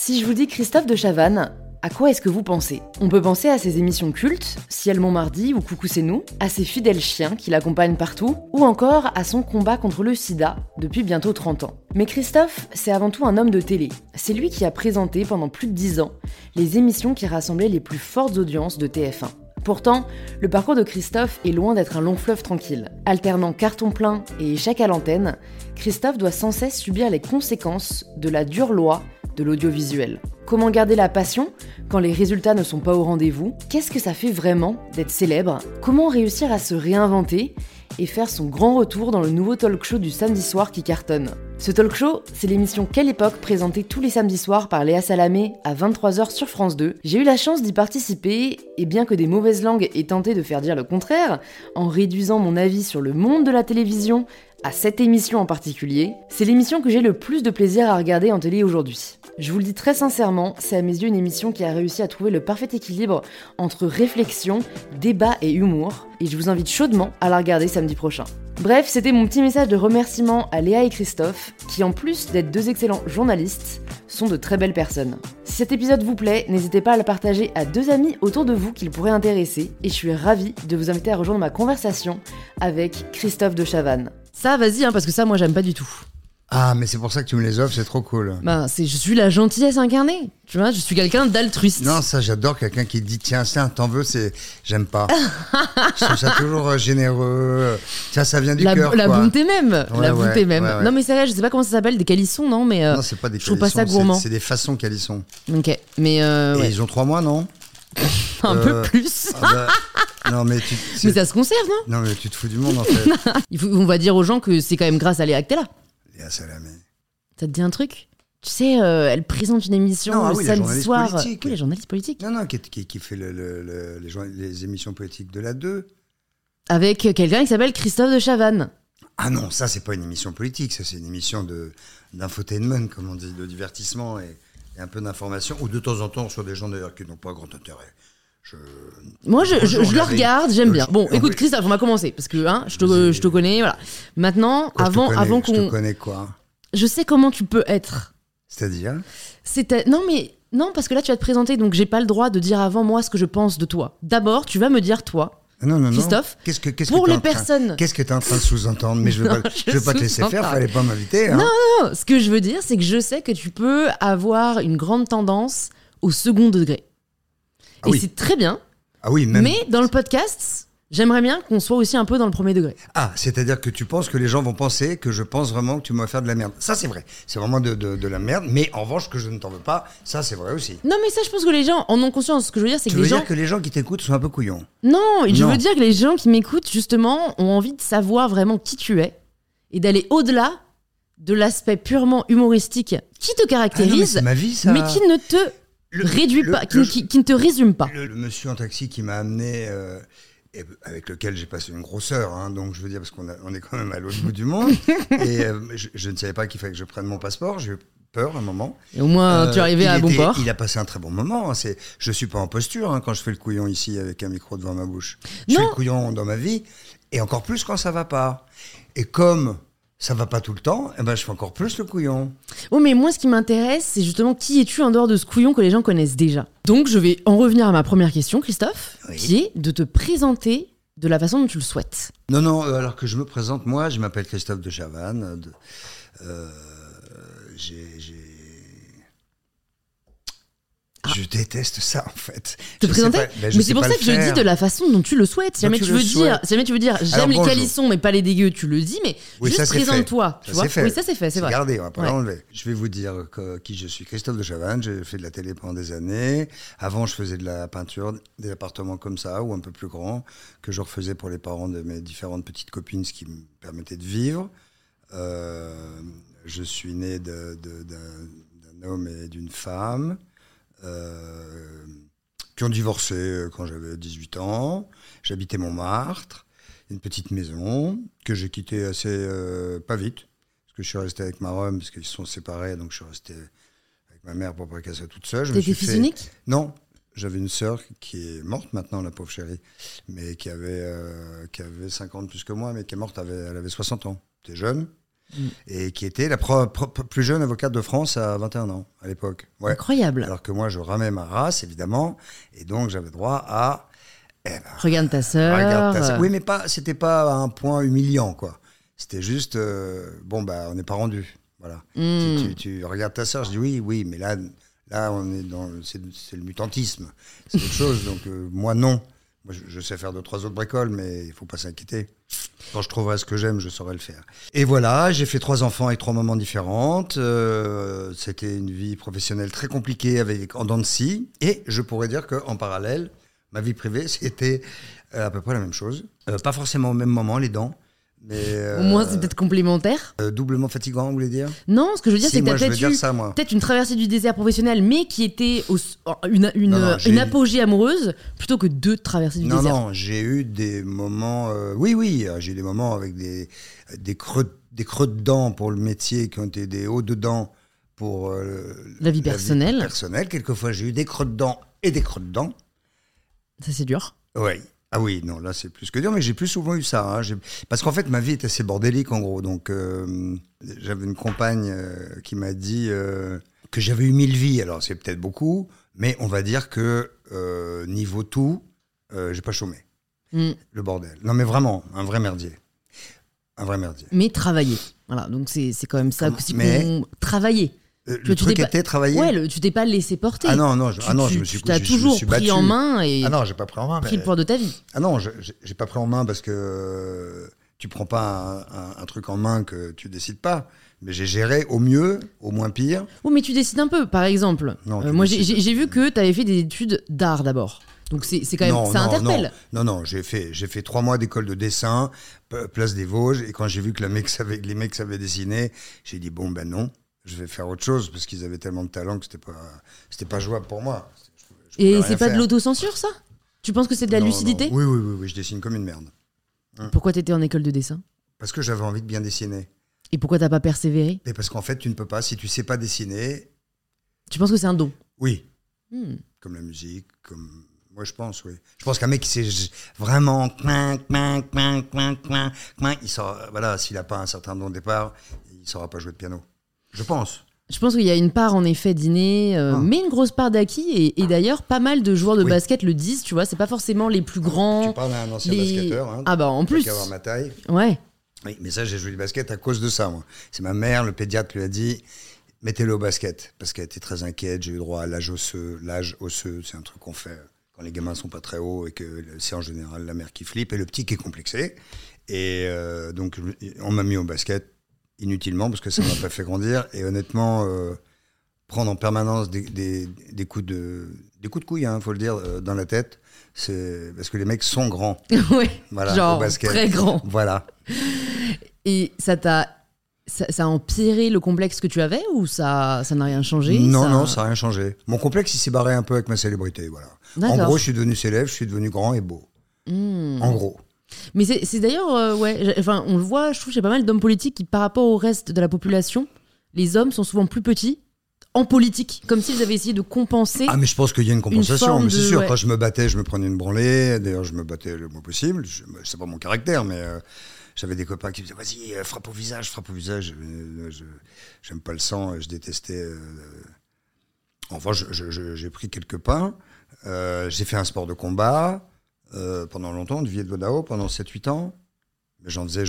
Si je vous dis Christophe de Chavannes, à quoi est-ce que vous pensez ? On peut penser à ses émissions cultes, Ciel mon mardi ou Coucou c'est nous, à ses fidèles chiens qui l'accompagnent partout, ou encore à son combat contre le sida depuis bientôt 30 ans. Mais Christophe, c'est avant tout un homme de télé. C'est lui qui a présenté pendant plus de 10 ans les émissions qui rassemblaient les plus fortes audiences de TF1. Pourtant, le parcours de Christophe est loin d'être un long fleuve tranquille. Alternant carton plein et échec à l'antenne, Christophe doit sans cesse subir les conséquences de la dure loi de l'audiovisuel. Comment garder la passion quand les résultats ne sont pas au rendez-vous ? Qu'est-ce que ça fait vraiment d'être célèbre ? Comment réussir à se réinventer et faire son grand retour dans le nouveau talk show du samedi soir qui cartonne ? Ce talk show, c'est l'émission Quelle époque présentée tous les samedis soirs par Léa Salamé à 23h sur France 2. J'ai eu la chance d'y participer et bien que des mauvaises langues aient tenté de faire dire le contraire, en réduisant mon avis sur le monde de la télévision à cette émission en particulier, c'est l'émission que j'ai le plus de plaisir à regarder en télé aujourd'hui. Je vous le dis très sincèrement, c'est à mes yeux une émission qui a réussi à trouver le parfait équilibre entre réflexion, débat et humour, et je vous invite chaudement à la regarder samedi prochain. Bref, c'était mon petit message de remerciement à Léa et Christophe, qui en plus d'être deux excellents journalistes, sont de très belles personnes. Si cet épisode vous plaît, n'hésitez pas à le partager à 2 amis autour de vous qu'il pourrait intéresser, et je suis ravie de vous inviter à rejoindre ma conversation avec Christophe de Chavannes. Ça, vas-y, parce que ça, moi, j'aime pas du tout. Ah, mais c'est pour ça que tu me les offres, c'est trop cool. Je suis la gentillesse incarnée, tu vois, je suis quelqu'un d'altruiste. Non, ça, j'adore quelqu'un qui dit, tiens, t'en veux, j'aime pas. Je trouve ça toujours généreux. Ça vient du cœur, La quoi. bonté même, ouais, bonté même. Ouais. Non, mais c'est vrai, je sais pas comment ça s'appelle, des calissons, non, mais non, c'est pas des je trouve pas calissons, ça gourmand. c'est des façons calissons. Ok, mais Et ils ont 3 mois, non? Un peu plus. Non, mais mais ça se conserve, non? Non, mais tu te fous du monde, en fait. On va dire aux gens que c'est quand même grâce à Léa que t'es là. Léa Salamé. Ça te dit un truc? Tu sais, elle présente une émission le samedi soir. Politique. Oui, les journalistes politiques. Non, qui fait les émissions politiques de la 2. Avec quelqu'un qui s'appelle Christophe de Chavannes. Ah non, ça, c'est pas une émission politique. Ça, c'est une émission d'infotainment, comme on dit, de divertissement et un peu d'information. Ou de temps en temps, on reçoit des gens d'ailleurs qui n'ont pas grand intérêt. Moi, je le regarde, j'aime bien. Bon, écoute, Christophe, on va commencer parce que je te connais, voilà. Maintenant, avant qu'on. Je te connais quoi? Je sais comment tu peux être. C'est-à-dire? Non, parce que là, tu vas te présenter, donc j'ai pas le droit de dire avant moi ce que je pense de toi. D'abord, tu vas me dire toi. Non. Christophe, pour les personnes. Qu'est-ce que tu es en train de sous-entendre? Mais je veux pas te laisser faire, fallait pas m'inviter. Hein. Non, ce que je veux dire, c'est que je sais que tu peux avoir une grande tendance au second degré. Et oui. C'est très bien. Ah oui, même. Mais dans le podcast, j'aimerais bien qu'on soit aussi un peu dans le premier degré. Ah, c'est-à-dire que tu penses que les gens vont penser que je pense vraiment que tu m'as fait de la merde. Ça, c'est vrai. C'est vraiment de la merde. Mais en revanche, que je ne t'en veux pas, ça, c'est vrai aussi. Non, mais ça, je pense que les gens en ont conscience. Ce que je veux dire, c'est que les gens... Tu veux dire que les gens qui t'écoutent sont un peu couillons? Non, je veux dire que les gens qui m'écoutent, justement, ont envie de savoir vraiment qui tu es et d'aller au-delà de l'aspect purement humoristique qui te caractérise, mais c'est ma vie, ça. Mais qui ne te... qui ne te résume pas. Le monsieur en taxi qui m'a amené, avec lequel j'ai passé une grosse heure, hein, donc je veux dire, parce qu'on est quand même à l'autre bout du monde, et je ne savais pas qu'il fallait que je prenne mon passeport, j'ai eu peur un moment. Et au moins, tu es arrivé à bon port. Il a passé un très bon moment, hein, je ne suis pas en posture hein, quand je fais le couillon ici avec un micro devant ma bouche. Je fais le couillon dans ma vie, et encore plus quand ça ne va pas. Et comme... ça va pas tout le temps, je fais encore plus le couillon. Oh, mais moi, ce qui m'intéresse, c'est justement qui es-tu en dehors de ce couillon que les gens connaissent déjà. Donc, je vais en revenir à ma première question, Christophe, qui est de te présenter de la façon dont tu le souhaites. Non, alors que je me présente, moi, je m'appelle Christophe de Chavannes. Je déteste ça, en fait. Te présenter mais c'est pour ça que je dis de la façon dont tu le souhaites. Si jamais tu veux dire j'aime les calissons mais pas les dégueux, tu le dis, mais juste présente-toi. Tu vois ? Oui, ça c'est fait, c'est vrai. Regardez, on va pas l'enlever. Je vais vous dire qui je suis. Christophe de Chavannes, j'ai fait de la télé pendant des années. Avant, je faisais de la peinture, des appartements comme ça, ou un peu plus grands, que je refaisais pour les parents de mes différentes petites copines, ce qui me permettait de vivre. Je suis né d'un homme et d'une femme. Qui ont divorcé quand j'avais 18 ans. J'habitais Montmartre, une petite maison que j'ai quittée assez pas vite, parce que je suis resté avec ma Rome, parce qu'ils se sont séparés, donc je suis resté avec ma mère pour pas qu'elle soit toute seule. T'étais fils unique ? Non, j'avais une sœur qui est morte maintenant, la pauvre chérie, mais qui avait 50 plus que moi, mais qui est morte, elle avait 60 ans. T'es jeune. et qui était la plus jeune avocate de France à 21 ans, à l'époque. Ouais. Incroyable. Alors que moi, je ramais ma race, évidemment, et donc j'avais droit à... Regarde ta sœur. Oui, mais c'était pas à un point humiliant, quoi. C'était juste, on n'est pas rendu. Voilà. Tu regardes ta sœur, je dis oui, mais là on est c'est le mutantisme. C'est autre chose, donc moi, non. Moi, je sais faire 2-3 autres bricoles, mais il ne faut pas s'inquiéter. Quand je trouverai ce que j'aime, je saurai le faire. Et voilà, j'ai fait 3 enfants avec 3 mamans différentes. C'était une vie professionnelle très compliquée en dents de scie. Et je pourrais dire qu'en parallèle, ma vie privée, c'était à peu près la même chose. Pas forcément au même moment, les dents. Mais, au moins, c'est peut-être complémentaire. Doublement fatigant, vous voulez dire ? Non, ce que je veux dire, c'est que tu as peut-être une traversée du désert professionnel, mais qui était une apogée amoureuse, plutôt que 2 traversées du désert. Non, j'ai eu des moments... oui, j'ai eu des moments avec des creux de dents pour le métier, qui ont été des hauts de dents pour la vie personnelle. Quelquefois, j'ai eu des creux de dents et des creux de dents. Ça, c'est dur. Oui. Ah oui, non, là c'est plus que dur, mais j'ai plus souvent eu ça. Parce qu'en fait, ma vie est assez bordélique en gros. Donc, j'avais une compagne qui m'a dit que j'avais eu 1000 vies. Alors, c'est peut-être beaucoup, mais on va dire que niveau tout, j'ai pas chômé. Le bordel. Non, mais vraiment, un vrai merdier. Mais travailler. Voilà, donc c'est quand même ça aussi qu'on travailler. Le truc était travailler. Ouais, tu t'es pas laissé porter. Ah non, je me suis tu t'as toujours pris en main et ah non, j'ai pas pris en main. Pris le poids de ta vie. Ah non, j'ai pas pris en main parce que tu prends pas un truc en main que tu décides pas. Mais j'ai géré au mieux, au moins pire. Oh, mais tu décides un peu, par exemple. Non, moi, j'ai vu que tu avais fait des études d'art d'abord. Donc c'est quand même, ça interpelle. Non, j'ai fait 3 mois d'école de dessin, place des Vosges, et quand j'ai vu que les mecs savaient dessiner, j'ai dit non. Je vais faire autre chose parce qu'ils avaient tellement de talent que c'était pas jouable pour moi. Et c'est pas de l'autocensure, ça ? Tu penses que c'est de la lucidité ? Oui, je dessine comme une merde. Pourquoi t'étais en école de dessin ? Parce que j'avais envie de bien dessiner. Et pourquoi t'as pas persévéré ? Et parce qu'en fait, tu ne peux pas, si tu sais pas dessiner... Tu penses que c'est un don ? Oui. Comme la musique, comme... Moi, je pense, oui. Je pense qu'un mec qui sait vraiment... il saura, voilà, s'il n'a pas un certain don de départ, il ne saura pas jouer de piano. Je pense qu'il y a une part en effet d'inné, mais une grosse part d'acquis. Et d'ailleurs, pas mal de joueurs de basket le disent, tu vois, c'est pas forcément les plus grands. Tu parles d'un ancien basketteur. Hein, ah bah en plus. Qui avoir ma taille. Ouais. Oui, mais ça, j'ai joué du basket à cause de ça, moi. C'est ma mère, le pédiatre lui a dit, mettez-le au basket, parce qu'elle était très inquiète. J'ai eu droit à l'âge osseux. L'âge osseux, c'est un truc qu'on fait quand les gamins sont pas très hauts et que c'est en général la mère qui flippe et le petit qui est complexé. Et donc, on m'a mis au basket. Inutilement, parce que ça ne m'a pas fait grandir. Et honnêtement, prendre en permanence des coups de couille, faut le dire, dans la tête, c'est parce que les mecs sont grands. Oui, voilà, genre au basket. Très grands. Voilà. Et ça a empiré le complexe que tu avais ou ça n'a rien changé ? Non, ça n'a rien changé. Mon complexe, il s'est barré un peu avec ma célébrité. Voilà. En gros, je suis devenu célèbre, je suis devenu grand et beau. En gros. Mais c'est d'ailleurs, on le voit, je trouve qu'il y a pas mal d'hommes politiques qui, par rapport au reste de la population, les hommes sont souvent plus petits en politique, comme s'ils avaient essayé de compenser. Ah, mais je pense qu'il y a une compensation, mais c'est sûr. Ouais. Quand je me battais, je me prenais une branlée. D'ailleurs, je me battais le moins possible. C'est pas mon caractère, mais j'avais des copains qui me disaient vas-y, frappe au visage. J'aime pas le sang, je détestais. Enfin, j'ai pris quelques pains. J'ai fait un sport de combat. Pendant longtemps, du Viet Vo Dao, pendant 7-8 ans. J'en faisais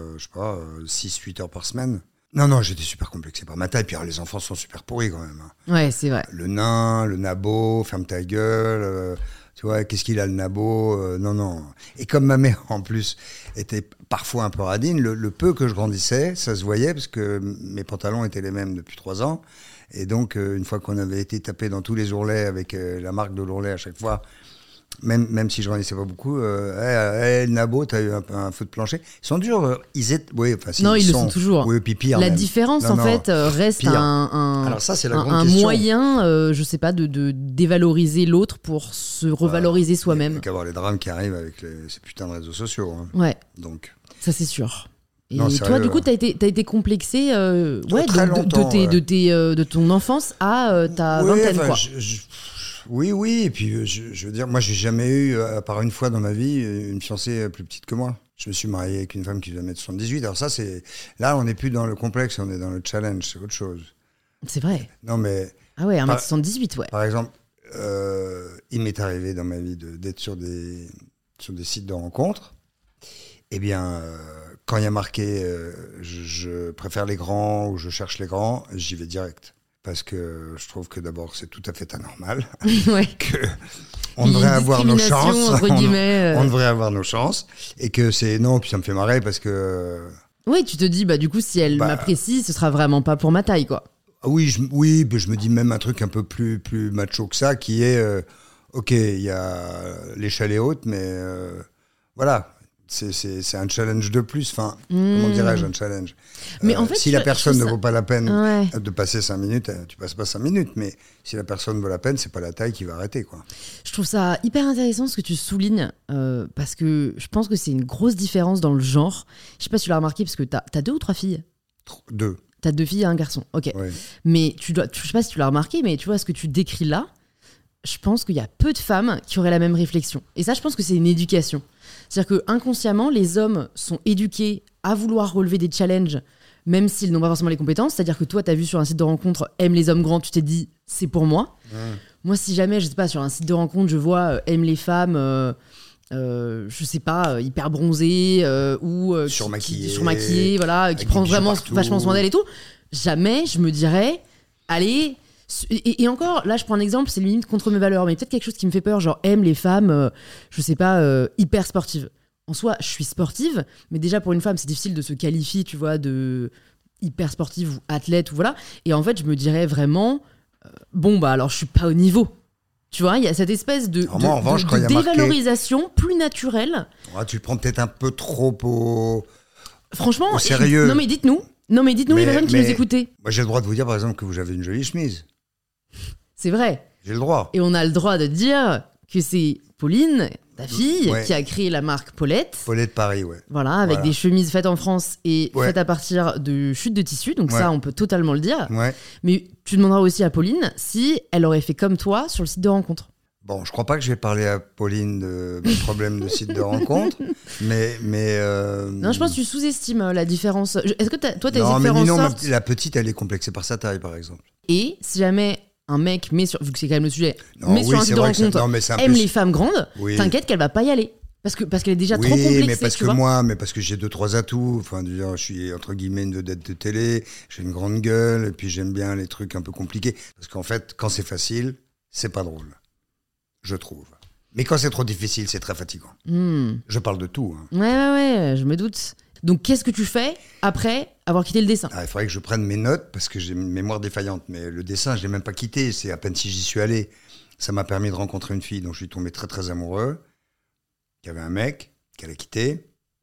6-8 heures par semaine. Non, j'étais super complexé par ma taille. Puis les enfants sont super pourris quand même. Ouais, c'est vrai. Le nain, le nabo, ferme ta gueule. Tu vois, qu'est-ce qu'il a le nabo ? Non. Et comme ma mère, en plus, était parfois un peu radine, le peu que je grandissais, ça se voyait parce que mes pantalons étaient les mêmes depuis 3 ans. Et donc, une fois qu'on avait été tapé dans tous les ourlets avec la marque de l'ourlet à chaque fois, même si je grandissais pas beaucoup, Nabo, t'as eu un feu de plancher. Ils sont durs. Non, ils le sont toujours. Oui, puis pire. La différence, fait, reste Alors ça, c'est la grande un question. moyen, je sais pas, de dévaloriser l'autre pour se revaloriser soi-même. Il n'y a qu'à voir les drames qui arrivent avec ces putains de réseaux sociaux. Hein. Ouais. Donc. Ça, c'est sûr. Et non, toi, du coup, t'as été complexé de ton enfance à ta vingtaine, quoi. Oui, et puis je veux dire, moi j'ai jamais eu, à part une fois dans ma vie, une fiancée plus petite que moi. Je me suis marié avec une femme qui faisait 1m78. Alors ça, là, on n'est plus dans le complexe, on est dans le challenge, c'est autre chose. C'est vrai. Non, mais... Ah ouais, 1m78, ouais. Par exemple, il m'est arrivé dans ma vie d'être sur des sites de rencontres. Eh bien, quand il y a marqué je préfère les grands ou je cherche les grands, j'y vais direct. Parce que je trouve que d'abord, c'est tout à fait anormal. Ouais. On devrait avoir nos chances. Entre guillemets, on devrait avoir nos chances. Et que c'est... Non, puis ça me fait marrer parce que... Oui, tu te dis, du coup, si elle m'apprécie, ce sera vraiment pas pour ma taille, quoi. Oui, je me dis même un truc un peu plus macho que ça, qui est... ok, il y a l'échelle est haute, mais voilà... C'est un challenge de plus. Enfin, comment dirais-je, un challenge. Mais en fait, si la personne ne vaut pas la peine de passer 5 minutes, tu passes pas 5 minutes. Mais si la personne vaut la peine, c'est pas la taille qui va arrêter, quoi. Je trouve ça hyper intéressant ce que tu soulignes, parce que je pense que c'est une grosse différence dans le genre. Je sais pas si tu l'as remarqué, parce que t'as 2 ou 3 filles. 2. T'as 2 filles et un garçon. Ok. Ouais. Mais je sais pas si tu l'as remarqué, mais tu vois ce que tu décris là. Je pense qu'il y a peu de femmes qui auraient la même réflexion. Et ça, je pense que c'est une éducation. C'est-à-dire qu'inconsciemment, les hommes sont éduqués à vouloir relever des challenges, même s'ils n'ont pas forcément les compétences. C'est-à-dire que toi, tu as vu sur un site de rencontre « aime les hommes grands », tu t'es dit « c'est pour moi ». Moi, si jamais, je sais pas, sur un site de rencontre, je vois « aime les femmes », je sais pas, hyper bronzées ou surmaquillées, voilà, qui prend vraiment vachement soin d'elle et tout, jamais je me dirais « allez ». Et encore, là je prends un exemple, c'est limite contre mes valeurs, mais peut-être quelque chose qui me fait peur, genre aime les femmes, je sais pas, hyper sportives. En soi, je suis sportive, mais déjà pour une femme, c'est difficile de se qualifier, tu vois, de hyper sportive ou athlète ou voilà. Et en fait, je me dirais vraiment, alors je suis pas au niveau. Tu vois, il y a cette espèce de dévalorisation plus naturelle. Ouais, tu le prends peut-être un peu trop franchement, au sérieux. Non mais dites-nous les personnes qui nous écoutaient. Moi j'ai le droit de vous dire par exemple que vous avez une jolie chemise. C'est vrai. J'ai le droit. Et on a le droit de dire que c'est Pauline, ta fille, qui a créé la marque Paulette. Paulette Paris, ouais. Voilà, avec des chemises faites en France et faites à partir de chutes de tissu. Donc ça, on peut totalement le dire. Ouais. Mais tu demanderas aussi à Pauline si elle aurait fait comme toi sur le site de rencontre. Bon, je crois pas que je vais parler à Pauline de mes problèmes de site de rencontre, mais non, je pense que tu sous-estimes la différence. Est-ce que toi, t'as non, essayé de faire en sorte... la petite, elle est complexée par sa taille, par exemple. Et si jamais un mec, vu que c'est quand même le sujet, sur un site de rencontre, aime les femmes grandes, t'inquiète qu'elle va pas y aller. Parce qu'elle est déjà trop complexée. Mais parce que j'ai 2-3 atouts. Enfin, je suis entre guillemets une vedette de télé, j'ai une grande gueule, et puis j'aime bien les trucs un peu compliqués. Parce qu'en fait, quand c'est facile, c'est pas drôle. Je trouve. Mais quand c'est trop difficile, c'est très fatigant. Je parle de tout. Hein. Ouais, je me doute. Donc, qu'est-ce que tu fais après avoir quitté le dessin ? Il faudrait que je prenne mes notes parce que j'ai une mémoire défaillante. Mais le dessin, je ne l'ai même pas quitté. C'est à peine si j'y suis allé. Ça m'a permis de rencontrer une fille dont je suis tombé très, très amoureux. Qui avait un mec qu'elle a quitté,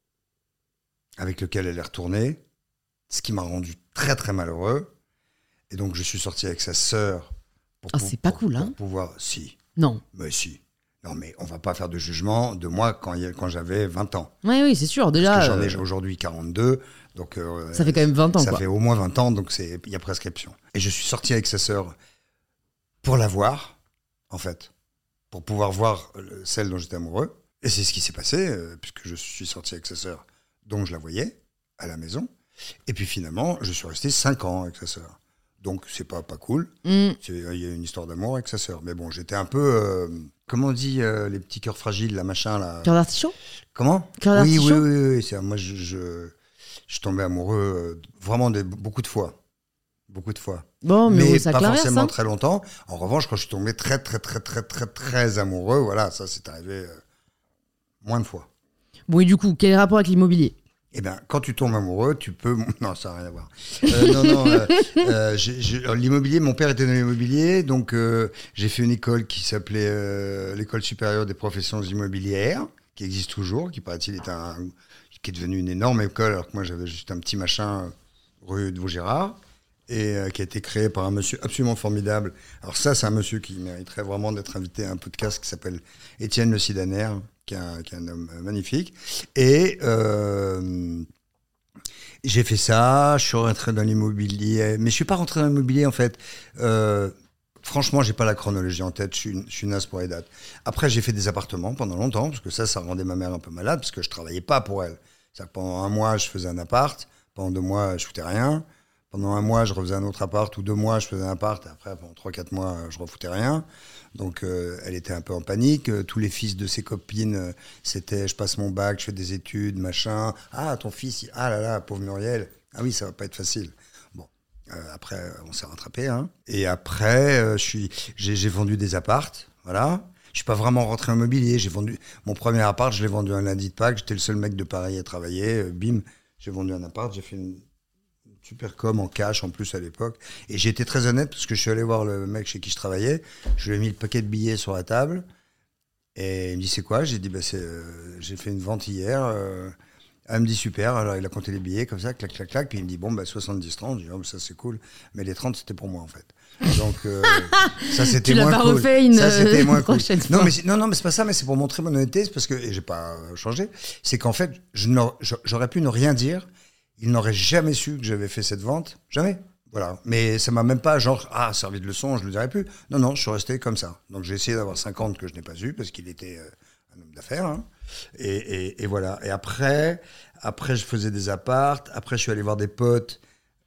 avec lequel elle est retournée. Ce qui m'a rendu très, très malheureux. Et donc, je suis sorti avec sa sœur. C'est pas cool, hein ? Pour pouvoir... Si. Non. Mais si. Non, mais on va pas faire de jugement de moi quand j'avais 20 ans. Oui, c'est sûr. Déjà, parce que j'en ai aujourd'hui 42. Donc, ça fait quand même 20 ans, Ça fait au moins 20 ans, donc il y a prescription. Et je suis sorti avec sa sœur pour la voir, en fait. Pour pouvoir voir celle dont j'étais amoureux. Et c'est ce qui s'est passé, puisque je suis sorti avec sa sœur, donc je la voyais, à la maison. Et puis finalement, je suis resté 5 ans avec sa sœur. Donc, c'est pas cool. Il y a une histoire d'amour avec sa sœur. Mais bon, j'étais un peu... comment on dit les petits cœurs fragiles, là, machin, là... Cœur d'artichaut ? Comment ? Cœur d'artichaut ? Oui. Moi, je tombais amoureux vraiment beaucoup de fois. Beaucoup de fois. Bon, mais ça pas forcément ça. très longtemps. En revanche, quand je suis tombé très, très, très, très, très, très amoureux, voilà, ça, c'est arrivé moins de fois. Bon, et du coup, quel est le rapport avec l'immobilier ? Eh bien, quand tu tombes amoureux, tu peux... Non, ça n'a rien à voir. L'immobilier, mon père était dans l'immobilier, donc j'ai fait une école qui s'appelait l'École supérieure des professions immobilières, qui existe toujours, qui paraît-il qui est devenue une énorme école, alors que moi j'avais juste un petit machin rue de Vaugirard, et qui a été créé par un monsieur absolument formidable. Alors ça, c'est un monsieur qui mériterait vraiment d'être invité à un podcast qui s'appelle Étienne Le Sidaner, qui est un homme magnifique. Et j'ai fait ça, je suis rentré dans l'immobilier. Mais je ne suis pas rentré dans l'immobilier, en fait. Franchement, j'ai pas la chronologie en tête, je suis naze pour les dates. Après, j'ai fait des appartements pendant longtemps, parce que ça rendait ma mère un peu malade, parce que je travaillais pas pour elle. C'est-à-dire que pendant 1 mois, je faisais un appart, pendant 2 mois, je foutais rien. Pendant 1 mois, je refaisais un autre appart, ou 2 mois, je faisais un appart, et après, pendant 3-4 mois, je refoutais rien. Donc, elle était un peu en panique. Tous les fils de ses copines, c'était « je passe mon bac, je fais des études, machin. Ah, ton fils, ah là là, pauvre Muriel. Ah oui, ça va pas être facile. » Bon, après, on s'est rattrapé. Hein. Et après, j'ai vendu des appartes, voilà. Je suis pas vraiment rentré en immobilier. J'ai vendu mon premier appart, je l'ai vendu un lundi de Pâques. J'étais le seul mec de Paris à travailler. Bim, j'ai vendu un appart. J'ai fait une super com en cash en plus à l'époque. Et j'ai été très honnête parce que je suis allé voir le mec chez qui je travaillais. Je lui ai mis le paquet de billets sur la table. Et il me dit c'est quoi ? J'ai dit j'ai fait une vente hier. Elle me dit super. Alors il a compté les billets comme ça, clac, clac, clac. Puis il me dit 70-30. Je dis ça c'est cool. Mais les 30 c'était pour moi en fait. Donc ça c'était moins cool. Tu l'as pas refait ça, c'était moins prochaine cool. Non mais c'est pas ça, mais c'est pour montrer mon honnêteté, c'est parce que et j'ai pas changé, c'est qu'en fait j'aurais pu ne rien dire, il n'aurait jamais su que j'avais fait cette vente, jamais. Voilà, mais ça m'a même pas servi de leçon, je le dirais plus. Non, je suis resté comme ça. Donc j'ai essayé d'avoir 50 que je n'ai pas eu parce qu'il était un homme d'affaires. Hein. Et voilà. Et après je faisais des appartes. Après je suis allé voir des potes.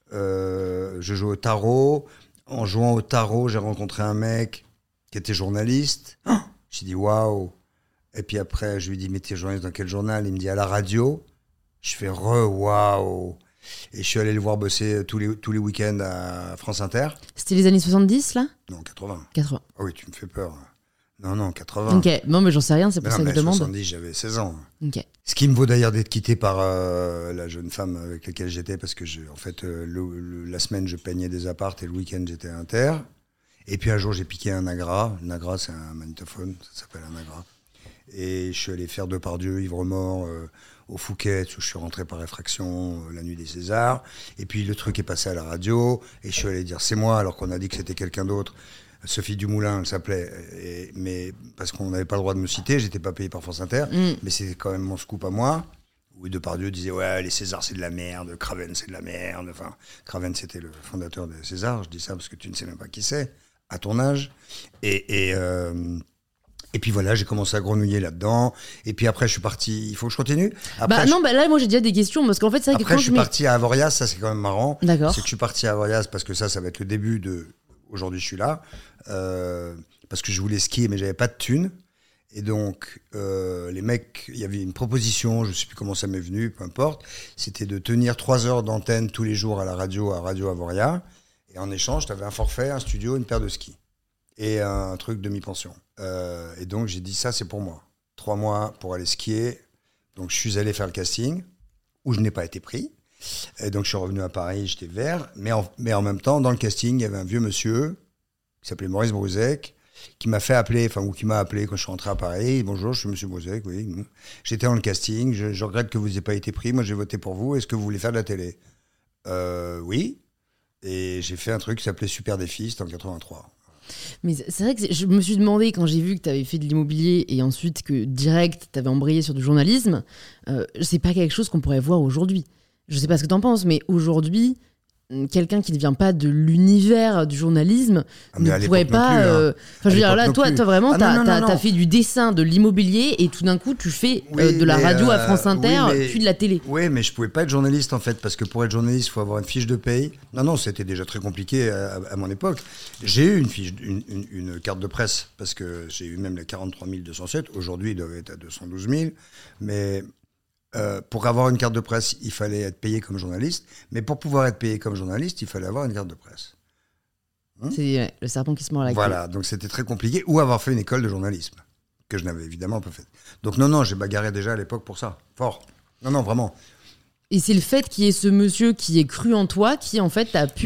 Je jouais au tarot. En jouant au tarot, j'ai rencontré un mec qui était journaliste. J'ai dit waouh. Et puis après, je lui dis mais t'es journaliste dans quel journal ? Il me dit à la radio. Je fais waouh. Et je suis allé le voir bosser tous les week-ends à France Inter. C'était les années 70 là ? Non, 80. 80. Ah oui, tu me fais peur. Non, 80. Ok, non mais j'en sais rien, c'est pour ça que je demande. 70, j'avais 16 ans. Ok. Ce qui me vaut d'ailleurs d'être quitté par la jeune femme avec laquelle j'étais, parce que en fait, la semaine, je peignais des appartes et le week-end, j'étais à Inter. Et puis un jour, j'ai piqué un Nagra. Le Nagra, c'est un magnétophone, ça s'appelle un Nagra. Et je suis allé faire Depardieu, Ivre-Mort, au Fouquet, où je suis rentré par effraction la nuit des Césars. Et puis le truc est passé à la radio, et je suis allé dire c'est moi, alors qu'on a dit que c'était quelqu'un d'autre. Sophie Dumoulin, elle s'appelait, mais parce qu'on n'avait pas le droit de me citer, j'étais pas payé par France Inter, mais c'était quand même mon scoop à moi. Où Depardieu disait ouais, les Césars c'est de la merde, Craven c'est de la merde. Enfin, Craven c'était le fondateur des Césars. Je dis ça parce que tu ne sais même pas qui c'est, à ton âge. Et puis voilà, j'ai commencé à grenouiller là-dedans. Et puis après, je suis parti. Il faut que je continue. Après, là, moi j'ai déjà des questions parce qu'en fait, c'est vrai que après, je suis parti à Avoriaz. Ça, c'est quand même marrant. D'accord. C'est que je suis parti à Avoriaz parce que ça va être le début de. Aujourd'hui, je suis là parce que je voulais skier, mais j'avais pas de thunes. Et donc, les mecs, il y avait une proposition, je sais plus comment ça m'est venu, peu importe. C'était de tenir 3 heures d'antenne tous les jours à Radio Avoriaz. Et en échange, tu avais un forfait, un studio, une paire de skis. Et un truc demi-pension. Et donc, j'ai dit, ça, c'est pour moi. 3 mois pour aller skier. Donc, je suis allé faire le casting, où je n'ai pas été pris. Et donc, je suis revenu à Paris, j'étais vert. Mais en même temps, dans le casting, il y avait un vieux monsieur qui s'appelait Maurice Brouzek, qui m'a appelé quand je suis rentré à Paris. Bonjour, je suis monsieur Brouzek, oui. J'étais dans le casting, je regrette que vous n'ayez pas été pris. Moi, j'ai voté pour vous. Est-ce que vous voulez faire de la télé ? Oui. Et j'ai fait un truc qui s'appelait Super Défi, c'était en 83. Mais c'est vrai que je me suis demandé, quand j'ai vu que tu avais fait de l'immobilier et ensuite que direct tu avais embrayé sur du journalisme, c'est pas quelque chose qu'on pourrait voir aujourd'hui. Je sais pas ce que tu en penses, mais aujourd'hui, quelqu'un qui ne vient pas de l'univers du journalisme ne pourrait pas. Je veux dire, là, toi vraiment, t'as fait du dessin, de l'immobilier, et tout d'un coup, tu fais de la radio à France Inter, puis de la télé. Oui, mais je pouvais pas être journaliste en fait, parce que pour être journaliste, il faut avoir une fiche de paye. Non, c'était déjà très compliqué à mon époque. J'ai eu une carte de presse, parce que j'ai eu même la 43 207. Aujourd'hui, il doit être à 212 000. Mais pour avoir une carte de presse, il fallait être payé comme journaliste. Mais pour pouvoir être payé comme journaliste, il fallait avoir une carte de presse. C'est le serpent qui se mord la queue. Voilà, donc c'était très compliqué. Ou avoir fait une école de journalisme, que je n'avais évidemment pas faite. Donc non, j'ai bagarré déjà à l'époque pour ça. Fort. Non, vraiment. Et c'est le fait qu'il y ait ce monsieur qui ait cru en toi qui, en fait, t'a pu...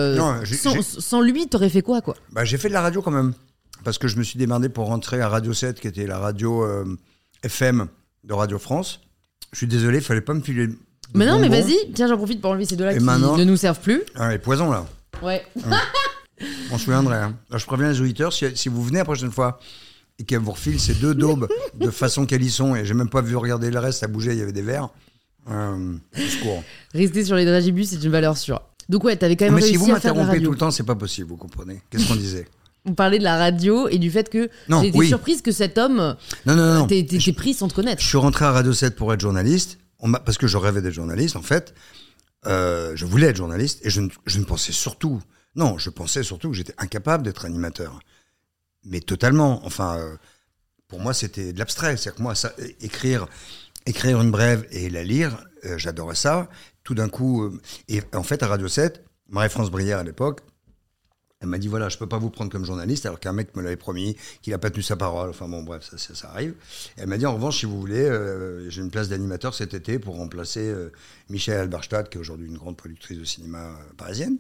sans lui, t'aurais fait quoi ? J'ai fait de la radio quand même. Parce que je me suis démerdé pour rentrer à Radio 7, qui était la radio FM de Radio France. Je suis désolé, il fallait pas me filer. Mais non, mais vas-y, tiens, j'en profite pour enlever ces deux-là qui ne nous servent plus. Ah, les poisons là. Ouais. On se souviendrait. Hein. Alors, je préviens les auditeurs, si vous venez la prochaine fois et qu'elles vous refilent ces 2 daubes de façon qu'elles y sont, et j'ai même pas vu regarder le reste, ça bougeait, il y avait des verres. Secours. Rester sur les dragibus, c'est une valeur sûre. Donc ouais, t'avais quand même réussi à faire de la radio. Mais si vous m'interrompez tout le temps, c'est pas possible, vous comprenez ? Qu'est-ce qu'on disait ? On parlait de la radio et du fait que t'étais surprise que cet homme t'ait pris sans te connaître. Je suis rentré à Radio 7 pour être journaliste, parce que je rêvais d'être journaliste, en fait. Je voulais être journaliste et je pensais surtout que j'étais incapable d'être animateur. Mais totalement. Pour moi, c'était de l'abstrait. C'est-à-dire que moi, écrire une brève et la lire, j'adorais ça. Tout d'un coup, et en fait, à Radio 7, Marie-France Brière, à l'époque, elle m'a dit, voilà, je peux pas vous prendre comme journaliste, alors qu'un mec me l'avait promis, qu'il a pas tenu sa parole. Enfin bon, bref, ça arrive. Et elle m'a dit, en revanche, si vous voulez, j'ai une place d'animateur cet été pour remplacer Michel Halberstadt, qui est aujourd'hui une grande productrice de cinéma parisienne,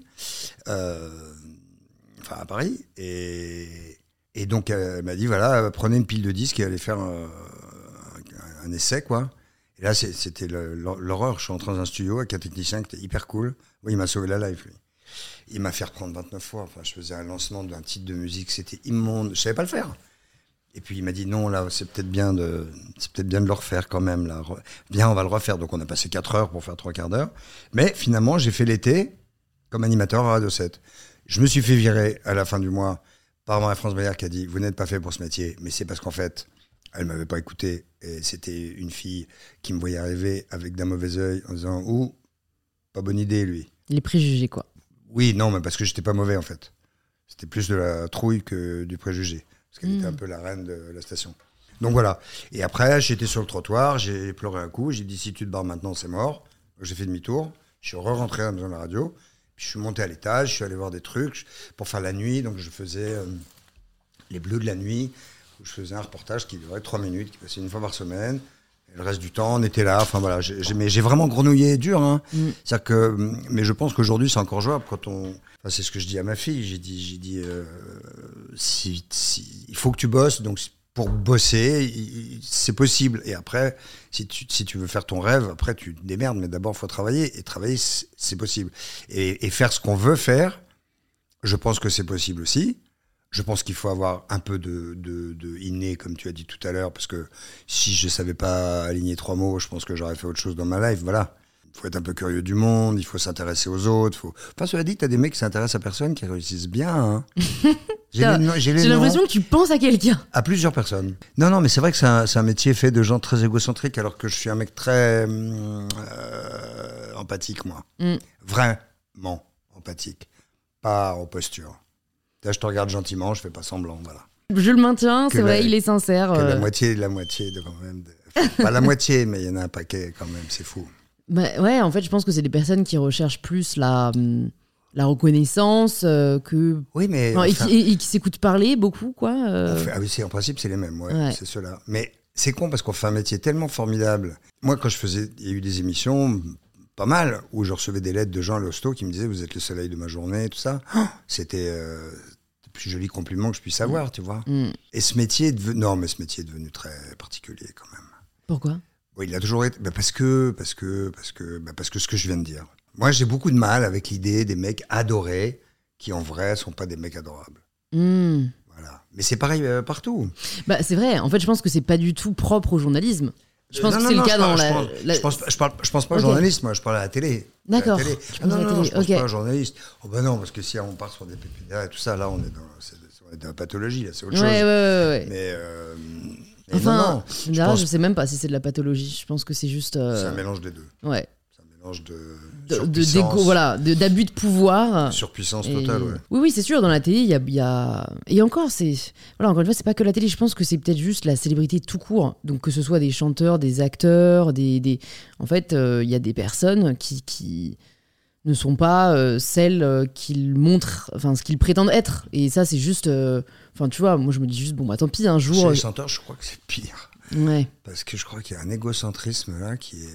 à Paris. Et donc, elle m'a dit, voilà, prenez une pile de disques et allez faire un essai, quoi. Et là, c'était l'horreur. Je suis entré dans un studio avec un technicien qui était hyper cool. Oui, il m'a sauvé la life, lui. Il m'a fait reprendre 29 fois. Je faisais un lancement d'un titre de musique, c'était immonde. Je savais pas le faire. Et puis il m'a dit non, là, c'est peut-être bien de le refaire quand même. Là. Bien, on va le refaire. Donc on a passé 4 heures pour faire 3/4 d'heure. Mais finalement, j'ai fait l'été comme animateur à Radio 7. Je me suis fait virer à la fin du mois par Marie-France Brière qui a dit, vous n'êtes pas fait pour ce métier. Mais c'est parce qu'en fait, elle m'avait pas écouté. Et c'était une fille qui me voyait arriver avec d'un mauvais œil en disant, pas bonne idée, lui. Les préjugés, quoi. Oui, non, mais parce que j'étais pas mauvais, en fait. C'était plus de la trouille que du préjugé. Parce qu'elle était un peu la reine de la station. Donc voilà. Et après, j'étais sur le trottoir, j'ai pleuré un coup, j'ai dit, si tu te barres maintenant, c'est mort. Donc, j'ai fait demi-tour, je suis re-rentré à la maison de la radio, puis je suis monté à l'étage, je suis allé voir des trucs pour faire la nuit. Donc je faisais les Bleus de la nuit, où je faisais un reportage qui durait 3 minutes, qui passait une fois par semaine. Et le reste du temps, on était là. Enfin voilà, j'ai vraiment grenouillé dur. Hein. C'est-à-dire que, mais je pense qu'aujourd'hui, c'est encore jouable quand on. Enfin, c'est ce que je dis à ma fille. J'ai dit, il faut que tu bosses. Donc pour bosser, c'est possible. Et après, si tu veux faire ton rêve, après tu te démerdes. Mais d'abord, il faut travailler. Et travailler, c'est possible. Et faire ce qu'on veut faire, je pense que c'est possible aussi. Je pense qu'il faut avoir un peu de inné, comme tu as dit tout à l'heure, parce que si je savais pas aligner 3 mots, je pense que j'aurais fait autre chose dans ma life. Voilà. Il faut être un peu curieux du monde, il faut s'intéresser aux autres. Enfin, cela dit, t'as des mecs qui s'intéressent à personne, qui réussissent bien. Hein. J'ai l'impression que tu penses à quelqu'un. À plusieurs personnes. Non, mais c'est vrai que c'est un métier fait de gens très égocentriques, alors que je suis un mec très empathique, moi. Vraiment empathique. Pas en posture. Là, je te regarde gentiment, je fais pas semblant, voilà. Je le maintiens, c'est vrai, il est sincère. La moitié de quand même. Pas la moitié, mais il y en a un paquet quand même, c'est fou. Bah, ouais, en fait, je pense que c'est des personnes qui recherchent plus la reconnaissance que. Oui, mais. Et qui s'écoutent parler beaucoup, quoi. Ah oui, en principe, c'est les mêmes, ouais. C'est ceux-là. Mais c'est con parce qu'on fait un métier tellement formidable. Moi, quand il y a eu des émissions. Pas mal, où je recevais des lettres de gens à l'hosto qui me disaient, vous êtes le soleil de ma journée, tout ça. C'était le plus joli compliment que je puisse avoir, tu vois. Et ce métier est devenu très particulier quand même. Pourquoi ? Oui, il a toujours été. Parce que ce que je viens de dire. Moi, j'ai beaucoup de mal avec l'idée des mecs adorés qui en vrai sont pas des mecs adorables. Voilà. Mais c'est pareil partout. Bah, c'est vrai. En fait, je pense que c'est pas du tout propre au journalisme. Je pense que c'est le cas dans la. Je pense pas au journaliste, moi, je parle à la télé. D'accord. Je pense pas au journaliste. Oh ben non, parce que si on part sur des pépinières et tout ça, là, on est dans la pathologie, là, c'est autre chose. Ouais. Mais enfin, je sais même pas si c'est de la pathologie. Je pense que c'est juste. C'est un mélange des deux. Ouais. C'est un mélange d'égo, voilà, d'abus de pouvoir. Surpuissance totale, ouais. Oui, c'est sûr, dans la télé, il y a... Et encore, encore une fois, c'est pas que la télé, je pense que c'est peut-être juste la célébrité tout court. Donc que ce soit des chanteurs, des acteurs, En fait, il y a des personnes qui ne sont pas celles qu'ils montrent, enfin, ce qu'ils prétendent être. Et ça, c'est juste... Enfin, tu vois, moi, je me dis juste, bon, bah tant pis, un jour... Chez les chanteurs, je crois que c'est pire. Ouais. Parce que je crois qu'il y a un égocentrisme, là, qui est...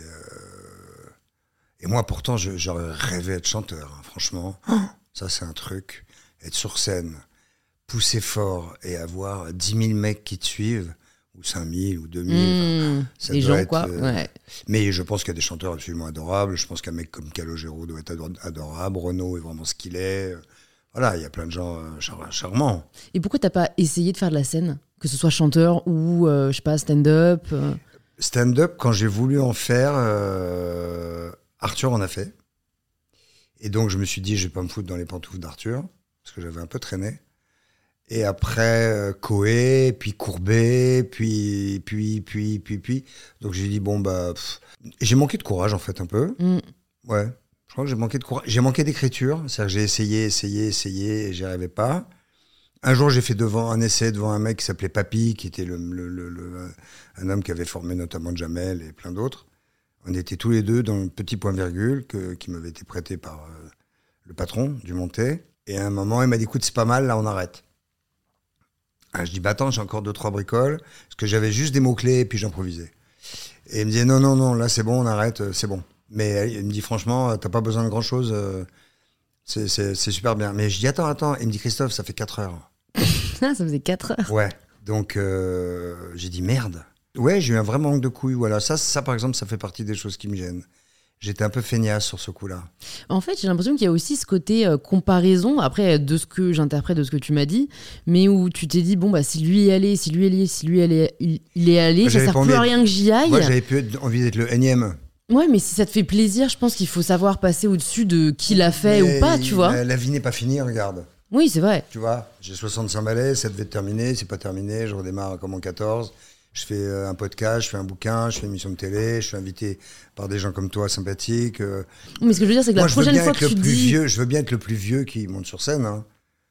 Et moi, pourtant, j'aurais rêvé d'être chanteur, hein, franchement. Ça, c'est un truc. Être sur scène, pousser fort et avoir 10 000 mecs qui te suivent, ou 5 000, ou 2 000. Ça les doit gens, être, quoi. Ouais. Mais je pense qu'il y a des chanteurs absolument adorables. Je pense qu'un mec comme Calogero doit être adorable. Renaud est vraiment ce qu'il est. Voilà, il y a plein de gens charmants. Et pourquoi t'as pas essayé de faire de la scène ? Que ce soit chanteur ou, je sais pas, stand-up Stand-up, quand j'ai voulu en faire... Arthur en a fait. Et donc, je me suis dit, je vais pas me foutre dans les pantoufles d'Arthur, parce que j'avais un peu traîné. Et après, Coé, puis Courbet, puis. Donc j'ai dit, bon, j'ai manqué de courage, en fait, un peu. Ouais. Je crois que j'ai manqué de courage. J'ai manqué d'écriture. C'est-à-dire que j'ai essayé, et j'y arrivais pas. Un jour, j'ai fait un essai devant un mec qui s'appelait Papy, qui était un homme qui avait formé notamment Jamel et plein d'autres. On était tous les deux dans le petit point-virgule qui m'avait été prêté par le patron du Monté. Et à un moment, il m'a dit, écoute, c'est pas mal, là, on arrête. Je dis, attends, j'ai encore 2-3 bricoles, parce que j'avais juste des mots-clés, et puis j'improvisais. Et il me disait, non, là, c'est bon, on arrête, c'est bon. Mais il me dit, franchement, t'as pas besoin de grand-chose, c'est super bien. Mais je dis, attends. Il me dit, Christophe, ça fait 4 heures. Ça faisait 4 heures. Ouais, donc j'ai dit, merde. Ouais, j'ai eu un vrai manque de couilles, voilà. Ça, par exemple, ça fait partie des choses qui me gênent. J'étais un peu feignasse sur ce coup-là. En fait, j'ai l'impression qu'il y a aussi ce côté comparaison, après, de ce que j'interprète de ce que tu m'as dit, mais où tu t'es dit, bon, si lui est allé, il est allé, ça sert plus à rien que j'y aille. Moi, j'avais plus envie d'être le énième. Ouais, mais si ça te fait plaisir, je pense qu'il faut savoir passer au-dessus de qui l'a fait ou pas, tu vois. La vie n'est pas finie, regarde. Oui, c'est vrai. Tu vois, j'ai 65 balais, ça devait être terminé, c'est pas terminé, je redémarre comme en 14. Je fais un podcast, je fais un bouquin, je fais une émission de télé, je suis invité par des gens comme toi, sympathiques. Mais ce que je veux dire, c'est que la prochaine fois que tu dis... Je veux bien être le plus vieux qui monte sur scène. Hein.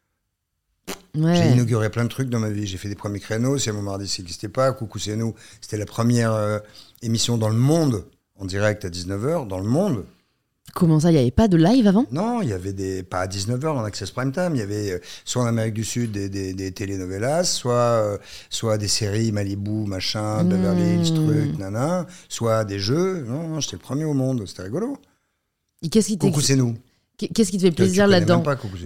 Ouais. J'ai inauguré plein de trucs dans ma vie. J'ai fait des premiers créneaux, C'est mon mardi, ça n'existait pas. Coucou, c'est nous. C'était la première émission dans le monde, en direct à 19h, dans le monde. Comment ça, il n'y avait pas de live avant ? Non, il y avait pas à 19h en Access Prime Time, il y avait soit en Amérique du Sud des telenovelas, soit des séries Malibu, machin, Beverly Hills, truc, nana, soit des jeux. Non, j'étais le premier au monde, c'était rigolo. Et qu'est-ce qui Coucou, c'est nous. Qu'est-ce qui te fait plaisir là-dedans ?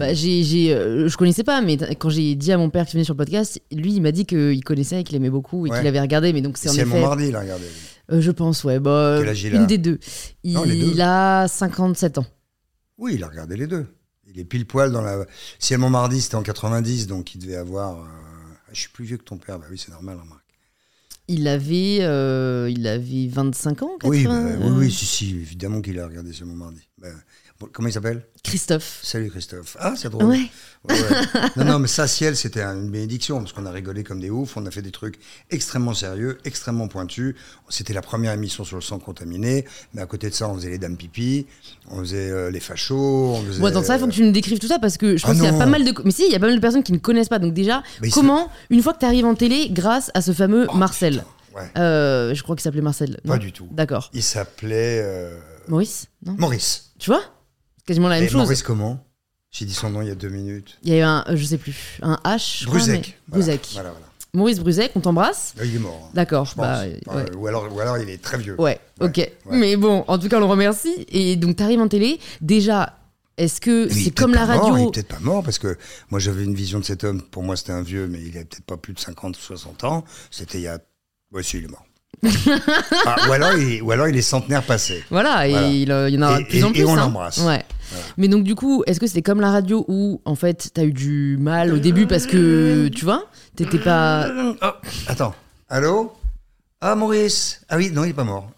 Je connaissais pas, mais quand j'ai dit à mon père qui venait sur le podcast, lui, il m'a dit qu'il connaissait et qu'il aimait beaucoup et qu'il avait regardé. Mais donc c'est mon mardi, il a regardé. Je pense, ouais. Quel âge une des deux. Il a 57 ans. Oui, il a regardé les deux. Il est pile poil dans la... Si mon mardi, c'était en 90, donc il devait avoir... Je suis plus vieux que ton père, bah oui, c'est normal, remarque. Il avait 25 ans, 80... Oui, si, évidemment qu'il a regardé C'est mon mardi. Comment il s'appelle ? Christophe. Salut Christophe. Ah, c'est drôle. Ouais. Non, mais ça, Ciel, c'était une bénédiction, parce qu'on a rigolé comme des oufs, on a fait des trucs extrêmement sérieux, extrêmement pointus. C'était la première émission sur le sang contaminé, mais à côté de ça, on faisait les dames pipi, on faisait les fachos, on faisait... Bon, attends, ça, il faut que tu nous décrives tout ça, parce que je pense qu'il y a pas mal de... Mais si, il y a pas mal de personnes qui ne connaissent pas, donc déjà, comment, une fois que tu arrives en télé, grâce à ce fameux Marcel, je crois qu'il s'appelait Marcel. Non ? Pas du tout. D'accord. Il s'appelait... Maurice ? Non ? Maurice. Tu vois ? Quasiment la même chose. Maurice comment ? J'ai dit son nom il y a 2 minutes. Il y a eu je sais plus, un H. Bruzek. Bruzek. Voilà. Maurice Bruzek, on t'embrasse ? Il est mort. D'accord. Je pense. Ouais. Ou alors il est très vieux. Ouais, ok. Mais bon, en tout cas, on le remercie. Et donc, t'arrives en télé. Déjà, est-ce que c'est comme la radio ? Il est peut-être pas mort, parce que moi, j'avais une vision de cet homme. Pour moi, c'était un vieux, mais il avait peut-être pas plus de 50 ou 60 ans. C'était il y a... Ouais, si, il est mort. Ou alors il est centenaire passé. Voilà, et il y en aura de plus en plus. Et on l'embrasse. Ouais. Voilà. Mais donc du coup, est-ce que c'était comme la radio où en fait t'as eu du mal au début parce que tu vois, t'étais pas... Attends, allô ? Ah, Maurice ? Ah oui, non, il est pas mort.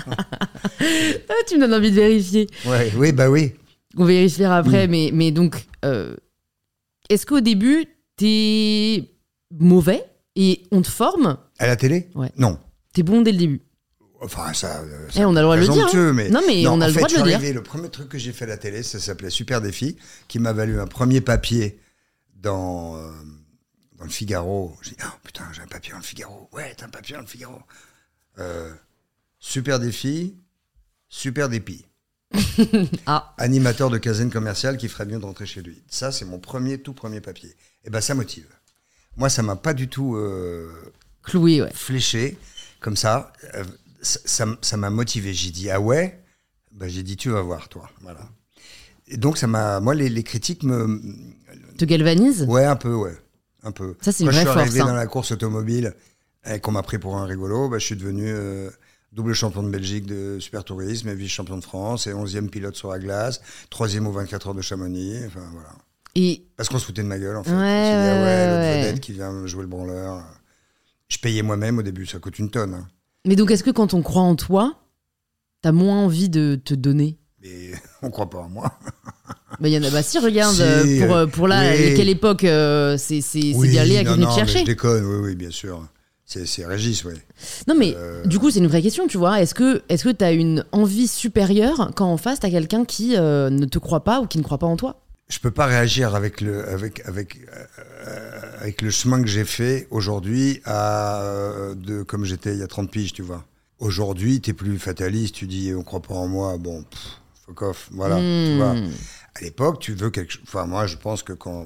Tu me donnes envie de vérifier. Oui. On vérifiera après, mais donc, est-ce qu'au début t'es mauvais et on te forme ? À la télé ? Ouais. Non. T'es bon dès le début. Enfin, ça on a le droit de le dire. Hein. Mais... Non, mais on a le droit de le dire. Le premier truc que j'ai fait à la télé, ça s'appelait Super Défi, qui m'a valu un premier papier dans le Figaro. J'ai dit, oh putain, j'ai un papier dans le Figaro. Ouais, t'as un papier dans le Figaro. Super Défi, Super Dépi. Animateur de caserne commerciale qui ferait mieux de rentrer chez lui. Ça, c'est mon tout premier papier. Et ben, ça motive. Moi, ça m'a pas du tout... cloué, ouais. Fléché, comme ça. Ça m'a motivé. J'ai dit, ah ouais ? J'ai dit, tu vas voir, toi. Voilà. Et donc, ça m'a... Moi, les critiques me... Te galvanisent ? Ouais, un peu, ouais. Un peu. Ça, c'est une vraie force. Quand je suis arrivé dans la course automobile et qu'on m'a pris pour un rigolo, je suis devenu double champion de Belgique de super tourisme et vice-champion de France et 11e pilote sur la glace, 3e aux 24 heures de Chamonix. Enfin, voilà. Et... Parce qu'on se foutait de ma gueule, en fait. Ouais, l'autre vedette qui vient jouer le branleur. Je payais moi-même au début, ça coûte une tonne. Hein. Mais donc, est-ce que quand on croit en toi, t'as moins envie de te donner ? Mais on croit pas en moi. Bah, y en a, bah si, regarde, Si, pour là, oui. quelle époque, c'est bien Léa qui est venue te mais chercher. je déconne, oui, bien sûr. C'est Régis, oui. Non mais du coup c'est une vraie question, tu vois. Est-ce que t'as une envie supérieure quand en face t'as quelqu'un qui ne te croit pas ou qui ne croit pas en toi? Je peux pas réagir avec le chemin que j'ai fait aujourd'hui comme j'étais il y a 30 piges, tu vois. Aujourd'hui, t'es plus fataliste, tu dis on croit pas en moi, bon, fuck off, voilà, tu vois. À l'époque, tu veux quelque chose. Enfin, moi, je pense que quand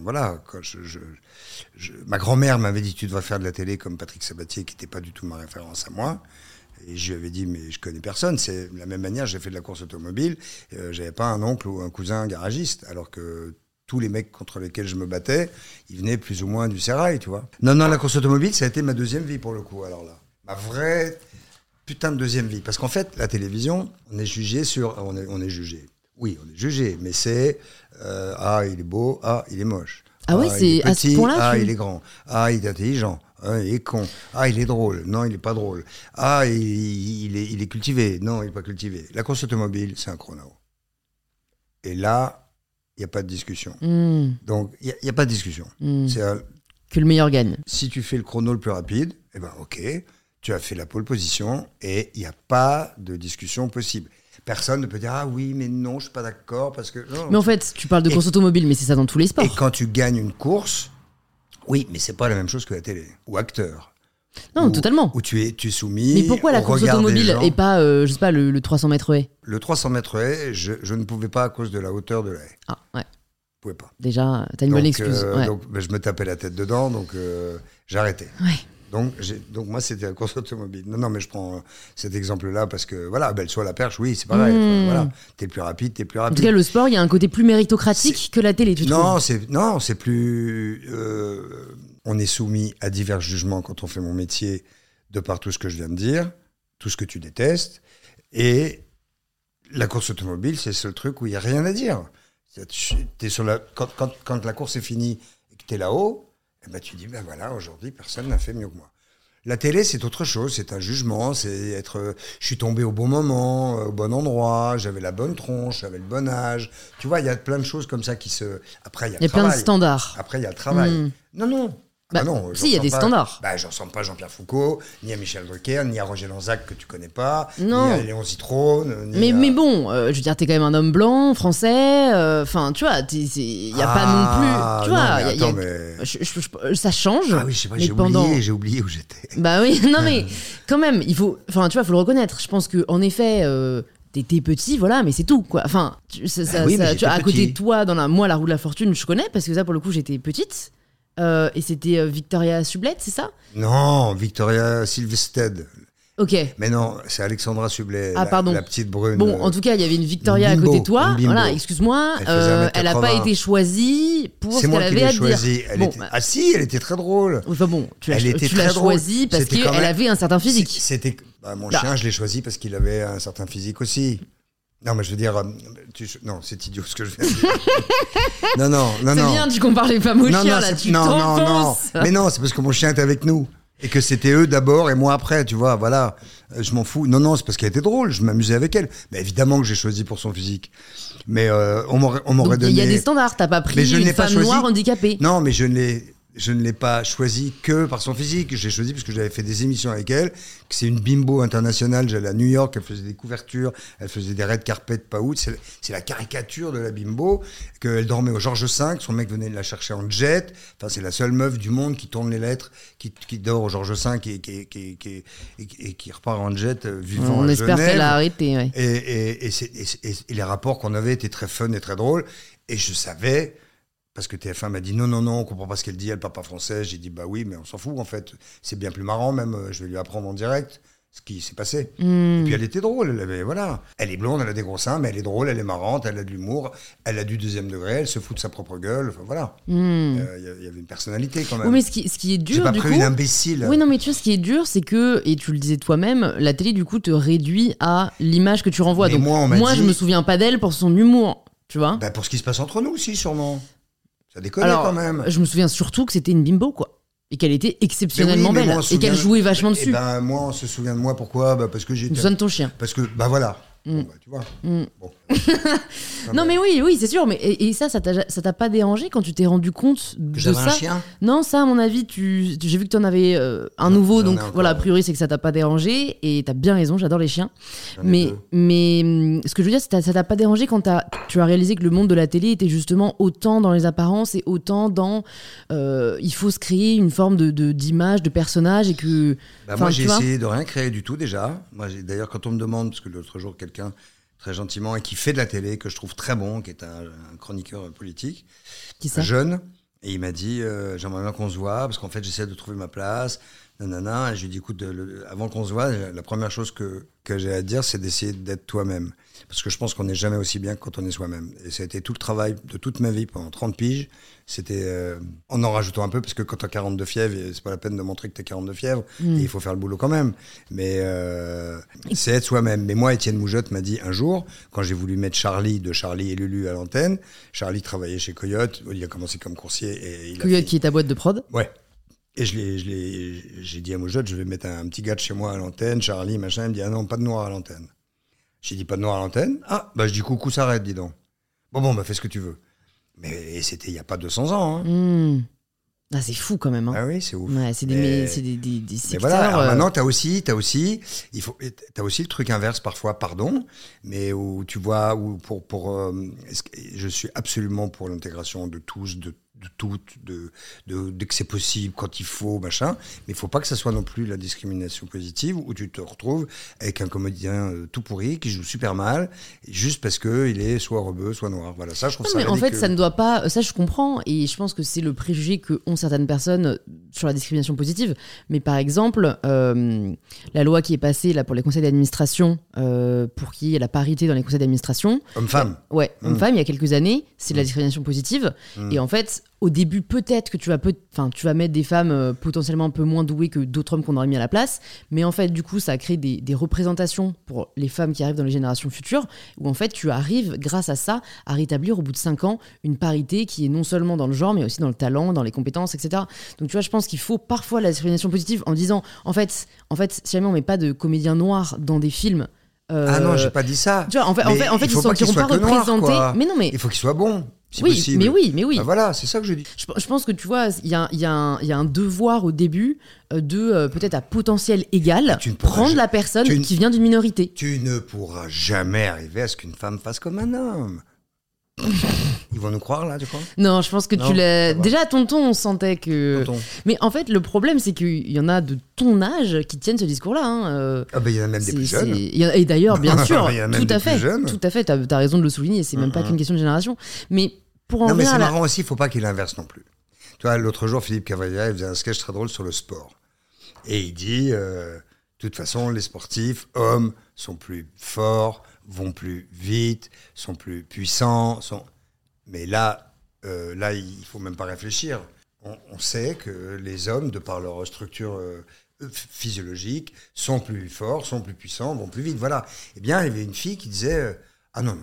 ma grand-mère m'avait dit tu dois faire de la télé comme Patrick Sabatier, qui n'était pas du tout ma référence à moi. Et je lui avais dit mais je connais personne. C'est de la même manière, j'ai fait de la course automobile. J'avais pas un oncle ou un cousin garagiste, alors que tous les mecs contre lesquels je me battais, ils venaient plus ou moins du sérail, tu vois. Non, la course automobile, ça a été ma deuxième vie pour le coup. Alors là, ma vraie putain de deuxième vie, parce qu'en fait, la télévision, on est jugé sur, on est jugé. Oui, on est jugé, mais c'est il est beau, il est moche. Ah ouais, il est c'est à ce petit, point-là. il est grand, il est intelligent, il est con, il est drôle, non, il est pas drôle, il est cultivé, non, il est pas cultivé. La course automobile, c'est un chrono. Et là, il n'y a pas de discussion. Donc, il n'y a pas de discussion. C'est Que le meilleur gagne. si tu fais le chrono le plus rapide, eh ben ok, tu as fait la pole position et il n'y a pas de discussion possible. Personne ne peut dire ah oui mais non je suis pas d'accord parce que non. Mais en fait, tu parles de course automobile, mais c'est ça dans tous les sports. Et quand tu gagnes une course, oui mais c'est pas la même chose que la télé ou acteur. Non, totalement. Où tu es soumis. Mais pourquoi la au course regard des automobile gens. et pas, je sais pas, le 300 mètres haie? Le 300 mètres haie, je ne pouvais pas à cause de la hauteur de la haie. Ah ouais. Je pouvais pas. Déjà, t'as une bonne excuse. Ouais. Donc je me tapais la tête dedans, donc j'ai arrêté. Ouais. Donc moi c'était la course automobile. Non mais je prends cet exemple-là parce que voilà, belle soit la perche, oui c'est pareil. Enfin, voilà, t'es plus rapide, t'es plus En rapide. tout cas, le sport, il y a un côté plus méritocratique que la télé, tu trouves? C'est plus. On est soumis à divers jugements quand on fait mon métier, de par tout ce que je viens de dire, tout ce que tu détestes, et la course automobile, c'est le seul truc où il y a rien à dire. T'es sur quand la course est finie et que t'es là-haut. Eh ben, tu dis, ben voilà, aujourd'hui, personne n'a fait mieux que moi. La télé, c'est autre chose, c'est un jugement, je suis tombé au bon moment, au bon endroit, j'avais la bonne tronche, j'avais le bon âge. Tu vois, il y a plein de choses comme ça Après, il y a le travail. Il y a plein de standards. Après, il y a le travail. Non. Non, si, il y a des standards. Je ressemble pas à Jean-Pierre Foucault, ni à Michel Drucker, ni à Roger Lanzac que tu connais pas, Non. ni à Léon Zitrone. Mais bon, je veux dire, t'es quand même un homme blanc, français, enfin, tu vois, il n'y a pas non plus. Tu vois, ça change. Ah oui, je sais pas, mais j'ai oublié où j'étais. Bah oui, non mais quand même, il faut le reconnaître. Je pense qu'en effet. T'étais petit, voilà, mais c'est tout, quoi. Enfin, à côté de toi, moi, la roue de la fortune, je connais, parce que ça, pour le coup, j'étais petite. Et c'était Victoria Sublet, c'est ça? Non, Victoria Silvstedt. Ok. Mais non, c'est Alexandra Sublet, pardon. La petite brune. Bon, en tout cas, il y avait une Victoria à côté de toi. Voilà, excuse-moi. Elle n'a pas été choisie pour ce qu'elle avait à dire. Ah si, elle était très drôle. Enfin bon, tu l'as choisie parce qu'elle avait un certain physique. Mon chien, je l'ai choisi parce qu'il avait un certain physique aussi. Non, mais je veux dire, non, c'est idiot ce que je viens de dire. non. C'est bien, tu compares les femmes aux chiens, là, tu t'enfonces. Mais non, c'est parce que mon chien était avec nous. Et que c'était eux d'abord et moi après, tu vois, voilà. Je m'en fous. Non, c'est parce qu'elle était drôle, je m'amusais avec elle. Mais évidemment que j'ai choisi pour son physique. Mais on m'aurait donné... Il y a des standards, t'as pas pris une femme noire handicapée. Non, mais je ne l'ai pas choisi que par son physique. J'ai choisi parce que j'avais fait des émissions avec elle, que c'est une bimbo internationale. J'allais à New York, elle faisait des couvertures, elle faisait des red carpet pas août. C'est la caricature de la bimbo, qu'elle dormait au Georges V, son mec venait de la chercher en jet. Enfin, c'est la seule meuf du monde qui tourne les lettres, qui dort au Georges V et qui repart en jet vivant On à espère Genève. qu'elle a arrêté, ouais. Et les rapports qu'on avait étaient très fun et très drôles. Et je savais... Parce que TF1 m'a dit non, on comprend pas ce qu'elle dit, elle parle pas français. J'ai dit bah oui, mais on s'en fout en fait. C'est bien plus marrant même, je vais lui apprendre en direct ce qui s'est passé. Et puis elle était drôle, elle est blonde, elle a des gros seins, mais elle est drôle, elle est marrante, elle a de l'humour, elle a du deuxième degré, elle se fout de sa propre gueule, enfin voilà. Il y avait une personnalité quand même. Oui, mais ce qui est dur, j'ai pas du pris coup... une imbécile. Oui, non, mais tu vois, ce qui est dur, c'est que, et tu le disais toi-même, la télé, du coup, te réduit à l'image que tu renvoies. Mais donc moi, je me souviens pas d'elle pour son humour, tu vois. Bah, pour ce qui se passe entre nous aussi, sûrement. Ça déconne quand même. Je me souviens surtout que c'était une bimbo, quoi. Et qu'elle était exceptionnellement belle. Et qu'elle jouait vachement dessus. Et ben, moi, on se souvient de moi, pourquoi ? Parce que j'étais... Nous sommes ton chien. Parce que, voilà. Bon, tu vois. Bon. Non mais oui, c'est sûr. Mais et ça t'a pas dérangé quand tu t'es rendu compte de j'avais ça? un chien. Non, ça à mon avis, j'ai vu que t'en avais un nouveau, donc voilà, a priori c'est que ça t'a pas dérangé et t'as bien raison. J'adore les chiens. Mais ce que je veux dire, c'est que ça t'a pas dérangé quand tu as réalisé que le monde de la télé était justement autant dans les apparences et autant dans il faut se créer une forme d'image, de personnage et que. Moi j'ai essayé de rien créer du tout déjà. Moi d'ailleurs quand on me demande, parce que l'autre jour quelqu'un très gentiment et qui fait de la télé, que je trouve très bon, qui est un chroniqueur politique, qui ça jeune, et il m'a dit j'aimerais bien qu'on se voit parce qu'en fait j'essaie de trouver ma place, nanana, et je lui ai dit écoute, avant qu'on se voit, la première chose que j'ai à te dire, c'est d'essayer d'être toi-même, parce que je pense qu'on n'est jamais aussi bien que quand on est soi-même, et ça a été tout le travail de toute ma vie pendant 30 piges. C'était en rajoutant un peu, parce que quand t'as 40 de fièvre, c'est pas la peine de montrer que t'as 40 de fièvre, et il faut faire le boulot quand même. Mais c'est être soi-même. Mais moi, Étienne Moujotte m'a dit un jour, quand j'ai voulu mettre Charlie de Charlie et Lulu à l'antenne, Charlie travaillait chez Coyote, il a commencé comme coursier. Et Coyote qui est ta boîte de prod. Ouais. Et j'ai dit à Moujotte, je vais mettre un petit gars de chez moi à l'antenne, Charlie, machin. Il me dit, ah non, pas de noir à l'antenne. J'ai dit, pas de noir à l'antenne. Ah, bah je dis, coucou, s'arrête, dis donc. Bon, bah fais ce que tu veux. Mais c'était il n'y a pas 200 ans. Hein. Ah, c'est fou quand même. Hein. Ah oui, c'est ouf. Ouais, c'est des secteurs. Mais voilà, alors maintenant, t'as aussi le truc inverse parfois, pardon, mais où tu vois, où je suis absolument pour l'intégration de tous, de toutes, dès que c'est possible, quand il faut, machin. Mais il faut pas que ça soit non plus la discrimination positive où tu te retrouves avec un comédien tout pourri qui joue super mal, juste parce que il est soit rebeu, soit noir. Voilà, ça, je trouve ça ridicule. En fait, ça ne doit pas. Ça, je comprends, et je pense que c'est le préjugé que ont certaines personnes sur la discrimination positive. Mais par exemple, la loi qui est passée là pour les conseils d'administration, pour qu'il y ait la parité dans les conseils d'administration. Homme-femme. Ouais, homme-femme. Il y a quelques années, c'est de la discrimination positive. Et en fait, au début, peut-être que tu vas mettre des femmes potentiellement un peu moins douées que d'autres hommes qu'on aurait mis à la place. Mais en fait, du coup, ça a créé des représentations pour les femmes qui arrivent dans les générations futures, où en fait, tu arrives, grâce à ça, à rétablir au bout de 5 ans une parité qui est non seulement dans le genre, mais aussi dans le talent, dans les compétences, etc. Donc, tu vois, je pense qu'il faut parfois la discrimination positive en disant, en fait, si jamais on met pas de comédiens noirs dans des films. Ah non, j'ai pas dit ça. Tu vois, en fait, ils ne sentiront pas représentés. Mais non, mais il faut qu'ils soient bons. Si oui, possible. mais oui. Bah voilà, c'est ça que je dis. Je pense que tu vois, il y a un devoir au début de peut-être à potentiel égal prendre la personne qui vient d'une minorité. Tu ne pourras jamais arriver à ce qu'une femme fasse comme un homme. Ils vont nous croire là, tu crois? Non, je pense que tu l'as. Déjà à ton ton, on sentait que. Mais en fait, le problème, c'est qu'il y en a de ton âge qui tiennent ce discours-là. Hein. Ah ben il y en a même des plus jeunes. Et d'ailleurs, bien sûr, tout à fait. Jeunes. Tout à fait. T'as raison de le souligner. C'est même pas qu'une question de génération. Mais pour en mais c'est marrant aussi. Il faut pas qu'il l'inverse non plus. Tu vois, l'autre jour, Philippe Cavaliere, il faisait un sketch très drôle sur le sport. Et il dit, de toute façon, les sportifs, hommes, sont plus forts, vont plus vite, sont plus puissants. Mais là, il faut même pas réfléchir. On sait que les hommes, de par leur structure physiologique, sont plus forts, sont plus puissants, vont plus vite. Voilà. Eh bien, il y avait une fille qui disait ah non.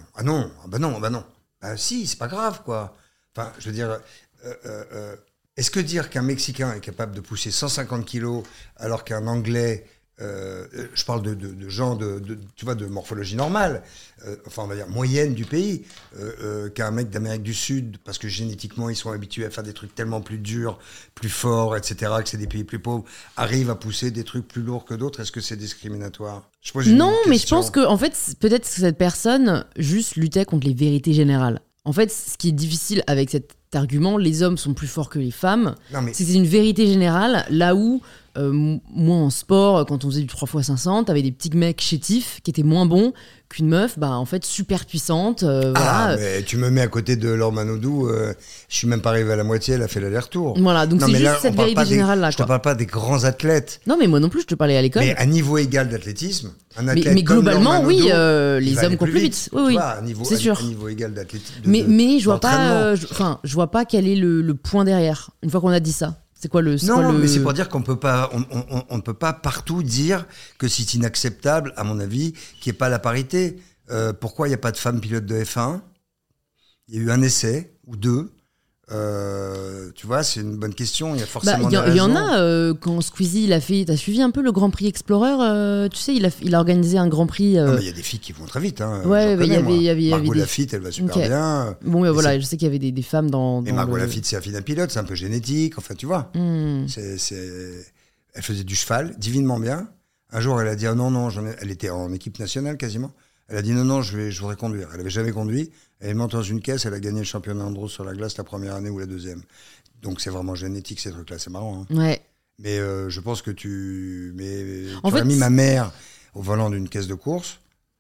Bah si, c'est pas grave, quoi. Enfin, je veux dire, est-ce que dire qu'un Mexicain est capable de pousser 150 kilos alors qu'un Anglais, je parle de gens tu vois, de morphologie normale, enfin on va dire moyenne du pays, qu'un mec d'Amérique du Sud, parce que génétiquement ils sont habitués à faire des trucs tellement plus durs, plus forts, etc., que c'est des pays plus pauvres, arrive à pousser des trucs plus lourds que d'autres? Est-ce que c'est discriminatoire? Non, mais je pense que en fait, peut-être que cette personne juste luttait contre les vérités générales. En fait, ce qui est difficile avec cet argument, les hommes sont plus forts que les femmes, c'est une vérité générale, là où moi en sport, quand on faisait du 3x500, t'avais des petits mecs chétifs qui étaient moins bons qu'une meuf, en fait super puissante. Voilà. Mais tu me mets à côté de Laure Manodou, je suis même pas arrivé à la moitié, elle a fait l'aller-retour. Voilà, donc c'est juste cette vérité générale là. Je te parle pas des grands athlètes. Non, mais moi non plus, je te parlais à l'école. Mais à niveau égal d'athlétisme, un athlète mais globalement, comme Laure oui, Manodou, les hommes courent plus vite. Oui, c'est sûr. À niveau égal d'athlétisme. Mais je vois pas, je vois pas quel est le point derrière. Une fois qu'on a dit ça. C'est quoi le... mais c'est pour dire qu'on peut pas, on ne peut pas partout dire que c'est inacceptable, à mon avis, qu'il n'y ait pas la parité. Pourquoi il n'y a pas de femmes pilotes de F1 ? Il y a eu un essai, ou deux, Tu vois, c'est une bonne question. Il y a forcément Il des raisons. y en a, quand Squeezie, t'as suivi un peu le Grand Prix Explorer, tu sais, il a organisé un Grand Prix. Non, mais il y a des filles qui vont très vite. Hein, ouais, il y avait Margot des... Lafitte, elle va super Okay. bien. Bon, voilà, je sais qu'il y avait des femmes dans Et Margot Lafitte, c'est Affida Pilote, c'est un peu génétique. Enfin, tu vois. Hmm. Elle faisait du cheval, divinement bien. Un jour, elle a dit non, elle était en équipe nationale quasiment. Elle a dit non, je voudrais conduire. Elle n'avait jamais conduit. Elle est montée dans une caisse, elle a gagné le championnat Andros sur la glace la première année ou la deuxième. Donc c'est vraiment génétique ces trucs-là, c'est marrant. Hein. Ouais. Mais je pense que tu aurais mis ma mère au volant d'une caisse de course.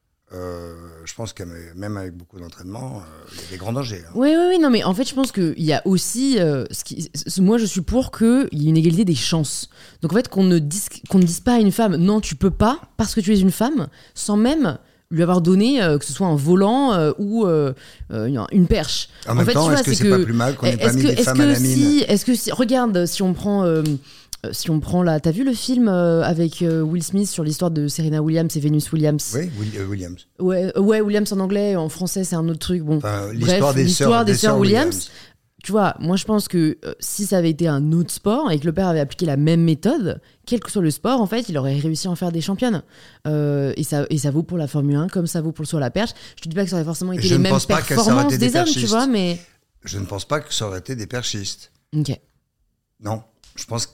Je pense que même avec beaucoup d'entraînement, il y a des grands dangers. Hein. Oui, non, mais en fait, je pense qu'il y a aussi. Moi, je suis pour qu'il y ait une égalité des chances. Donc, en fait, qu'on ne dise pas à une femme, non, tu peux pas, parce que tu es une femme, sans même lui avoir donné, que ce soit un volant ou une perche. En même temps, est-ce que c'est pas plus mal qu'on n'ait pas mis des femmes à la mine ? Regarde, si on prend là, t'as vu le film avec Will Smith sur l'histoire de Serena Williams et Venus Williams ? Oui, Williams. Ouais, Williams en anglais, en français c'est un autre truc. Bon, enfin, l'histoire des sœurs Williams. Tu vois, moi je pense que si ça avait été un autre sport et que le père avait appliqué la même méthode, quel que soit le sport, en fait, il aurait réussi à en faire des championnes. Et ça vaut pour la Formule 1 comme ça vaut pour le saut à la perche. Je te dis pas que ça aurait forcément été les mêmes performances des hommes, tu vois, mais... Je ne pense pas que ça aurait été des perchistes. Ok. Non, je pense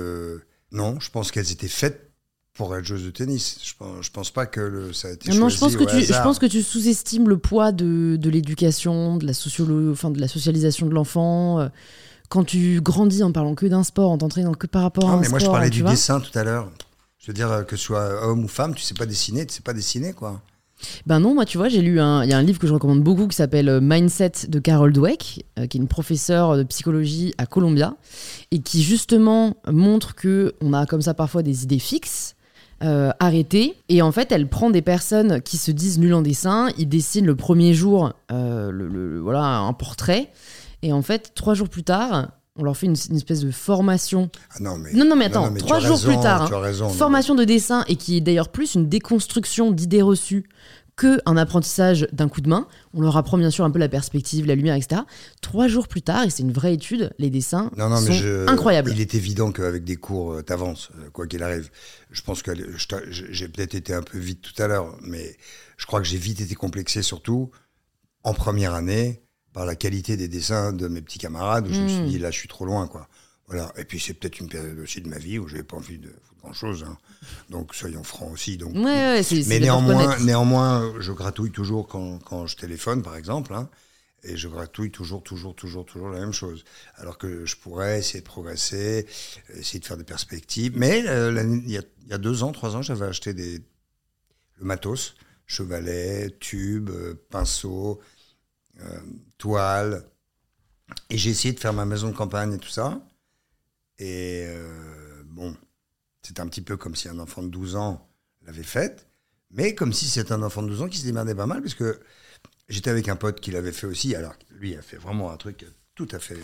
qu'elles étaient faites pour être joueuses de tennis. Je pense pas que ça a été choisi je pense que tu sous-estimes le poids de l'éducation, de la socialisation de l'enfant. Quand tu grandis en parlant que d'un sport, en t'entraînant que par rapport à un sport. Mais moi, je parlais du dessin tout à l'heure. Je veux dire, que ce soit homme ou femme, tu sais pas dessiner, quoi. Ben non, moi, tu vois, il y a un livre que je recommande beaucoup qui s'appelle Mindset de Carol Dweck, qui est une professeure de psychologie à Columbia, et qui justement montre qu'on a comme ça parfois des idées fixes, arrêtées, et en fait, elle prend des personnes qui se disent nulles en dessin, ils dessinent le premier jour voilà, un portrait, et en fait, 3 jours plus tard, on leur fait une espèce de formation. Ah non, mais attends, 3 jours plus tard, tu as raison, formation de dessin, et qui est d'ailleurs plus une déconstruction d'idées reçues qu'un apprentissage d'un coup de main. On leur apprend bien sûr un peu la perspective, la lumière, etc. 3 jours plus tard, et c'est une vraie étude, les dessins sont incroyables. Il est évident qu'avec des cours, t'avances, quoi qu'il arrive. Je pense que j'ai peut-être été un peu vite tout à l'heure, mais je crois que j'ai vite été complexé, surtout en première année, par la qualité des dessins de mes petits camarades, où je me suis dit, là, je suis trop loin, quoi. Voilà. Et puis, c'est peut-être une période aussi de ma vie où j'avais pas envie de foutre grand-chose. Hein. Donc, soyons francs aussi. Donc, mais néanmoins, je gratouille toujours quand je téléphone, par exemple, hein, et je gratouille toujours la même chose. Alors que je pourrais essayer de progresser, essayer de faire des perspectives. Mais il y a 2 ans, 3 ans, j'avais acheté le matos, chevalet, tube, pinceau, toile, et j'ai essayé de faire ma maison de campagne et tout ça. Et bon, c'est un petit peu comme si un enfant de 12 ans l'avait faite, mais comme si c'était un enfant de 12 ans qui se démerdait pas mal, parce que j'étais avec un pote qui l'avait fait aussi. Alors lui a fait vraiment un truc tout à fait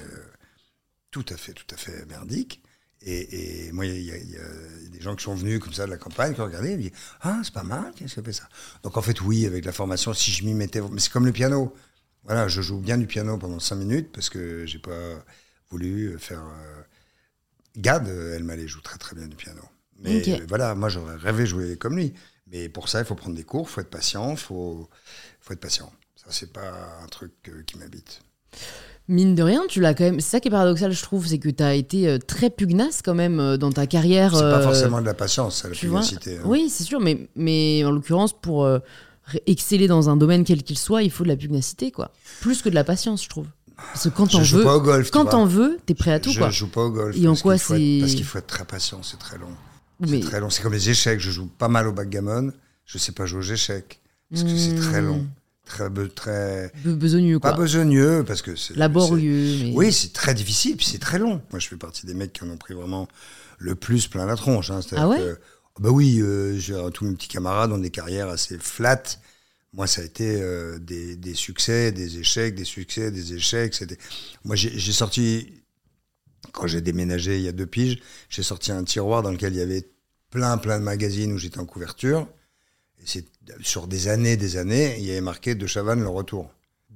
merdique. Et moi, il y a des gens qui sont venus comme ça de la campagne, qui ont regardé, et me disent « Ah, c'est pas mal, qu'est-ce que ça fait ça ?» Donc en fait, oui, avec la formation, si je m'y mettais... Mais c'est comme le piano. Voilà, je joue bien du piano pendant 5 minutes, parce que j'ai pas voulu faire... Gad, elle joue très très bien du piano. Mais voilà, moi j'aurais rêvé jouer comme lui. Mais pour ça, il faut prendre des cours, il faut être patient, faut être patient. Ça, c'est pas un truc qui m'habite. Mine de rien, tu l'as quand même. C'est ça qui est paradoxal, je trouve, c'est que tu as été très pugnace quand même dans ta carrière. C'est pas forcément de la patience, la pugnacité. Hein. Oui, c'est sûr, mais en l'occurrence, pour exceller dans un domaine quel qu'il soit, il faut de la pugnacité, quoi. Plus que de la patience, je trouve. Parce que quand t'en veux, pas au golf, quand veux, t'es prêt à tout, quoi. Je joue pas au golf. Et en quoi parce qu'il faut être très patient, c'est très long. C'est très long. C'est comme les échecs. Je joue pas mal au backgammon. Je sais pas jouer aux échecs parce que c'est très long, très besogneux, quoi. Pas besogneux parce que c'est laborieux. Mais... Oui, c'est très difficile puis c'est très long. Moi, je fais partie des mecs qui en ont pris vraiment le plus plein la tronche. Hein. Ah ouais. Bah oui, tous mes petits camarades ont des carrières assez flattes. Moi, ça a été des succès, des échecs, des succès, des échecs. Moi, j'ai sorti, quand j'ai déménagé il y a 2 piges, j'ai sorti un tiroir dans lequel il y avait plein de magazines où j'étais en couverture. Et sur des années, il y avait marqué De Chavannes, le retour.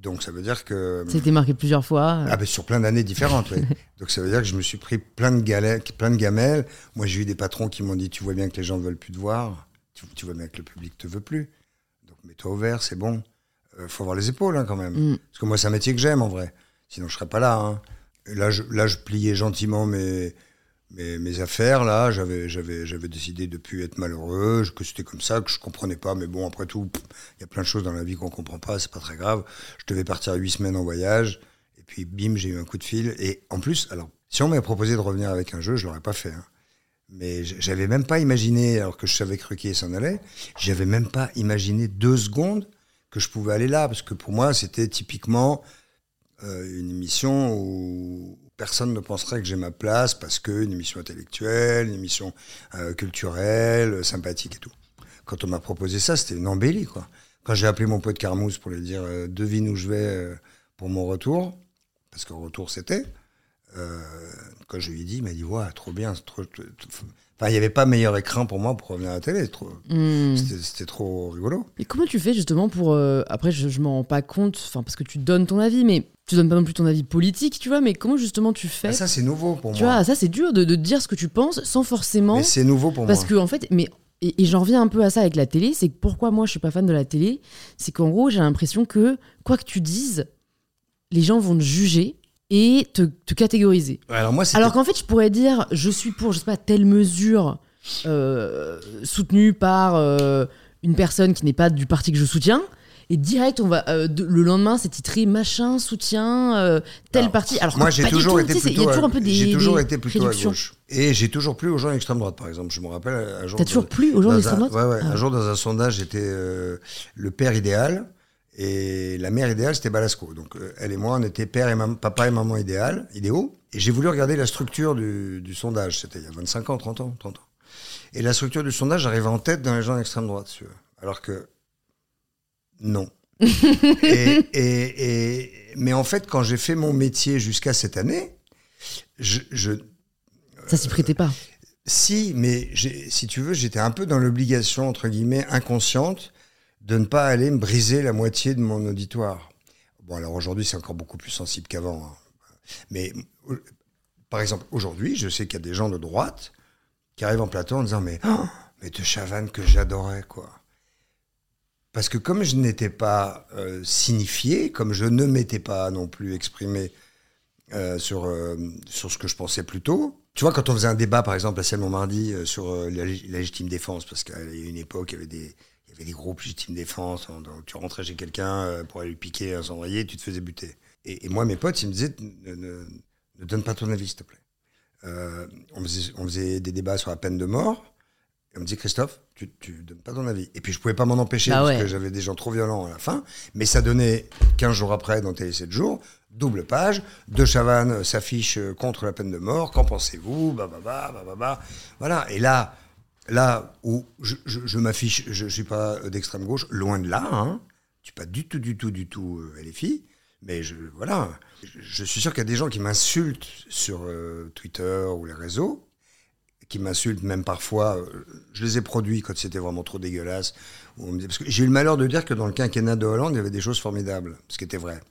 Donc ça veut dire que... Ça a été marqué plusieurs fois. Ah ben, sur plein d'années différentes, oui. Donc ça veut dire que je me suis pris plein de gamelles. Moi, j'ai eu des patrons qui m'ont dit, tu vois bien que les gens ne veulent plus te voir, tu vois bien que le public ne te veut plus. Donc mets-toi au vert, c'est bon. Faut avoir les épaules quand même. Parce que moi, c'est un métier que j'aime en vrai. Sinon, je ne serais pas là. Hein. Et là, je pliais gentiment mes affaires. Là, j'avais décidé de ne plus être malheureux, que c'était comme ça, que je ne comprenais pas. Mais bon, après tout, il y a plein de choses dans la vie qu'on ne comprend pas, c'est pas très grave. Je devais partir 8 semaines en voyage. Et puis, bim, j'ai eu un coup de fil. Et en plus, alors, si on m'avait proposé de revenir avec un jeu, je ne l'aurais pas fait. Hein. Mais j'avais même pas imaginé, alors que je savais que Ruquier s'en allait, j'avais même pas imaginé 2 secondes que je pouvais aller là. Parce que pour moi, c'était typiquement une émission où personne ne penserait que j'ai ma place, parce qu'une émission intellectuelle, une émission culturelle, sympathique et tout. Quand on m'a proposé ça, c'était une embellie, quoi. Quand j'ai appelé mon pote Carmouze pour lui dire « devine où je vais pour mon retour », parce qu'au retour c'était, quand je lui ai dit, il m'a dit « ouais, trop bien, c'est trop... » Enfin, il n'y avait pas meilleur écran pour moi pour revenir à la télé. C'était trop rigolo. Et comment tu fais justement pour... après, je ne m'en rends pas compte, parce que tu donnes ton avis, mais tu donnes pas non plus ton avis politique, tu vois, mais comment justement tu fais? Ça, c'est nouveau pour moi. Tu vois, ça, c'est dur de dire ce que tu penses sans forcément... Mais c'est nouveau pour moi. Parce que, en fait... Et j'en reviens un peu à ça avec la télé, c'est que pourquoi moi je suis pas fan de la télé, c'est qu'en gros, j'ai l'impression que, quoi que tu dises, les gens vont te juger et te catégoriser. Alors qu'en fait, je pourrais dire, je suis pour, je sais pas, telle mesure soutenue par une personne qui n'est pas du parti que je soutiens, et direct, on va le lendemain, c'est titré machin soutient tel parti. Alors moi, j'ai toujours été plutôt à réductions. Gauche. Et j'ai toujours plu aux gens d'extrême droite, par exemple. Je me rappelle un jour. T'as toujours plu aux gens d'extrême droite? Ouais. Un jour, dans un sondage, j'étais le père idéal. Et la mère idéale, c'était Balasco. Donc, elle et moi, on était papa et maman idéaux. Et j'ai voulu regarder la structure du sondage. C'était il y a 25 ans, 30 ans. Et la structure du sondage arrivait en tête dans les gens d'extrême droite. Si tu veux. Alors que, non. Mais en fait, quand j'ai fait mon métier jusqu'à cette année, ça s'y prêtait pas. Si, mais si tu veux, j'étais un peu dans l'obligation, entre guillemets, inconsciente, de ne pas aller me briser la moitié de mon auditoire. Bon, alors aujourd'hui, c'est encore beaucoup plus sensible qu'avant. Hein. Mais, par exemple, aujourd'hui, je sais qu'il y a des gens de droite qui arrivent en plateau en disant « mais de Chavannes que j'adorais, quoi ». Parce que comme je n'étais pas signifié, comme je ne m'étais pas non plus exprimé sur ce que je pensais plus tôt, tu vois, quand on faisait un débat, par exemple, à Ciel Montmardi, sur la légitime défense, parce qu'à une époque, il y avait des groupes légitime défense, donc tu rentrais chez quelqu'un pour aller lui piquer un cendrier et tu te faisais buter. Et moi, mes potes, ils me disaient ne donne pas ton avis, s'il te plaît. On faisait des débats sur la peine de mort. Et on me dit, Christophe, tu donnes pas ton avis. Et puis je pouvais pas m'en empêcher parce que j'avais des gens trop violents à la fin. Mais ça donnait 15 jours après, dans Télé 7 jours, double page, De Chavannes s'affiche contre la peine de mort. Qu'en pensez-vous? Voilà. Et là où je m'affiche, je suis pas d'extrême gauche, loin de là. Hein. Je suis pas du tout LFI. Mais je suis sûr qu'il y a des gens qui m'insultent sur Twitter ou les réseaux, qui m'insultent même parfois. Je les ai produits quand c'était vraiment trop dégueulasse. Parce que j'ai eu le malheur de dire que dans le quinquennat de Hollande, il y avait des choses formidables, ce qui est vrai.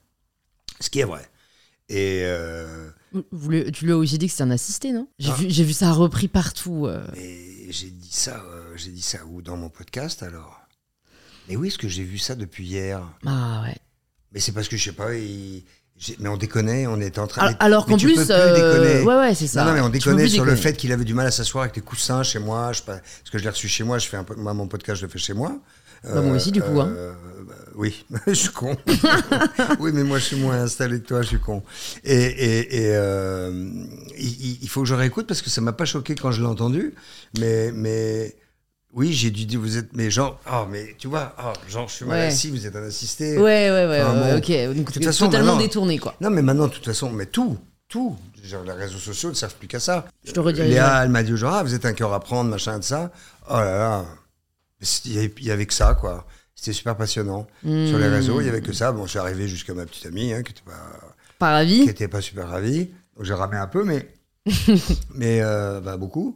Et tu lui as aussi dit que c'était un assisté, non? J'ai vu ça repris partout. Et j'ai dit ça où? Dans mon podcast, alors? Mais oui, parce que j'ai vu ça depuis hier. Ah ouais. Mais c'est parce que, je sais pas... Mais on déconnait, on était en train... Alors qu'en plus... ouais, c'est ça. Non, mais on déconnait sur le fait qu'il avait du mal à s'asseoir avec les coussins chez moi. Parce que je l'ai reçu chez moi, mon podcast, je le fais chez moi. Moi aussi, du coup. Hein. Oui, je suis con. Oui, mais moi, je suis moins installé que toi, je suis con. Et il faut que je réécoute parce que ça m'a pas choqué quand je l'ai entendu. Mais oui, j'ai dû dire, vous êtes, mais genre, mais tu vois, genre, je suis mal assis, vous êtes un assisté. Ouais, ok. Donc, de toute façon, totalement détourné, quoi. Non, mais maintenant, de toute façon, mais tout. Genre, les réseaux sociaux ne servent plus qu'à ça. Je te redirige. Léa, elle m'a dit, genre, vous êtes un cœur à prendre, machin, de ça. Oh là là. Il y avait que ça, quoi. C'était super passionnant. Sur les réseaux, il y avait que ça. Bon, je suis arrivé jusqu'à ma petite amie, qui était pas ravie. Qui était pas super ravie. Donc, j'ai ramé un peu, mais beaucoup.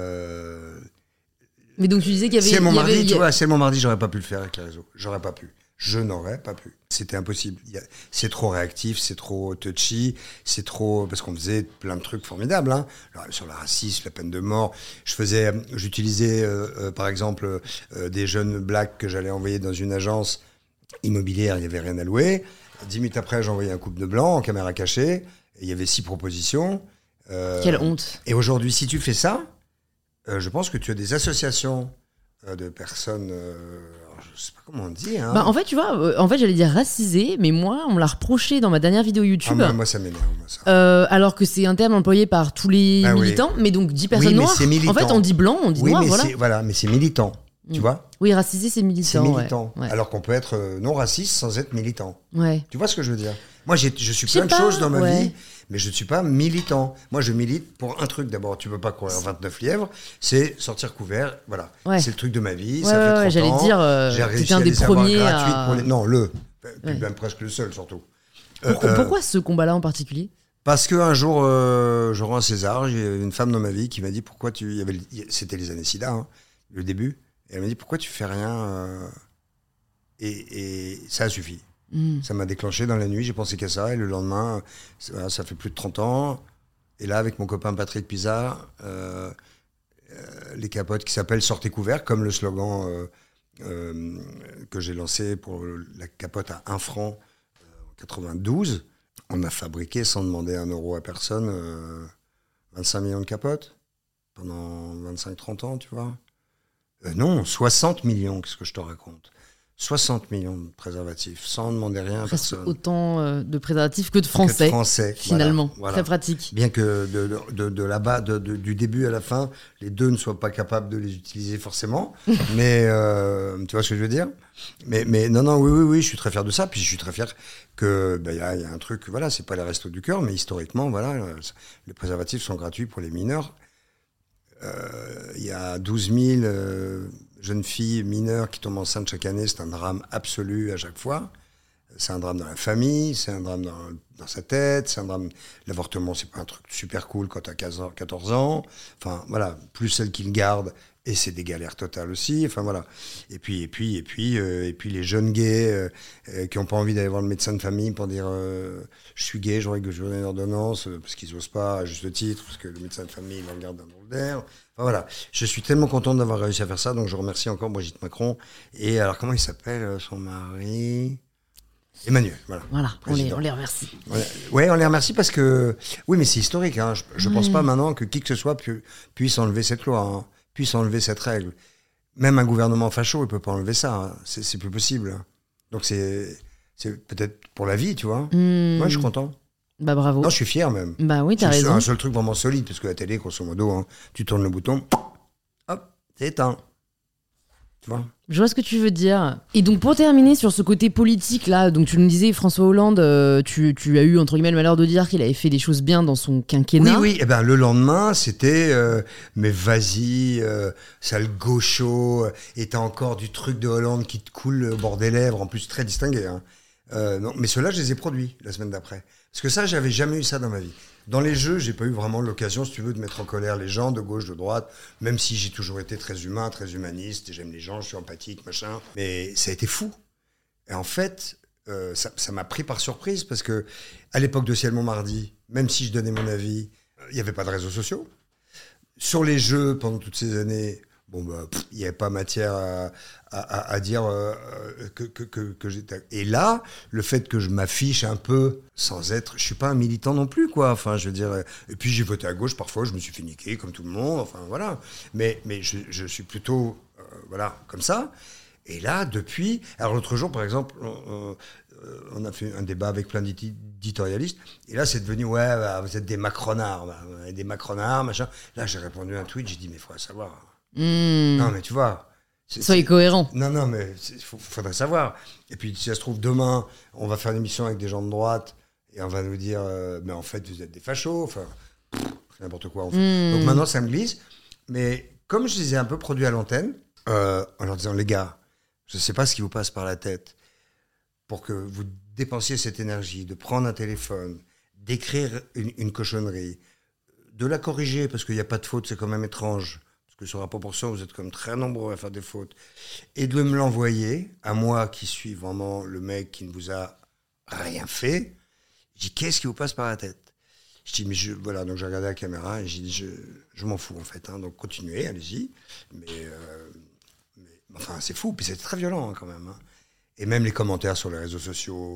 Mais donc tu disais qu'il y avait... Tu vois, c'est mon mardi, j'aurais pas pu le faire avec les réseaux. J'aurais pas pu. Je n'aurais pas pu. C'était impossible. C'est trop réactif, c'est trop touchy, c'est trop... Parce qu'on faisait plein de trucs formidables, hein. Sur le racisme, la peine de mort. J'utilisais, par exemple, des jeunes blacks que j'allais envoyer dans une agence immobilière, il n'y avait rien à louer. 10 minutes après, j'envoyais un couple de blanc en caméra cachée. Et il y avait 6 propositions. Quelle honte. Et aujourd'hui, si tu fais ça, je pense que tu as des associations de personnes... je sais pas comment on dit. Hein. En fait, tu vois, j'allais dire racisé, mais moi, on me l'a reproché dans ma dernière vidéo YouTube. Moi, ça m'énerve. Ça. Alors que c'est un terme employé par tous les militants, mais donc 10 personnes noires. En fait, on dit blanc, on dit noir, voilà. Mais c'est militant, tu vois. Oui, racisé, c'est militant. C'est militant. Ouais. Alors qu'on peut être non raciste sans être militant. Ouais. Tu vois ce que je veux dire? Moi, je suis plein de choses dans ma vie, mais je ne suis pas militant. Moi, je milite pour un truc. D'abord, tu ne peux pas courir 29 lièvres, c'est sortir couvert. Voilà. Ouais. C'est le truc de ma vie. Ça fait 30 ans. J'allais dire, j'ai réussi un des premiers pour les... Non, puis même presque le seul, surtout. Pourquoi ce combat-là en particulier? Parce qu'un jour, je rends à César, j'ai une femme dans ma vie qui m'a dit pourquoi c'était les années SIDA, hein, le début. Et elle m'a dit pourquoi tu fais rien et ça a suffi. Ça m'a déclenché dans la nuit, j'ai pensé qu'à ça. Et le lendemain, ça fait plus de 30 ans. Et là, avec mon copain Patrick Pizarre, les capotes qui s'appellent Sortez couverts, comme le slogan que j'ai lancé pour la capote à 1 franc en 92. On a fabriqué, sans demander 1 euro à personne, 25 millions de capotes pendant 25-30 ans, tu vois. Non, 60 millions, qu'est-ce que je te raconte? 60 millions de préservatifs, sans demander rien à personne. Autant de préservatifs que de Français, finalement. Voilà. Très pratique. Bien que de là-bas, du début à la fin, les deux ne soient pas capables de les utiliser forcément. Mais tu vois ce que je veux dire? Mais non, oui, je suis très fier de ça. Puis je suis très fier que y a un truc, voilà, c'est pas les restos du cœur, mais historiquement, voilà, les préservatifs sont gratuits pour les mineurs. Il y a 12 000 jeunes filles mineures qui tombent enceintes chaque année. C'est un drame absolu à chaque fois. C'est un drame dans la famille, c'est un drame dans sa tête, c'est un drame... L'avortement, c'est pas un truc super cool quand t'as 14 ans. Enfin, voilà, plus celles qui le gardent, et c'est des galères totales aussi. Enfin, voilà. Et puis les jeunes gays qui n'ont pas envie d'aller voir le médecin de famille pour dire je suis gay, j'aurais une ordonnance, parce qu'ils n'osent pas, à juste titre, parce que le médecin de famille, il en regarde d'un drôle d'air. Enfin, voilà. Je suis tellement content d'avoir réussi à faire ça, donc je remercie encore Brigitte Macron. Et alors, comment il s'appelle, son mari ? Emmanuel, voilà. Voilà, on les remercie. Ouais, on les remercie parce que... Oui, mais c'est historique. Hein. Je pense pas maintenant que qui que ce soit puisse enlever cette loi, hein, puisse enlever cette règle. Même un gouvernement facho, il peut pas enlever ça. Hein. C'est plus possible. Donc c'est peut-être pour la vie, tu vois. Moi, je suis content. Bah bravo. Non, je suis fier même. Bah oui, t'as raison. C'est un seul truc vraiment solide, parce que la télé, grosso modo, hein, tu tournes le bouton, hop, c'est éteint. Tu vois ? Je vois ce que tu veux dire. Et donc, pour terminer sur ce côté politique, là, donc tu nous disais, François Hollande, tu as eu, entre guillemets, le malheur de dire qu'il avait fait des choses bien dans son quinquennat. Oui. Et ben, le lendemain, c'était, mais vas-y, sale gaucho, et t'as encore du truc de Hollande qui te coule au bord des lèvres, en plus très distingué. Hein. Non, mais ceux-là, je les ai produits la semaine d'après. Parce que ça, j'avais jamais eu ça dans ma vie. Dans les jeux, j'ai pas eu vraiment l'occasion, si tu veux, de mettre en colère les gens de gauche, de droite, même si j'ai toujours été très humain, très humaniste, et j'aime les gens, je suis empathique, machin. Mais ça a été fou. Et en fait, ça m'a pris par surprise, parce que à l'époque de Ciel Montmardi, même si je donnais mon avis, il n'y avait pas de réseaux sociaux. Sur les jeux, pendant toutes ces années, il n'y avait pas matière à dire que j'étais... Et là, le fait que je m'affiche un peu sans être... Je suis pas un militant non plus, quoi. Enfin, je veux dire... Et puis, j'ai voté à gauche, parfois, je me suis fait niquer, comme tout le monde. Enfin, voilà. Mais je suis plutôt... voilà, comme ça. Et là, depuis... Alors, l'autre jour, par exemple, on a fait un débat avec plein d'éditorialistes. Et là, c'est devenu, vous êtes des macronards. Des macronards, machin. Là, j'ai répondu à un tweet, j'ai dit, mais il faudrait savoir... Non, mais tu vois... Soyez cohérent. Non, mais il faudrait savoir. Et puis, si ça se trouve, demain, on va faire une émission avec des gens de droite et on va nous dire, mais en fait, vous êtes des fachos. Enfin, n'importe quoi, en fait. Donc maintenant, ça me glisse. Mais comme je les ai un peu produits à l'antenne, en leur disant, les gars, je ne sais pas ce qui vous passe par la tête pour que vous dépensiez cette énergie de prendre un téléphone, d'écrire une cochonnerie, de la corriger, parce qu'il n'y a pas de faute, c'est quand même étrange. parce que sur la proportion, vous êtes comme très nombreux à faire des fautes, et de me l'envoyer à moi qui suis vraiment le mec qui ne vous a rien fait. Je dis, qu'est-ce qui vous passe par la tête? Je dis, mais voilà, donc j'ai regardé la caméra et j'ai dit, je m'en fous en fait, hein, donc continuez, allez-y. Mais enfin, c'est fou, puis c'était très violent hein, quand même. Hein. Et même les commentaires sur les réseaux sociaux,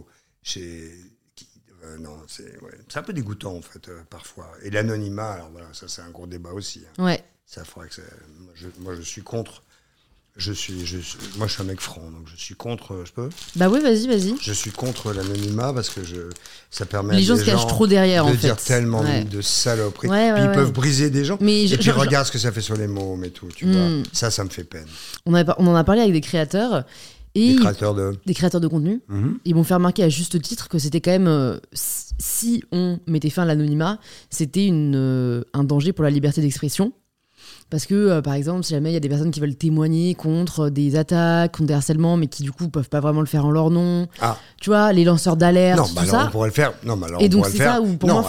non, c'est un peu dégoûtant en fait, parfois. Et l'anonymat, alors voilà, ça c'est un gros débat aussi. Hein. Ouais. Ça faudrait que moi je suis contre. Moi je suis un mec franc, donc je suis contre. Je peux? Bah oui, vas-y. Je suis contre l'anonymat parce que ça permet les à gens des se cachent gens trop derrière de en fait. dire tellement de saloperies. Puis ils peuvent briser des gens. Mais et puis regarde ce que ça fait sur les mômes et tout. Tu vois, ça me fait peine. On en a parlé avec des créateurs. Et des créateurs de contenu. Ils m'ont fait remarquer à juste titre que c'était quand même, si on mettait fin à l'anonymat, c'était un danger pour la liberté d'expression. Parce que, par exemple, si jamais il y a des personnes qui veulent témoigner contre des attaques, contre des harcèlements, mais qui du coup peuvent pas vraiment le faire en leur nom. Ah. Tu vois, les lanceurs d'alerte, tout alors ça. On pourrait le faire. Non, alors et donc c'est ça où pour moi,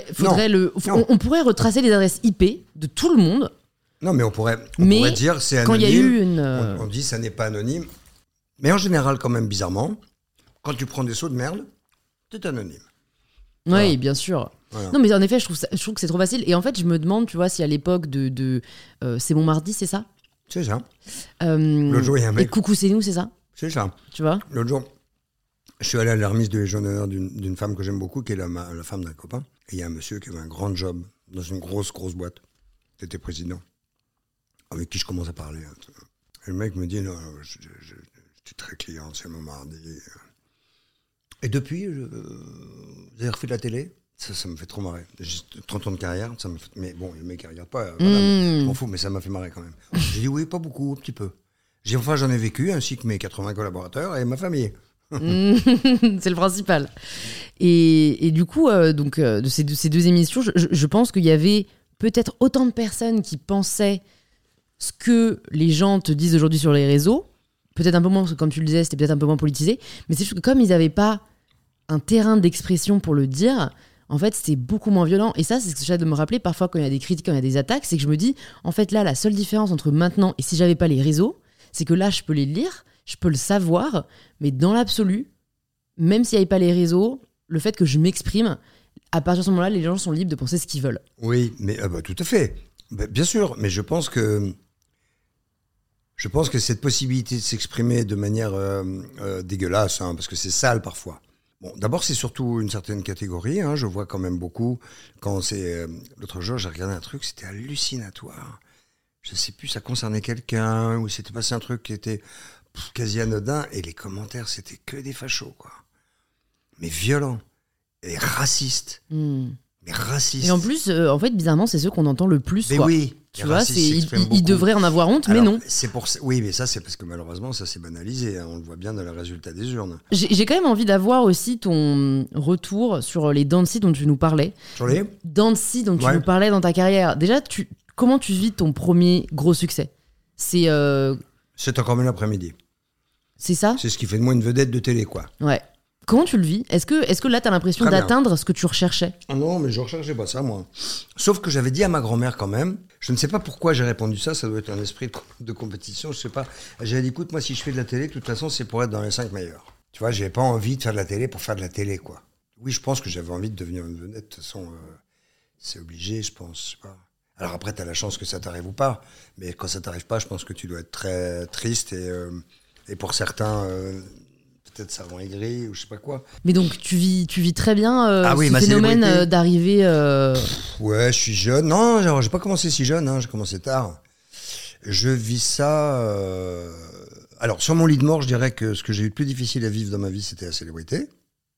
on pourrait retracer les adresses IP de tout le monde. Non, mais on pourrait dire c'est anonyme. Quand il y a eu on dit ça n'est pas anonyme. Mais en général, quand même, bizarrement, quand tu prends des sauts de merde, c'est anonyme. Oui, voilà. Bien sûr. Voilà. Non, mais en effet, je trouve que c'est trop facile. Et en fait, je me demande, tu vois, si à l'époque de C'est mon mardi, c'est ça? C'est ça. L'autre jour, il y a un mec. Et Coucou, c'est nous, c'est ça? C'est ça. Tu vois? L'autre jour, je suis allé à la remise de Légion d'honneur d'une femme que j'aime beaucoup, qui est la femme d'un copain. Et il y a un monsieur qui avait un grand job dans une grosse boîte. Qui était président. Avec qui je commence à parler. Et le mec me dit, non, je suis très client, c'est mon mardi. Et depuis, vous avez refait de la télé? Ça me fait trop marrer. J'ai 30 ans de carrière, ça me fait... mais bon, le mec il regarde pas, voilà, je m'en fous, mais ça m'a fait marrer quand même. J'ai dit oui, pas beaucoup, un petit peu. J'en ai vécu, ainsi que mes 80 collaborateurs et ma famille. C'est le principal. Et du coup, de ces deux émissions, je pense qu'il y avait peut-être autant de personnes qui pensaient ce que les gens te disent aujourd'hui sur les réseaux, peut-être un peu moins, parce que comme tu le disais, c'était peut-être un peu moins politisé, mais c'est juste que comme ils n'avaient pas un terrain d'expression pour le dire, en fait, c'était beaucoup moins violent. Et ça, c'est ce que j'essaie de me rappeler parfois quand il y a des critiques, quand il y a des attaques, c'est que je me dis, en fait, là, la seule différence entre maintenant et si j'avais pas les réseaux, c'est que là, je peux les lire, je peux le savoir, mais dans l'absolu, même s'il n'y avait pas les réseaux, le fait que je m'exprime, à partir de ce moment-là, les gens sont libres de penser ce qu'ils veulent. Oui, mais tout à fait. Bien sûr, mais je pense que cette possibilité de s'exprimer de manière dégueulasse, hein, parce que c'est sale parfois. Bon, d'abord, c'est surtout une certaine catégorie. Hein, je vois quand même beaucoup. Quand c'est l'autre jour, j'ai regardé un truc, c'était hallucinatoire. Je sais plus, ça concernait quelqu'un ou c'était passé un truc qui était quasi anodin et les commentaires, c'était que des fachos, quoi. Mais violents et racistes. Mais racistes. Et en plus, en fait, bizarrement, c'est ceux qu'on entend le plus. Mais quoi. oui. Tu vois, ils devraient en avoir honte, mais non. Oui, mais ça, c'est parce que malheureusement, ça s'est banalisé. Hein, on le voit bien dans le résultat des urnes. J'ai quand même envie d'avoir aussi ton retour sur les dents de scie dont tu nous parlais. Sur les dents de scie dont tu nous parlais dans ta carrière. Déjà, comment tu vis ton premier gros succès? C'est encore mieux l'après-midi. C'est ça? C'est ce qui fait de moi une vedette de télé, quoi. Ouais. Comment tu le vis? Est-ce que là, t'as l'impression d'atteindre ce que tu recherchais? Ah non, mais je recherchais pas ça, moi. Sauf que j'avais dit à ma grand-mère quand même, je ne sais pas pourquoi j'ai répondu ça doit être un esprit de compétition, je sais pas. J'avais dit, écoute, moi, si je fais de la télé, de toute façon, c'est pour être dans les 5 meilleurs. Tu vois, j'avais pas envie de faire de la télé pour faire de la télé, quoi. Oui, je pense que j'avais envie de devenir une vedette, de toute façon, c'est obligé, je pense, je sais pas. Alors après, t'as la chance que ça t'arrive ou pas, mais quand ça t'arrive pas, je pense que tu dois être très triste et pour certains... peut-être ça rend aigri ou je sais pas quoi. Mais donc tu vis très bien ce phénomène d'arriver... Ouais, je suis jeune. Non, genre, j'ai pas commencé si jeune, hein, j'ai commencé tard. Je vis ça... Alors, sur mon lit de mort, je dirais que ce que j'ai eu de plus difficile à vivre dans ma vie, c'était la célébrité.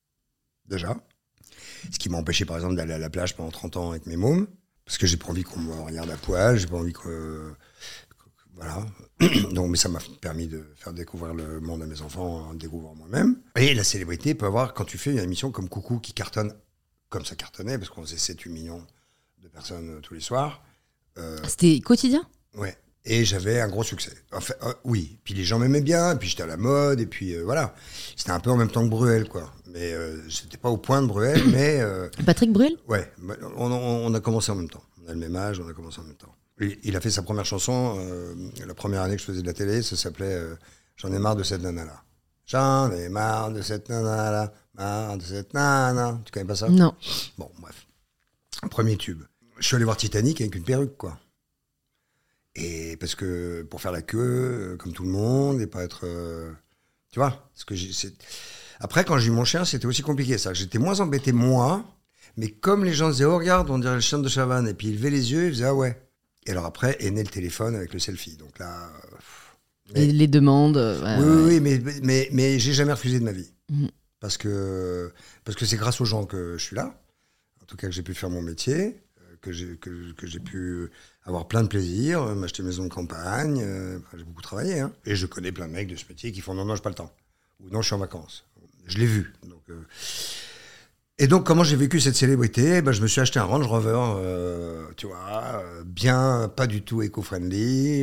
Déjà. Ce qui m'a empêché, par exemple, d'aller à la plage pendant 30 ans avec mes mômes. Parce que j'ai pas envie qu'on me regarde à poil, j'ai pas envie que... Voilà. Donc, mais ça m'a permis de faire découvrir le monde à mes enfants, en découvrant moi-même. Et la célébrité peut avoir, quand tu fais une émission comme Coucou qui cartonne, comme ça cartonnait, parce qu'on faisait 7-8 millions de personnes tous les soirs. C'était quotidien? Ouais. Et j'avais un gros succès. Enfin, oui. Puis les gens m'aimaient bien, et puis j'étais à la mode, et puis voilà. C'était un peu en même temps que Bruel, quoi. Mais c'était pas au point de Bruel, mais... Patrick Bruel? Ouais. On a commencé en même temps. On a le même âge, on a commencé en même temps. Il a fait sa première chanson, la première année que je faisais de la télé, ça s'appelait J'en ai marre de cette nana-là. J'en ai marre de cette nana-là, marre de cette nana. Tu connais pas ça? Non. Bon, bref. Premier tube. Je suis allé voir Titanic avec une perruque, quoi. Et parce que pour faire la queue, comme tout le monde, et pas être... tu vois, parce que après, quand j'ai eu mon chien, c'était aussi compliqué. Ça, j'étais moins embêté, moi, mais comme les gens disaient, oh, regarde, on dirait le chien de Chavannes, et puis ils levaient les yeux, ils faisaient, ah ouais. Et alors après, est né le téléphone avec le selfie. Donc là... Les demandes... oui, mais j'ai jamais refusé de ma vie. Parce que c'est grâce aux gens que je suis là, en tout cas que j'ai pu faire mon métier, que j'ai pu avoir plein de plaisir, m'acheter une maison de campagne, j'ai beaucoup travaillé. Hein. Et je connais plein de mecs de ce métier qui font non, j'ai pas le temps. Ou non, je suis en vacances. Je l'ai vu. Et donc, comment j'ai vécu cette célébrité? Je me suis acheté un Range Rover, tu vois, bien, pas du tout éco-friendly.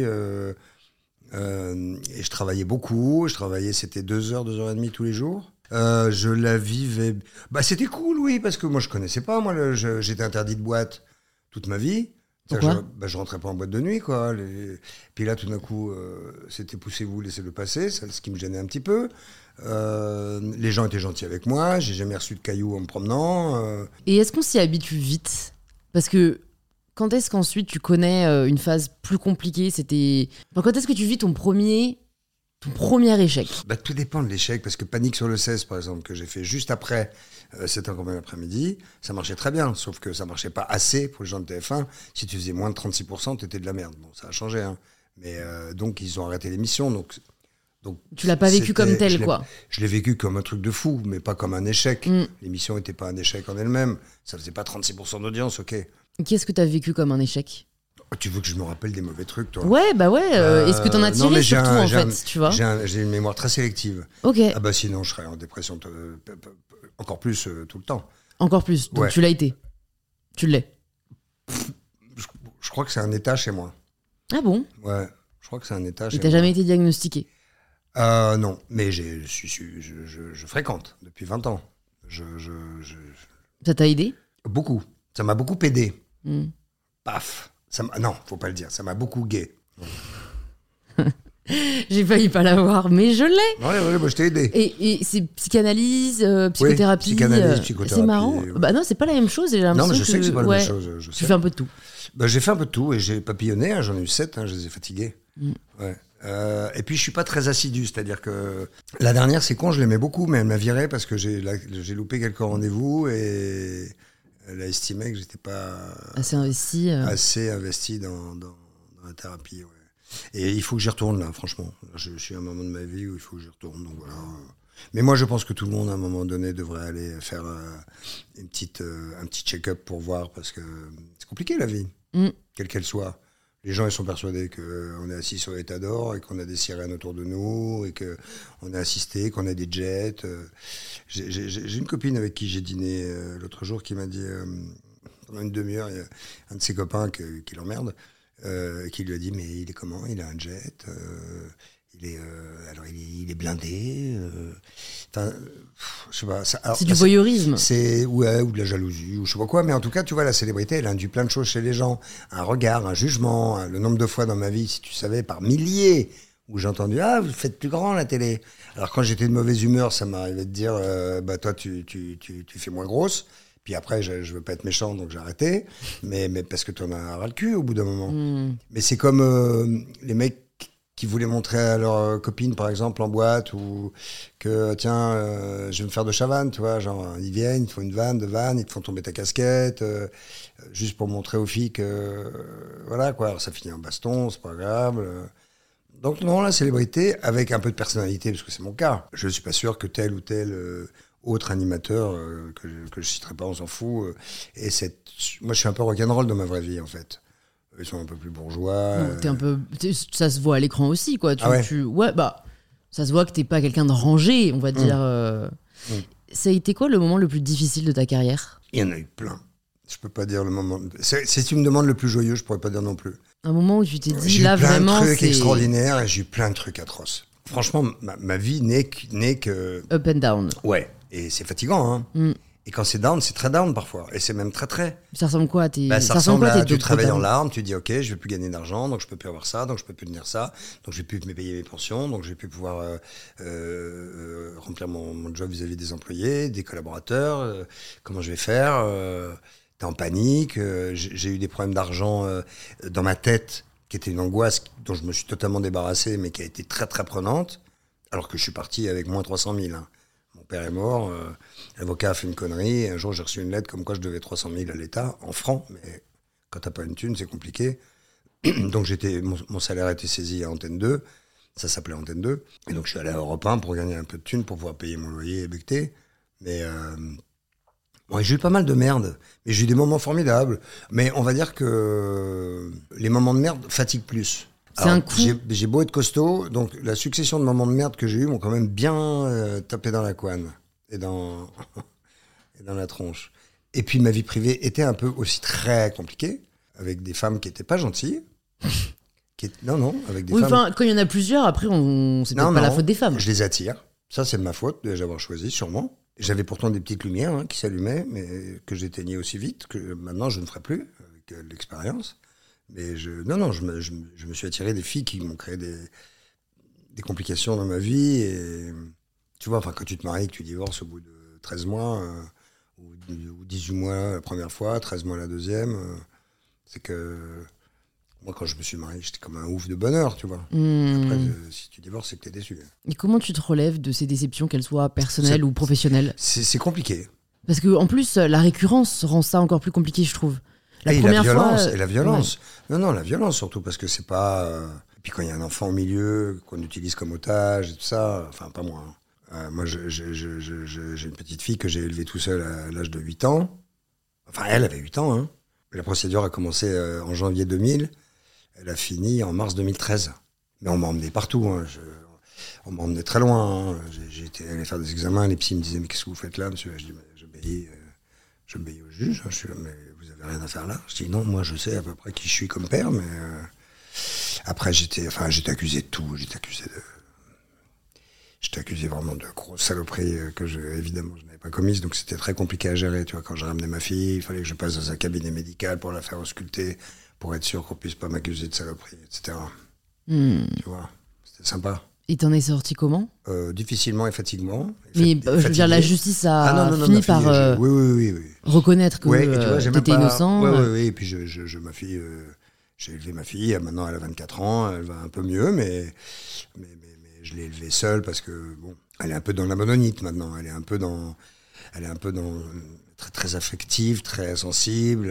Et je travaillais beaucoup. C'était 2h, 2h30 tous les jours. Je la vivais... c'était cool, oui, parce que moi, je connaissais pas. Moi, j'étais interdit de boîte toute ma vie. Pourquoi? Je rentrais pas en boîte de nuit, quoi. Puis là, tout d'un coup, c'était poussez-vous, laissez-le passer, c'est ce qui me gênait un petit peu. Les gens étaient gentils avec moi, j'ai jamais reçu de cailloux en me promenant. Et est-ce qu'on s'y habitue vite? Parce que quand est-ce qu'ensuite tu connais une phase plus compliquée? Quand est-ce que tu vis ton premier échec? Tout dépend de l'échec, parce que Panique sur le 16, par exemple, que j'ai fait juste après, c'était un combien l'après-midi, ça marchait très bien, sauf que ça marchait pas assez pour les gens de TF1. Si tu faisais moins de 36%, t'étais de la merde. Bon, ça a changé, hein. Mais donc, ils ont arrêté l'émission, donc tu l'as pas vécu comme tel, quoi. Je l'ai vécu comme un truc de fou, mais pas comme un échec. L'émission n'était pas un échec en elle-même. Ça faisait pas 36% d'audience, ok. Qu'est-ce que t'as vécu comme un échec? Tu veux que je me rappelle des mauvais trucs, toi? Ouais, est-ce que t'en as tiré surtout, en fait, tu vois? J'ai une mémoire très sélective. Ok. Sinon, je serais en dépression encore plus tout le temps. Encore plus, donc tu l'as été. Tu l'es. Je crois que c'est un état chez moi. Ah bon? Ouais, je crois que c'est un état chez moi. Et t'as jamais été diagnostiqué? Non, mais je fréquente depuis 20 ans. Ça t'a aidé? Beaucoup. Ça m'a beaucoup aidé. Paf. Non, faut pas le dire. Ça m'a beaucoup gay. J'ai failli pas l'avoir, mais je l'ai. Ouais, je t'ai aidé. Et c'est psychanalyse, psychothérapie. Oui, psychanalyse, psychothérapie. C'est marrant. Non, c'est pas la même chose. Non, mais je sais que c'est pas la même chose. Tu fais un peu de tout. J'ai fait un peu de tout et j'ai papillonné. Hein, j'en ai eu 7. Je les ai fatigués. Ouais. Et puis je suis pas très assidu, c'est-à-dire que la dernière, c'est con, je l'aimais beaucoup, mais elle m'a viré parce que j'ai loupé quelques rendez-vous et elle a estimé que j'étais pas assez investi dans la thérapie. Ouais. Et il faut que j'y retourne là, franchement. Je suis à un moment de ma vie où il faut que j'y retourne, donc voilà. Mais moi, je pense que tout le monde, à un moment donné, devrait aller faire un petit check-up pour voir, parce que c'est compliqué la vie, quelle qu'elle soit. Les gens, ils sont persuadés qu'on est assis sur l'état d'or et qu'on a des sirènes autour de nous et qu'on est assisté, qu'on a des jets. J'ai une copine avec qui j'ai dîné l'autre jour qui m'a dit, pendant une demi-heure, il y a un de ses copains qui l'emmerde, qui lui a dit, mais il est comment? Il a un jet, il est blindé. Je sais pas. C'est du voyeurisme. Ou de la jalousie, ou je sais pas quoi. Mais en tout cas, tu vois, la célébrité, elle induit plein de choses chez les gens. Un regard, un jugement. Le nombre de fois dans ma vie, si tu savais, par milliers, où j'ai entendu, vous faites plus grand la télé. Alors quand j'étais de mauvaise humeur, ça m'arrivait de dire, toi, tu fais moins grosse. Puis après, je veux pas être méchant, donc j'ai arrêté. Mais parce que tu en as ras le cul au bout d'un moment. Mais c'est comme les mecs qui voulaient montrer à leur copine, par exemple, en boîte, ou que, tiens, je vais me faire de Chavannes, tu vois, genre, ils viennent, ils te font une vanne, ils te font tomber ta casquette, juste pour montrer aux filles que, voilà, quoi, alors ça finit en baston, c'est pas grave. Donc non, la célébrité, avec un peu de personnalité, parce que c'est mon cas, je suis pas sûr que tel ou tel autre animateur, que je citerai pas, on s'en fout, moi je suis un peu rock'n'roll dans ma vraie vie, en fait. Ils sont un peu plus bourgeois. Ça se voit à l'écran aussi, quoi. Ouais, ça se voit que t'es pas quelqu'un de rangé, on va dire. Ça a été quoi le moment le plus difficile de ta carrière? Il y en a eu plein. Je peux pas dire le moment. Si tu me demandes le plus joyeux, je pourrais pas dire non plus. Un moment où tu t'es dit, j'ai là eu plein vraiment, de trucs extraordinaires et j'ai eu plein de trucs atroces. Franchement, ma vie n'est que... Up and down. Ouais, et c'est fatigant, hein. Et quand c'est down, c'est très down parfois. Et c'est même très très. Ça ressemble quoi à tes... Ça ressemble à tu travailles down en larmes, tu dis ok, je vais plus gagner d'argent, donc je peux plus avoir ça, donc je peux plus tenir ça, donc je vais plus me payer mes pensions, donc je vais plus pouvoir remplir mon job vis-à-vis des employés, des collaborateurs. Comment je vais faire T'es en panique. J'ai eu des problèmes d'argent dans ma tête, qui était une angoisse dont je me suis totalement débarrassé, mais qui a été très très prenante, alors que je suis parti avec moins 300 000. Hein. Mon père est mort, l'avocat a fait une connerie, et un jour j'ai reçu une lettre comme quoi je devais 300 000 à l'État, en francs, mais quand t'as pas une thune, c'est compliqué. Donc mon salaire a été saisi à Antenne 2, ça s'appelait Antenne 2, et donc je suis allé à Europe 1 pour gagner un peu de thunes, pour pouvoir payer mon loyer et becter. Mais bon, j'ai eu pas mal de merde, mais j'ai eu des moments formidables. Mais on va dire que les moments de merde fatiguent plus. C'est un coup. J'ai beau être costaud, donc la succession de moments de merde que j'ai eu m'ont quand même bien tapé dans la couenne et dans la tronche. Et puis ma vie privée était un peu aussi très compliquée, avec des femmes qui étaient pas gentilles. Non, avec des femmes. Enfin, quand il y en a plusieurs, après, c'est peut-être pas la faute des femmes. Je les attire. Ça, c'est de ma faute de les avoir choisis, sûrement. J'avais pourtant des petites lumières qui s'allumaient, mais que j'éteignais aussi vite que maintenant je ne ferai plus avec l'expérience. Mais je me suis attiré des filles qui m'ont créé des complications dans ma vie. Et tu vois, quand tu te maries, que tu divorces au bout de 13 mois, ou 18 mois la première fois, 13 mois la deuxième, c'est que moi, quand je me suis marié, j'étais comme un ouf de bonheur, tu vois. Après, si tu divorces, c'est que t'es déçu. Et comment tu te relèves de ces déceptions, qu'elles soient personnelles ou professionnelles ? C'est compliqué. Parce qu'en plus, la récurrence rend ça encore plus compliqué, je trouve. La violence. Ouais. Non, la violence surtout, parce que c'est pas... Et puis quand il y a un enfant au milieu, qu'on utilise comme otage et tout ça, enfin, pas moi. Moi, j'ai une petite fille que j'ai élevée tout seul à l'âge de 8 ans. Enfin, elle avait 8 ans. Hein. La procédure a commencé en janvier 2000. Elle a fini en mars 2013. Mais on m'a emmené partout. Hein. On m'a emmené très loin. Hein. J'étais allé faire des examens. Les psys me disaient « Mais qu'est-ce que vous faites là, monsieur ?» Je dis « J'obéis au juge. » Je suis là « Mais vous avez rien à faire là ?» Je dis « Non, moi je sais à peu près qui je suis comme père. » Mais après, j'étais accusé de tout. J'étais accusé vraiment de grosses saloperies que évidemment je n'avais pas commises. Donc c'était très compliqué à gérer. Tu vois, quand j'ai ramené ma fille, il fallait que je passe dans un cabinet médical pour la faire ausculter, pour être sûr qu'on puisse pas m'accuser de saloperie, etc. Tu vois, c'était sympa. Et t'en es sorti comment ? Difficilement et fatiguement. Mais je veux dire, la justice a fini par reconnaître que t'étais innocent. Oui. Et puis j'ai élevé ma fille. Maintenant, elle a 24 ans. Elle va un peu mieux, mais je l'ai élevée seule parce que bon, elle est un peu dans l'abandonnite maintenant. Elle est un peu dans très, très affective, très sensible.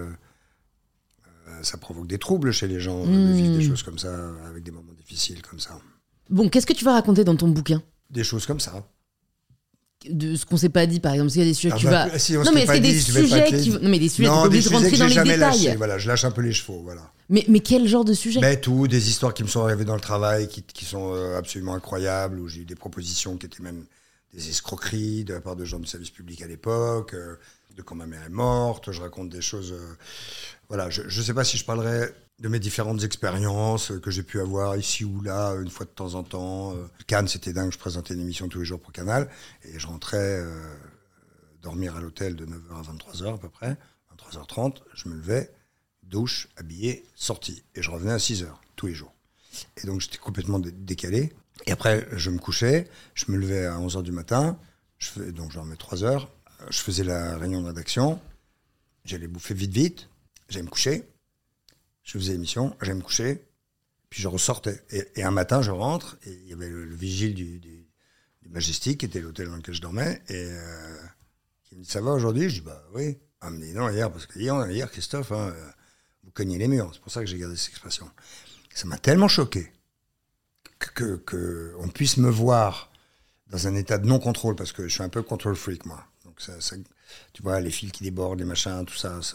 Ça provoque des troubles chez les gens de vivre des choses comme ça, avec des moments difficiles comme ça. Bon, qu'est-ce que tu vas raconter dans ton bouquin ? Des choses comme ça. De ce qu'on s'est pas dit, par exemple, s'il y a des sujets que tu vas... Si non, mais est-ce qu'il y a des sujets qui... Non, mais des sujets, t'es obligé de rentrer dans les détails. Lâché, voilà, je lâche un peu les chevaux, voilà. Mais quel genre de sujet ? Tout, des histoires qui me sont arrivées dans le travail, qui sont absolument incroyables, où j'ai eu des propositions qui étaient même des escroqueries de la part de gens du service public à l'époque, de quand ma mère est morte, je raconte des choses... voilà, je sais pas si je parlerai de mes différentes expériences que j'ai pu avoir ici ou là, une fois de temps en temps. Cannes, c'était dingue, je présentais une émission tous les jours pour Canal, et je rentrais dormir à l'hôtel de 9h à 23h à peu près, 23h30, je me levais, douche, habillé, sorti, et je revenais à 6h, tous les jours. Et donc j'étais complètement décalé, et après je me couchais, je me levais à 11h du matin, donc je dormais 3h, je faisais la réunion de rédaction, j'allais bouffer vite, j'allais me coucher, je faisais l'émission, j'allais me coucher, puis je ressortais. Et un matin, je rentre, et il y avait le vigile du Majestic, qui était l'hôtel dans lequel je dormais, et qui me dit « Ça va aujourd'hui ?» Je dis « Bah oui. » Ah, me dit « Non, hier, parce que hier Christophe, vous cognez les murs. » C'est pour ça que j'ai gardé cette expression. Ça m'a tellement choqué qu'on puisse me voir dans un état de non-contrôle, parce que je suis un peu control freak, moi. Donc ça, tu vois, les fils qui débordent, les machins, tout ça...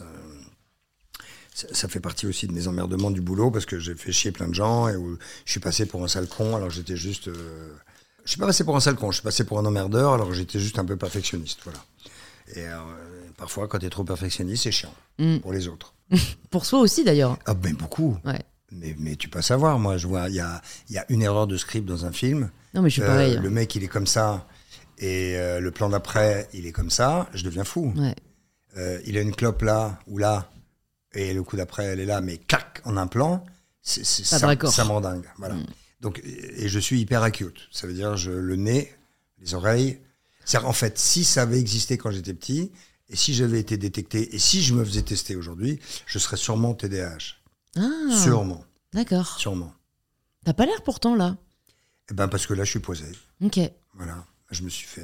Ça fait partie aussi de mes emmerdements du boulot, parce que j'ai fait chier plein de gens et où je suis passé pour un sale con, alors j'étais juste... Je suis pas passé pour un sale con, je suis passé pour un emmerdeur, alors j'étais juste un peu perfectionniste, voilà. Et parfois, quand t'es trop perfectionniste, c'est chiant, pour les autres. Pour soi aussi, d'ailleurs. Ah ben beaucoup. Ouais. Mais tu peux savoir, moi, je vois, il y a une erreur de script dans un film. Non, mais je suis pareil. Le mec, il est comme ça, Et le plan d'après, il est comme ça, je deviens fou. Ouais. Il a une clope là ou là, et le coup d'après, elle est là, mais clac, en un plan, ça me rend dingue. Voilà. Donc, et je suis hyper acute. Ça veut dire le nez, les oreilles. En fait, si ça avait existé quand j'étais petit, et si j'avais été détecté, et si je me faisais tester aujourd'hui, je serais sûrement TDAH. Ah, sûrement. D'accord. Sûrement. T'as pas l'air pourtant, là. Eh ben, parce que là, je suis posé. Ok. Voilà. Je me suis fait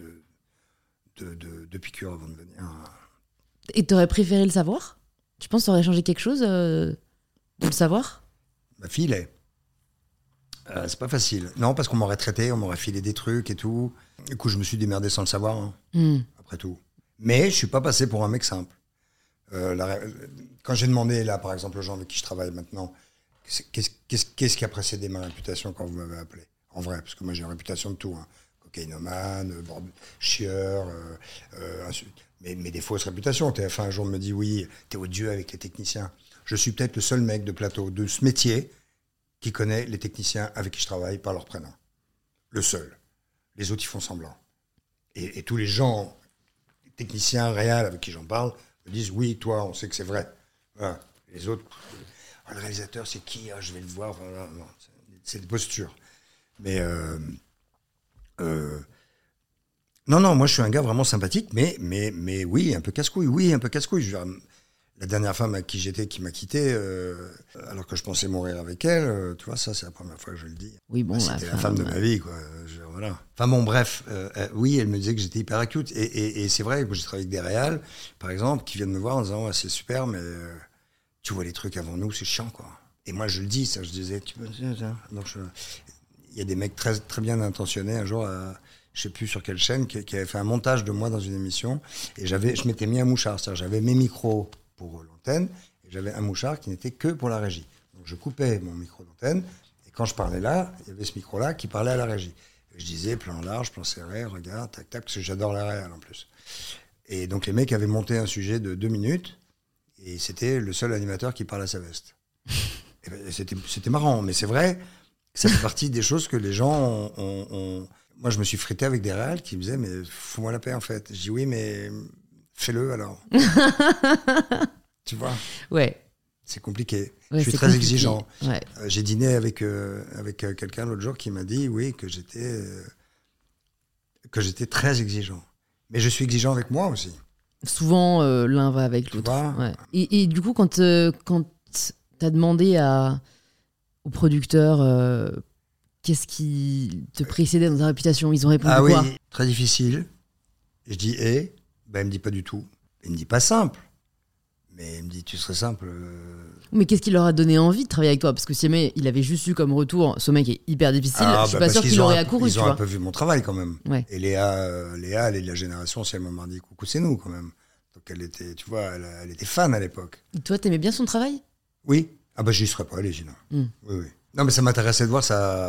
de piqûres avant de venir. Et t'aurais préféré le savoir? Tu penses que ça aurait changé quelque chose de le savoir? Ma fille l'est. C'est pas facile. Non, parce qu'on m'aurait traité, on m'aurait filé des trucs et tout. Du coup, je me suis démerdé sans le savoir, hein, après tout. Mais je suis pas passé pour un mec simple. Quand j'ai demandé, là, par exemple, aux gens avec qui je travaille maintenant, qu'est-ce qui a précédé ma réputation quand vous m'avez appelé? En vrai, parce que moi, j'ai une réputation de tout. Hein. Cocaïnomane, chieur, mais des fausses réputations. TF1 un jour me dit, oui, t'es odieux avec les techniciens. Je suis peut-être le seul mec de plateau de ce métier qui connaît les techniciens avec qui je travaille par leur prénom. Le seul. Les autres, ils font semblant. Et tous les gens, les techniciens réels avec qui j'en parle, me disent, oui, toi, on sait que c'est vrai. Voilà. Les autres, le réalisateur, c'est qui? Je vais le voir. Voilà. Non, c'est des postures. Mais non, moi, je suis un gars vraiment sympathique, mais oui, un peu casse-couille. Oui, un peu casse-couille. Je veux dire, la dernière femme à qui j'étais, qui m'a quitté, alors que je pensais mourir avec elle, tu vois, ça, c'est la première fois que je le dis. Oui, bon, c'était la femme de ma vie, quoi. Voilà. Enfin bon, bref, oui, elle me disait que j'étais hyper acute. Et c'est vrai que j'ai travaillé avec des réals, par exemple, qui viennent me voir en disant, ouais, c'est super, mais tu vois les trucs avant nous, c'est chiant, quoi. Et moi, je le dis, ça, je disais, donc il y a des mecs très, très bien intentionnés, un jour, je sais plus sur quelle chaîne, qui avait fait un montage de moi dans une émission, et je m'étais mis un mouchard, c'est-à-dire j'avais mes micros pour l'antenne, et j'avais un mouchard qui n'était que pour la régie. Donc je coupais mon micro d'antenne, et quand je parlais là, il y avait ce micro-là qui parlait à la régie. Et je disais plan large, plan serré, regarde, tac, tac, parce que j'adore la réal en plus. Et donc les mecs avaient monté un sujet de 2 minutes, et c'était le seul animateur qui parlait à sa veste. Et ben, c'était marrant, mais c'est vrai que ça fait partie des choses que les gens ont... Moi, je me suis frité avec des réals qui me disaient, mais fous-moi la paix, en fait. Je dis, oui, mais fais-le, alors. Tu vois? Ouais. C'est compliqué. Ouais, je suis très compliqué. exigeant. Ouais. J'ai dîné avec quelqu'un l'autre jour qui m'a dit, oui, que j'étais très exigeant. Mais je suis exigeant avec moi aussi. Souvent, l'un va avec l'autre. Ouais. Et du coup, quand t'as demandé au producteur... qu'est-ce qui te précédait dans ta réputation? Ils ont répondu quoi? Ah oui, très difficile. Et je dis, il me dit pas du tout. Il me dit pas simple. Mais il me dit, tu serais simple. Mais qu'est-ce qui leur a donné envie de travailler avec toi? Parce que si jamais il avait juste eu comme retour, ce mec est hyper difficile, je suis pas sûr qu'il aurait accouru. Ils ont un peu vu mon travail quand même. Ouais. Et Léa, elle est de la génération, si elle m'a dit, coucou, c'est nous quand même. Donc elle était, tu vois, elle était fan à l'époque. Et toi, t'aimais bien son travail? Oui. Ah bah j'y serais pas allé sinon. Oui. Non, mais ça m'intéressait de voir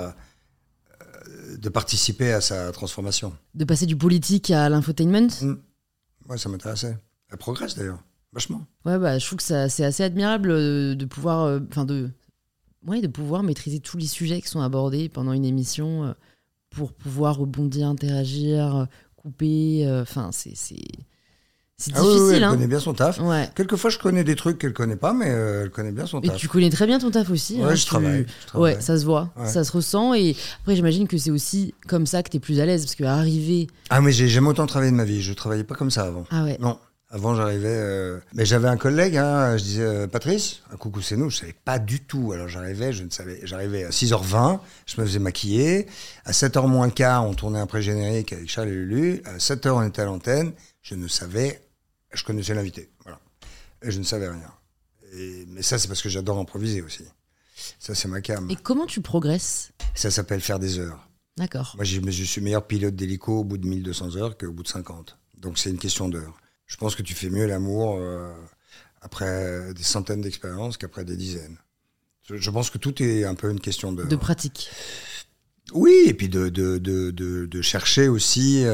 de participer à sa transformation. De passer du politique à l'infotainment? Ouais, ça m'intéressait. Elle progresse d'ailleurs, vachement. Ouais, bah, je trouve que c'est assez admirable de pouvoir, de pouvoir maîtriser tous les sujets qui sont abordés pendant une émission pour pouvoir rebondir, interagir, couper. C'est difficile. Oui, elle hein. connaît bien son taf. Ouais. Quelquefois, je connais des trucs qu'elle connaît pas, mais elle connaît bien son taf. Et tu connais très bien ton taf aussi. Ouais, hein, je travaille. Ouais, ça se voit, ça se ressent. Et après, j'imagine que c'est aussi comme ça que t'es plus à l'aise, parce qu'arriver... Ah, mais j'ai jamais autant travaillé de ma vie. Je travaillais pas comme ça avant. Ah ouais. Non. Avant, j'arrivais... Mais j'avais un collègue, je disais, Patrice, un coucou, c'est nous. Je savais pas du tout. Alors, j'arrivais à 6h20, je me faisais maquiller. À 7h moins le quart, on tournait un pré-générique avec Charles et Lulu. À 7h, on était à l'antenne. Je connaissais l'invité, voilà. Et je ne savais rien. Mais ça, c'est parce que j'adore improviser aussi. Ça, c'est ma cam. Et comment tu progresses? Ça s'appelle faire des heures. D'accord. Moi, je suis meilleur pilote d'hélico au bout de 1200 heures qu'au bout de 50. Donc, c'est une question d'heures. Je pense que tu fais mieux l'amour après des centaines d'expériences qu'après des dizaines. Je pense que tout est un peu une question d'heures. De pratique. Oui, et puis de chercher aussi...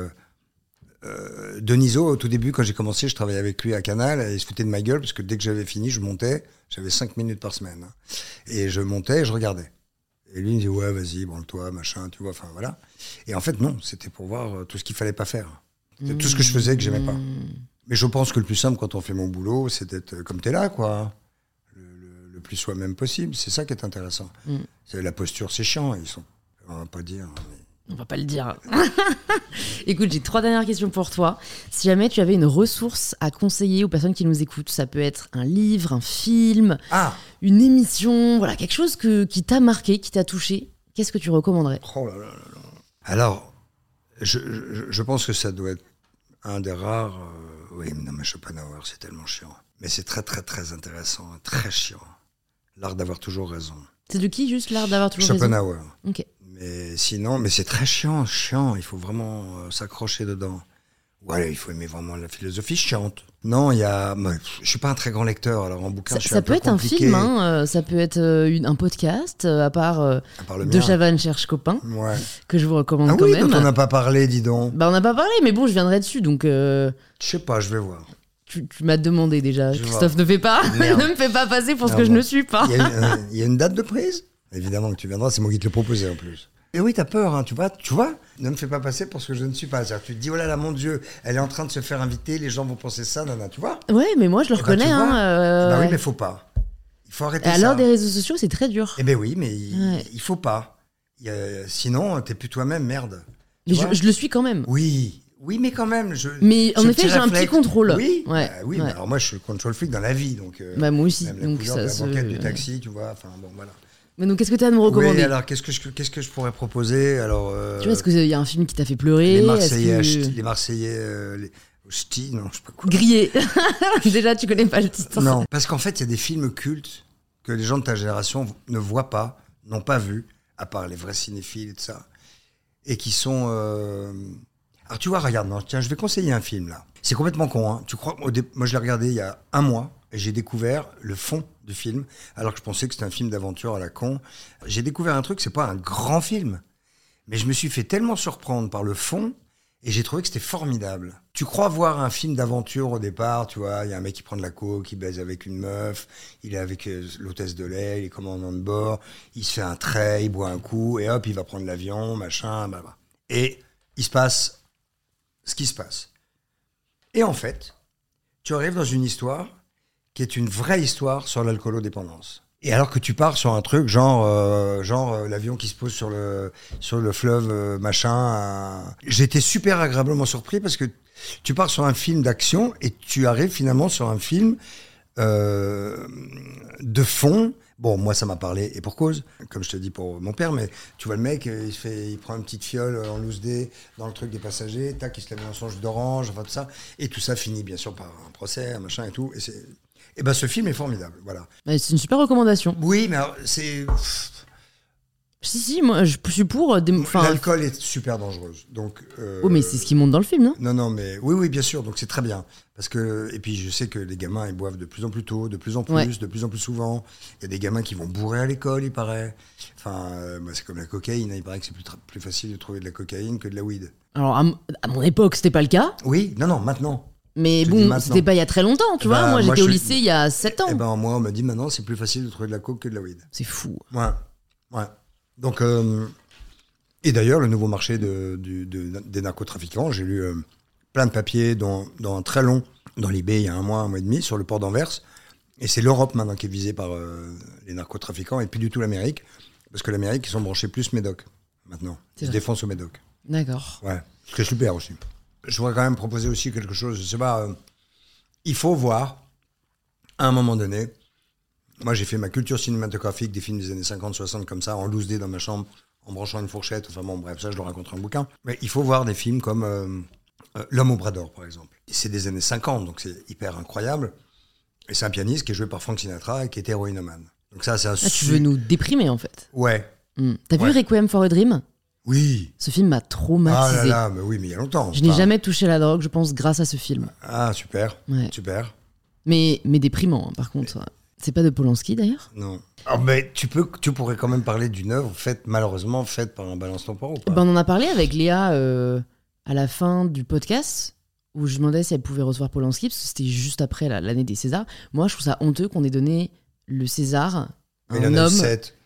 Denisot, au tout début, quand j'ai commencé, je travaillais avec lui à Canal, et il se foutait de ma gueule, parce que dès que j'avais fini, je montais, j'avais 5 minutes par semaine. Et je montais et je regardais. Et lui, il me dit, ouais, vas-y, branle-toi, machin, tu vois, enfin voilà. Et en fait, non, c'était pour voir tout ce qu'il fallait pas faire. C'était tout ce que je faisais que j'aimais pas. Mais je pense que le plus simple quand on fait mon boulot, c'est d'être comme t'es là, quoi. Le plus soi-même possible, c'est ça qui est intéressant. C'est la posture, c'est chiant, on va pas dire. Mais... On va pas le dire. Écoute, j'ai 3 dernières questions pour toi. Si jamais tu avais une ressource à conseiller aux personnes qui nous écoutent, ça peut être un livre, un film, une émission, voilà, quelque chose qui t'a marqué, qui t'a touché. Qu'est-ce que tu recommanderais ? Oh là là là là. Alors, je pense que ça doit être un des rares... oui, non, mais Schopenhauer, c'est tellement chiant. Mais c'est très, très, très intéressant, très chiant. L'art d'avoir toujours raison. C'est de qui, juste, l'art d'avoir toujours raison ? Schopenhauer. Ok. Mais sinon, c'est très chiant. Il faut vraiment s'accrocher dedans. Ouais, il faut aimer vraiment la philosophie chiante. Non, je suis pas un très grand lecteur, alors en bouquin, je suis un peu compliqué. Ça peut être un film, ça peut être un podcast, à part De Chavannes cherche copain, que je vous recommande quand même. Ah oui, dont on n'a pas parlé, dis donc. Bah, on n'a pas parlé, mais bon, je viendrai dessus, donc... Je sais pas, je vais voir. Tu m'as demandé déjà, Christophe, ne me fais pas passer pour ce que je ne suis pas. Il y a une date de prise ? Évidemment que tu viendras, c'est moi qui te le proposais en plus. Et oui, t'as peur, hein, tu vois, ne me fais pas passer pour ce que je ne suis pas. C'est-à-dire, tu te dis, oh là là, mon Dieu, elle est en train de se faire inviter, les gens vont penser ça, nana, tu vois ? Ouais, mais moi, je le reconnais. Bah oui, mais faut pas. Il faut arrêter ça. À l'heure des réseaux sociaux, c'est très dur. Eh ben oui, mais il faut pas. Sinon, t'es plus toi-même, merde. Mais je le suis quand même. Oui, mais quand même. Mais en effet, j'ai un petit contrôle. Oui, mais alors moi, je suis le control freak dans la vie. Donc, moi aussi. Même la donc couleur de la banquette du taxi, tu vois, enfin bon, voilà. Mais donc, qu'est-ce que tu as à me recommander ? Oui, alors, qu'est-ce que je pourrais proposer ? Alors, tu vois, est-ce qu'il y a un film qui t'a fait pleurer ? Les Marseillais, Ch'ti, non, je sais pas quoi. Grillé. Déjà, tu connais pas le titre. Non, parce qu'en fait, il y a des films cultes que les gens de ta génération ne voient pas, n'ont pas vu, à part les vrais cinéphiles et tout ça, et qui sont... Alors, tu vois, regarde, tiens, je vais conseiller un film, là. C'est complètement con, hein. Tu crois, moi, je l'ai regardé il y a 1 mois, et j'ai découvert le fond du film, alors que je pensais que c'était un film d'aventure à la con. J'ai découvert un truc, c'est pas un grand film, mais je me suis fait tellement surprendre par le fond, et j'ai trouvé que c'était formidable. Tu crois voir un film d'aventure au départ, tu vois, il y a un mec qui prend de la coke, il baise avec une meuf, il est avec l'hôtesse de l'air, il est commandant de bord, il se fait un trait, il boit un coup, et hop, il va prendre l'avion, machin, blablabla. Et il se passe ce qui se passe. Et en fait, tu arrives dans une histoire qui est une vraie histoire sur l'alcoolodépendance. Et alors que tu pars sur un truc genre l'avion qui se pose sur le fleuve machin, j'étais super agréablement surpris parce que tu pars sur un film d'action et tu arrives finalement sur un film de fond. Bon, moi, ça m'a parlé, et pour cause, comme je te dis pour mon père, mais tu vois le mec, il prend une petite fiole en loose day dans le truc des passagers, tac, il se la met dans son jus d'orange, enfin tout ça, et tout ça finit bien sûr par un procès, un machin et tout, et ben ce film est formidable, voilà. C'est une super recommandation. Oui, mais alors, c'est... Si, moi, je suis pour... L'alcool est super dangereuse, donc... Oh, mais c'est ce qui monte dans le film, non ? Non, mais... Oui, bien sûr, donc c'est très bien. Parce que... Et puis, je sais que les gamins, ils boivent de plus en plus tôt, de plus en plus, de plus en plus souvent. Il y a des gamins qui vont bourrer à l'école, il paraît. Enfin, c'est comme la cocaïne, il paraît que c'est plus facile de trouver de la cocaïne que de la weed. Alors, à mon époque, c'était pas le cas. Oui, non, maintenant. Mais bon, c'était pas il y a très longtemps, tu vois. Moi, j'étais au lycée il y a 7 ans. Eh ben, moi, on m'a dit maintenant, c'est plus facile de trouver de la coke que de la weed. C'est fou. Ouais. Donc, et d'ailleurs, le nouveau marché des narcotrafiquants, j'ai lu plein de papiers, dont un très long, dans l'eBay il y a 1 mois et demi, sur le port d'Anvers. Et c'est l'Europe maintenant qui est visée par les narcotrafiquants et plus du tout l'Amérique. Parce que l'Amérique, ils sont branchés plus Médoc, maintenant. Ils se défoncent au Médoc. D'accord. Ouais, ce qui est super aussi. Je voudrais quand même proposer aussi quelque chose, je sais pas, il faut voir, à un moment donné, moi j'ai fait ma culture cinématographique des films des années 50-60 comme ça, en loose day dans ma chambre, en branchant une fourchette, enfin bon, bref, ça je le raconte en bouquin. Mais il faut voir des films comme L'Homme au bras d'or, par exemple. C'est des années 50, donc c'est hyper incroyable. Et c'est un pianiste qui est joué par Frank Sinatra et qui est héroïnomane. Donc ça, c'est un tu veux nous déprimer, en fait. Ouais. T'as vu Requiem for a Dream ? Oui. Ce film m'a traumatisé. Ah là là, mais oui, mais il y a longtemps. Je n'ai jamais touché à la drogue, je pense, grâce à ce film. Ah, super. Ouais. Super. Mais déprimant, hein, par contre. C'est pas de Polanski, d'ailleurs ? Non. Oh, mais tu pourrais quand même parler d'une œuvre malheureusement faite par un Balance ton poireau ou pas ? On en a parlé avec Léa à la fin du podcast, où je demandais si elle pouvait recevoir Polanski, parce que c'était juste après l'année des Césars. Moi, je trouve ça honteux qu'on ait donné le César à un homme... 7.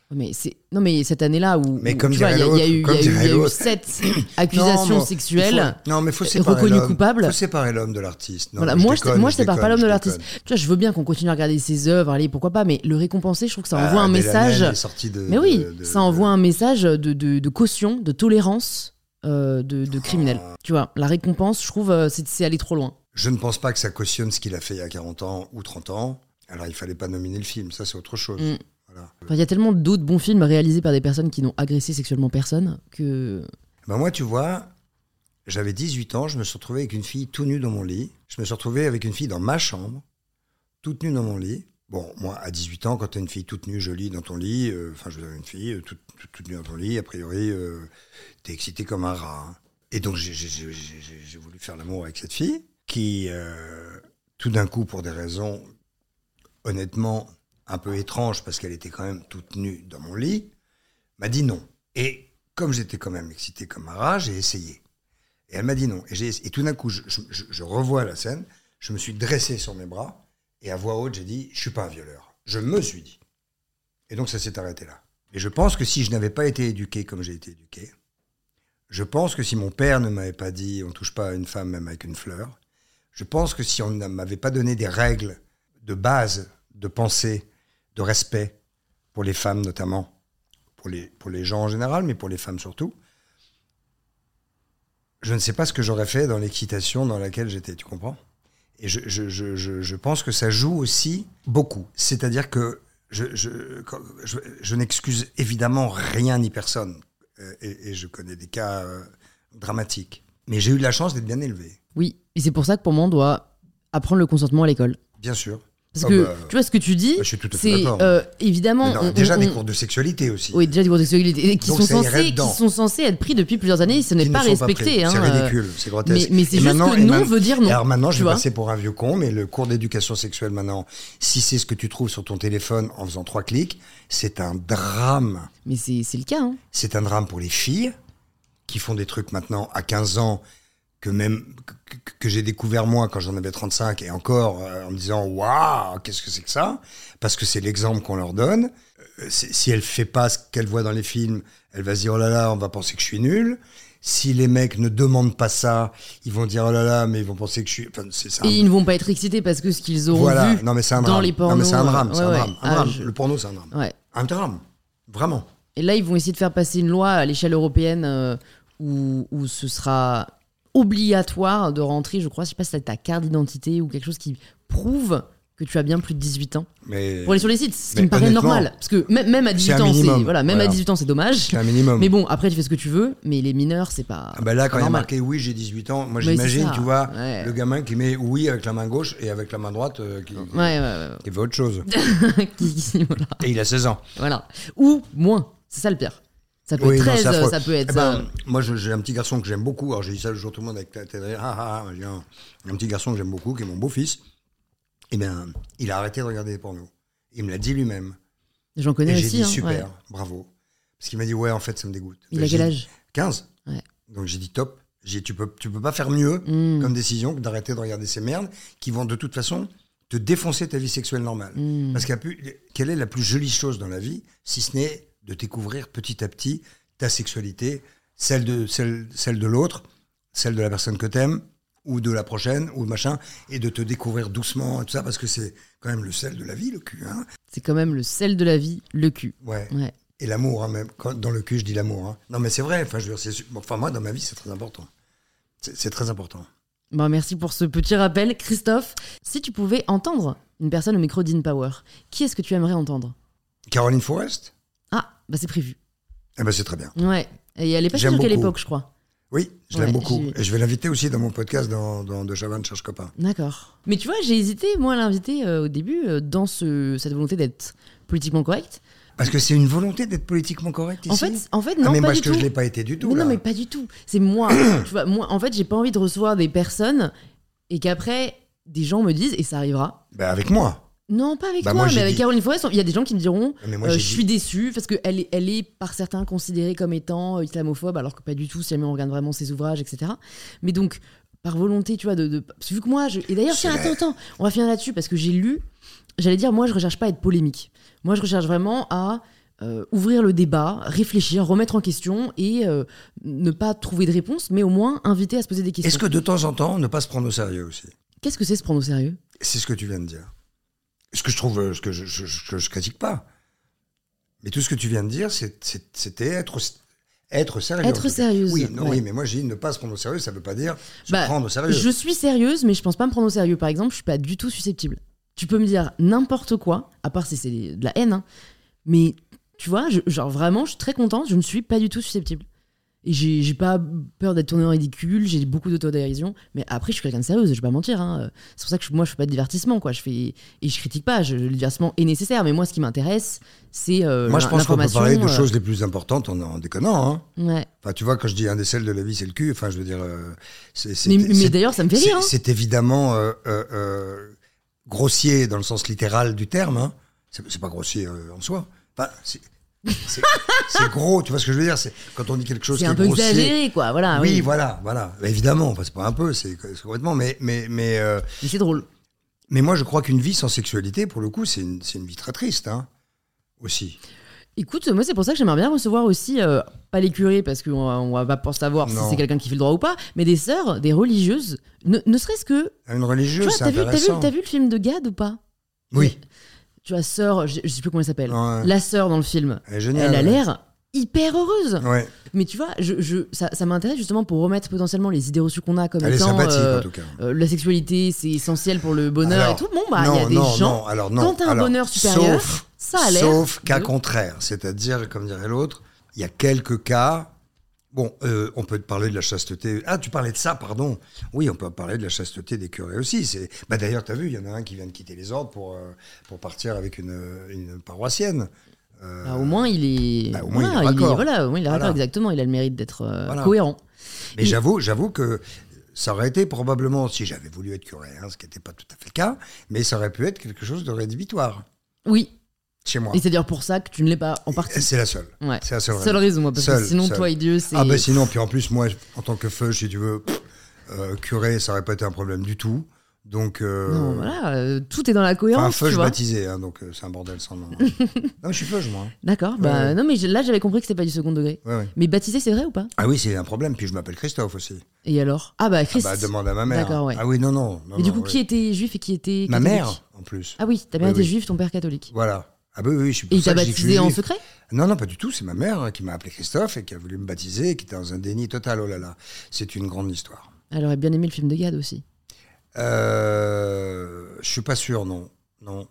Mais non, mais cette année-là où Mais comme tu vois, dirait il y a eu l'autre, 7 accusations sexuelles mais faut séparer reconnues l'homme. coupables. Faut séparer l'homme de l'artiste. Non, Voilà, mais moi je sépare pas l'homme de je l'artiste. déconne. Tu vois, je veux bien qu'on continue à regarder ses œuvres, allez, pourquoi pas, mais le récompenser, je trouve que ça envoie un Delaney, message. elle est sortie de- Mais oui, de- ça envoie un message de caution, de tolérance de criminels. Tu vois, la récompense, je trouve, c'est aller trop loin. Je ne pense pas que ça cautionne ce qu'il a fait il y a 40 ans ou 30 ans. Alors, il fallait pas nominer le film. Ça, c'est autre chose. Voilà. Enfin, il y a tellement d'autres bons films réalisés par des personnes qui n'ont agressé sexuellement personne que... Ben moi, tu vois, j'avais 18 ans, je me suis retrouvé avec une fille tout nue dans mon lit. Je me suis retrouvé avec une fille dans ma chambre, toute nue dans mon lit. Bon, moi, à 18 ans, quand tu as une fille toute nue, jolie dans ton lit, je veux dire, une fille toute nue dans ton lit, a priori, t'es excité comme un rat. Hein. Et donc, j'ai voulu faire l'amour avec cette fille qui, tout d'un coup, pour des raisons, honnêtement, un peu étranges, parce qu'elle était quand même toute nue dans mon lit, m'a dit non. Et comme j'étais quand même excité comme un rat, j'ai essayé. Et elle m'a dit non. Et tout d'un coup, je revois la scène, je me suis dressé sur mes bras, et à voix haute, j'ai dit, je suis pas un violeur. Je me suis dit. Et donc, ça s'est arrêté là. Et je pense que si je n'avais pas été éduqué comme j'ai été éduqué, je pense que si mon père ne m'avait pas dit, on touche pas à une femme même avec une fleur, je pense que si on ne m'avait pas donné des règles de base, de pensée, de respect, pour les femmes notamment, pour les gens en général, mais pour les femmes surtout, je ne sais pas ce que j'aurais fait dans l'excitation dans laquelle j'étais, tu comprends ? Et je pense que ça joue aussi beaucoup. C'est-à-dire que je n'excuse évidemment rien ni personne. Et je connais des cas dramatiques. Mais j'ai eu de la chance d'être bien élevé. Oui, et c'est pour ça que pour moi, on doit apprendre le consentement à l'école. Bien sûr. Parce que, tu vois, ce que tu dis, je suis tout à fait c'est d'accord. évidemment... Déjà des cours de sexualité aussi. Oui, déjà des cours de sexualité, qui Donc, sont censés être pris depuis plusieurs années, ce n'est pas respecté. C'est ridicule, c'est grotesque. Mais c'est juste que non veut dire non. Alors maintenant, je vais passer pour un vieux con, mais le cours d'éducation sexuelle maintenant, si c'est ce que tu trouves sur ton téléphone en faisant 3 clics, c'est un drame. Mais c'est le cas. Hein. C'est un drame pour les filles qui font des trucs maintenant à 15 ans que j'ai découvert moi quand j'en avais 35 et encore en me disant waouh, qu'est-ce que c'est que ça ? Parce que c'est l'exemple qu'on leur donne. Si elle fait pas ce qu'elle voit dans les films, elle va se dire oh là là, on va penser que je suis nul. Si les mecs ne demandent pas ça, ils vont dire oh là là, mais ils vont penser que je suis. Enfin, et ils ne vont pas être excités parce que ce qu'ils auront vu non, mais c'est un dans drame. les pornos. Non mais c'est un drame, c'est un ouais. drame. Un drame. Le porno, c'est un drame. Ouais. Un drame, vraiment. Et là, ils vont essayer de faire passer une loi à l'échelle européenne où ce sera obligatoire de rentrer, je crois, je sais pas si c'est ta carte d'identité ou quelque chose qui prouve que tu as bien plus de 18 ans. Mais pour aller sur les sites, ce qui me paraît normal. Parce que même à 18 ans, à 18 ans, c'est dommage. C'est un minimum. Mais bon, après, tu fais ce que tu veux, mais les mineurs, c'est pas. Ah bah là, quand il y a normal. marqué oui, j'ai 18 ans, moi j'imagine, tu vois, ouais. Le gamin qui met oui avec la main gauche et avec la main droite qui fait autre chose. Voilà. Et il a 16 ans. Voilà. Ou moins. C'est ça le pire. Ça peut être 13, ça peut être... moi, j'ai un petit garçon que j'aime beaucoup. Alors, j'ai dit ça le jour tout le monde avec la tête. J'ai un petit garçon que j'aime beaucoup, qui est mon beau-fils. Eh bien, il a arrêté de regarder des pornos. Il me l'a dit lui-même. J'en connais aussi. J'ai dit super, ouais. Bravo. Parce qu'il m'a dit, ouais, en fait, ça me dégoûte. Il a quel âge ? 15. Ouais. Donc, j'ai dit top. Tu peux pas faire mieux comme décision que d'arrêter de regarder ces merdes qui vont de toute façon te défoncer ta vie sexuelle normale. Parce quelle est la plus jolie chose dans la vie, si ce n'est de découvrir petit à petit ta sexualité, celle de l'autre, celle de la personne que t'aimes, ou de la prochaine, ou machin, et de te découvrir doucement, et tout ça, parce que c'est quand même le sel de la vie, le cul. Hein. C'est quand même le sel de la vie, le cul. Ouais. Et l'amour, hein, même. Dans le cul, je dis l'amour. Hein. Non, mais c'est vrai, moi, dans ma vie, c'est très important. C'est très important. Bon, merci pour ce petit rappel. Christophe, si tu pouvais entendre une personne au micro d'InPower, qui est-ce que tu aimerais entendre ? Caroline Forrest ? Ah, bah c'est prévu. Eh ben c'est très bien. Ouais. Et elle est passée sur quelle époque, je crois ? Oui, je l'aime beaucoup. Et je vais l'inviter aussi dans mon podcast dans De Chavannes cherche copain. D'accord. Mais tu vois, j'ai hésité, moi, à l'inviter au début dans cette volonté d'être politiquement correcte. Parce que c'est une volonté d'être politiquement correct ici. En fait, non, mais pas moi, du tout. Je l'ai pas été du tout. Mais là. non, mais pas du tout. C'est moi. Tu vois, moi, en fait, j'ai pas envie de recevoir des personnes et qu'après des gens me disent, et ça arrivera. Bah avec moi. Non, pas avec toi, mais avec Caroline Forrest, il y a des gens qui me diront je suis déçue parce qu'elle est par certains considérée comme étant islamophobe, alors que pas du tout, si jamais on regarde vraiment ses ouvrages, etc. Mais donc, par volonté, tu vois, parce que vu que moi, et d'ailleurs, tiens, attends, on va finir là-dessus, parce que j'ai lu, j'allais dire, moi, je recherche pas à être polémique. Moi, je recherche vraiment à ouvrir le débat, réfléchir, remettre en question et ne pas trouver de réponse, mais au moins inviter à se poser des questions. Est-ce que de temps en temps, ne pas se prendre au sérieux aussi? Qu'est-ce que c'est se prendre au sérieux? C'est ce que tu viens de dire. Ce que je trouve, ce que je critique pas. Mais tout ce que tu viens de dire, c'était être sérieux. Être sérieuse. Oui, ouais. oui, mais moi j'ai dit ne pas se prendre au sérieux, ça veut pas dire se prendre au sérieux. Je suis sérieuse, mais je pense pas me prendre au sérieux. Par exemple, je suis pas du tout susceptible. Tu peux me dire n'importe quoi, à part si c'est de la haine, hein, mais tu vois, genre vraiment, je suis très contente, je ne suis pas du tout susceptible. Et j'ai pas peur d'être tournée en ridicule, j'ai beaucoup d'autodérision, mais après je suis quelqu'un de sérieuse, je vais pas mentir, hein. C'est pour ça que moi je fais pas de divertissement, quoi. Et je critique pas, le divertissement est nécessaire, mais moi ce qui m'intéresse c'est moi je pense qu'on peut l'information. parler de choses les plus importantes en déconnant, hein. Ouais. Enfin tu vois, quand je dis un des sels de la vie c'est le cul, enfin je veux dire mais d'ailleurs ça me fait rire, hein. C'est évidemment grossier dans le sens littéral du terme, hein. C'est pas grossier en soi, enfin c'est gros, tu vois ce que je veux dire, c'est quand on dit quelque chose qui est un peu grossier, exagéré, quoi, voilà. oui. Voilà, évidemment, enfin, c'est pas un peu, c'est complètement, mais c'est drôle. Mais moi je crois qu'une vie sans sexualité, pour le coup, c'est une vie très triste, hein, aussi. Écoute, moi c'est pour ça que j'aimerais bien recevoir aussi, pas les curés, parce qu'on va pas savoir si c'est quelqu'un qui fait le droit ou pas, mais des sœurs, des religieuses, ne serait-ce que... Une religieuse, vois, c'est intéressant. T'as vu le film de Gad ou pas? Oui. Tu vois, sœur, je sais plus comment elle s'appelle. Ouais. La sœur dans le film. Elle est géniale. Elle a l'air hyper heureuse. Ouais. Mais tu vois, ça m'intéresse justement pour remettre potentiellement les idées reçues qu'on a comme elle étant... est sympathique en tout cas. La sexualité, c'est essentiel pour le bonheur et tout. Bon, bah, il y a des gens... Non, quand t'as un bonheur supérieur, ça a l'air... Sauf cas contraire. C'est-à-dire, comme dirait l'autre, il y a quelques cas... Bon, on peut te parler de la chasteté. Ah, tu parlais de ça, pardon. Oui, on peut parler de la chasteté des curés aussi. D'ailleurs, tu as vu, il y en a un qui vient de quitter les ordres pour partir avec une paroissienne. Au moins, il est. Au moins, il est raccord. Au moins, il est raccord, exactement. Il a le mérite d'être cohérent. Mais j'avoue que ça aurait été probablement, si j'avais voulu être curé, hein, ce qui n'était pas tout à fait le cas, mais ça aurait pu être quelque chose de rédhibitoire. Oui. Chez moi. Et c'est d'ailleurs pour ça que tu ne l'es pas en partie. C'est la seule. Ouais. C'est la seule raison, moi, parce que sinon, toi et Dieu, c'est. Ah, ben sinon, puis en plus, moi, en tant que feu, si tu veux, curé, ça n'aurait pas été un problème du tout. Donc. Non, voilà, tout est dans la cohérence. Enfin, feu, je baptisé, hein, donc c'est un bordel sans nom. Non, je suis feu, moi. D'accord, non, mais là, j'avais compris que c'était pas du second degré. Ouais. Mais baptisé, c'est vrai ou pas? Ah oui, c'est un problème, puis je m'appelle Christophe aussi. Et alors? Ah, bah, Christ. Demande à ma mère. D'accord, ouais. Ah oui, non. Et du coup, qui était juif et qui était catholique? Ma mère, en plus. Ah oui, ta mère était juive, ton père catholique. Voilà. Ah bah oui, je suis et il t'a baptisé en secret? Non, pas du tout. C'est ma mère qui m'a appelé Christophe et qui a voulu me baptiser et qui était dans un déni total. Oh là là, c'est une grande histoire. Elle aurait bien aimé le film de Gad aussi. Je suis pas sûr, non. Non,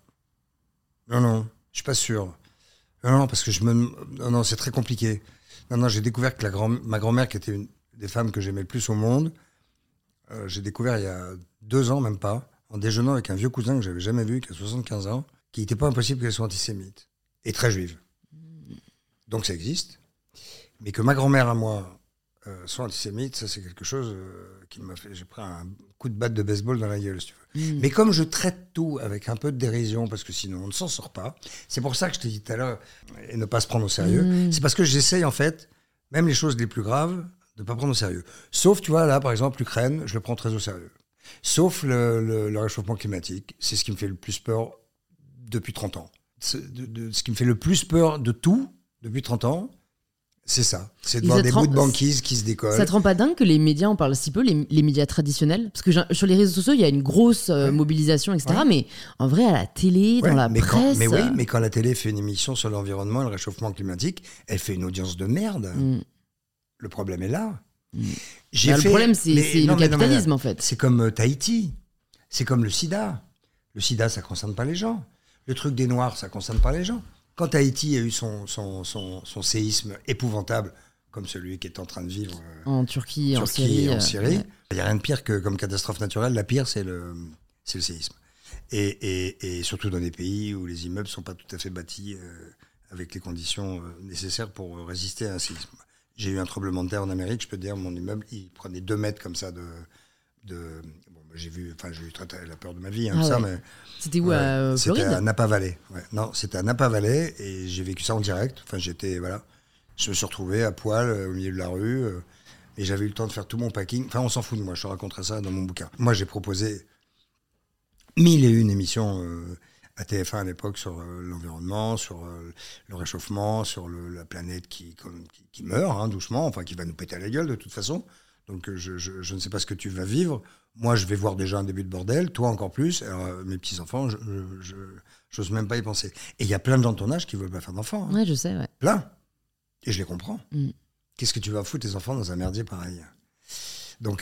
je suis pas sûr. Non, parce que non, c'est très compliqué. Non, j'ai découvert que ma grand-mère, qui était une des femmes que j'aimais le plus au monde, j'ai découvert il y a 2 ans, même pas, en déjeunant avec un vieux cousin que j'avais jamais vu, qui a 75 ans, qu'il n'était pas impossible qu'elle soit antisémite et très juive. Donc ça existe. Mais que ma grand-mère à moi soit antisémite, ça c'est quelque chose qui m'a fait... J'ai pris un coup de batte de baseball dans la gueule, si tu veux. Mais comme je traite tout avec un peu de dérision, parce que sinon on ne s'en sort pas, c'est pour ça que je t'ai dit tout à l'heure, et ne pas se prendre au sérieux, c'est parce que j'essaye en fait, même les choses les plus graves, de ne pas prendre au sérieux. Sauf, tu vois, là par exemple, l'Ukraine, je le prends très au sérieux. Sauf le réchauffement climatique, c'est ce qui me fait le plus peur depuis 30 ans. Ce qui me fait le plus peur de tout, depuis 30 ans, c'est ça. C'est de voir des bouts de banquise qui se décollent. Ça te rend pas dingue que les médias en parlent si peu, les médias traditionnels? Parce que sur les réseaux sociaux, il y a une grosse mobilisation, etc. Ouais. Mais en vrai, à la télé, dans la presse... Mais quand la télé fait une émission sur l'environnement et le réchauffement climatique, elle fait une audience de merde. Le problème est là. Le problème, c'est le capitalisme, en fait. C'est comme Tahiti. C'est comme le sida. Le sida, ça ne concerne pas les gens. Le truc des Noirs, ça ne concerne pas les gens. Quand Haïti a eu son séisme épouvantable, comme celui qui est en train de vivre en Turquie et en Syrie, il n'y a rien de pire que comme catastrophe naturelle. La pire, c'est le séisme. Et surtout dans des pays où les immeubles ne sont pas tout à fait bâtis avec les conditions nécessaires pour résister à un séisme. J'ai eu un tremblement de terre en Amérique, je peux te dire, mon immeuble, il prenait 2 mètres comme ça j'ai eu la peur de ma vie, tout ça, mais... C'était où, à Floride? C'était à Napa Valley. Ouais. Non, c'était à Napa Valley, et j'ai vécu ça en direct. Enfin, je me suis retrouvé à poil au milieu de la rue, et j'avais eu le temps de faire tout mon packing. Enfin, on s'en fout de moi, je te raconterai ça dans mon bouquin. Moi, j'ai proposé 1001 émissions à TF1 à l'époque sur l'environnement, sur le réchauffement, sur la planète qui meurt doucement, enfin qui va nous péter à la gueule de toute façon. Donc je ne sais pas ce que tu vas vivre. Moi, je vais voir déjà un début de bordel, toi encore plus. Alors, mes petits-enfants, je n'ose même pas y penser. Et il y a plein de gens de ton âge qui ne veulent pas faire d'enfants. Ouais, je sais, ouais. Plein. Et je les comprends. Qu'est-ce que tu vas foutre tes enfants dans un merdier pareil? Donc,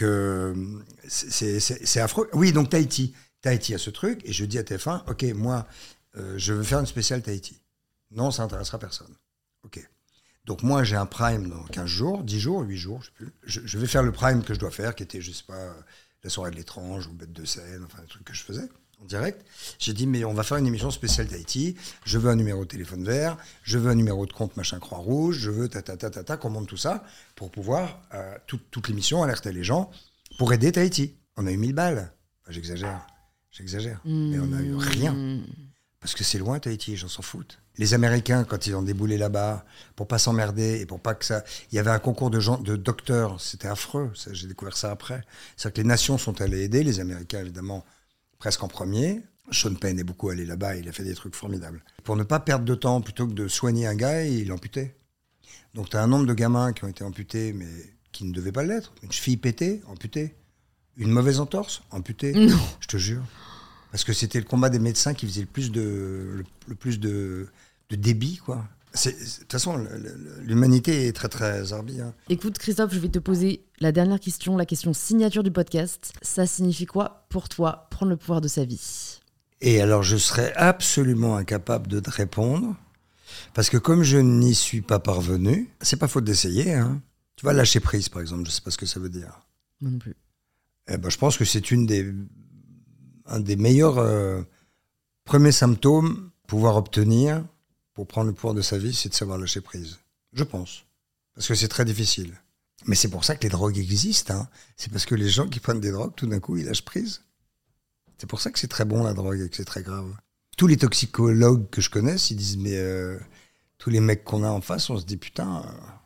c'est affreux. Oui, donc Tahiti. Tahiti a ce truc, et je dis à TF1, ok, moi, je veux faire une spéciale Tahiti. Non, ça n'intéressera personne. Ok. Donc moi, j'ai un prime dans 15 jours, 10 jours, 8 jours, je sais plus. Je vais faire le prime que je dois faire, qui était, je sais pas, la soirée de l'étrange, ou bête de scène, enfin, des trucs que je faisais en direct. J'ai dit, mais on va faire une émission spéciale Tahiti, je veux un numéro de téléphone vert, je veux un numéro de compte machin Croix-Rouge, je veux qu'on monte tout ça, pour pouvoir, toute l'émission, alerter les gens, pour aider Tahiti. On a eu 1000 balles. Enfin, j'exagère. Mais on n'a eu rien. Parce que c'est loin, Tahiti, les gens s'en foutent. Les Américains, quand ils ont déboulé là-bas, pour pas s'emmerder et pour pas que ça... Il y avait un concours de docteurs, c'était affreux, ça, j'ai découvert ça après. C'est-à-dire que les nations sont allées aider, les Américains, évidemment, presque en premier. Sean Penn est beaucoup allé là-bas, il a fait des trucs formidables. Pour ne pas perdre de temps, plutôt que de soigner un gars, il l'amputait. Donc tu as un nombre de gamins qui ont été amputés, mais qui ne devaient pas l'être. Une cheville pétée, amputée. Une mauvaise entorse, amputée. Non. Je te jure. Parce que c'était le combat des médecins qui faisait le plus de débit, quoi. De toute façon, l'humanité est très, très arbie. Écoute, Christophe, je vais te poser la dernière question, la question signature du podcast. Ça signifie quoi pour toi, prendre le pouvoir de sa vie? Et alors, je serais absolument incapable de te répondre, parce que comme je n'y suis pas parvenu, c'est pas faute d'essayer. Tu vois, lâcher prise, par exemple, je sais pas ce que ça veut dire. Moi non plus. Eh ben, je pense que c'est un des meilleurs premiers symptômes pouvoir obtenir pour prendre le pouvoir de sa vie, c'est de savoir lâcher prise. Je pense. Parce que c'est très difficile. Mais c'est pour ça que les drogues existent. C'est parce que les gens qui prennent des drogues, tout d'un coup, ils lâchent prise. C'est pour ça que c'est très bon, la drogue, et que c'est très grave. Tous les toxicologues que je connaisse, ils disent, mais tous les mecs qu'on a en face, on se dit, putain,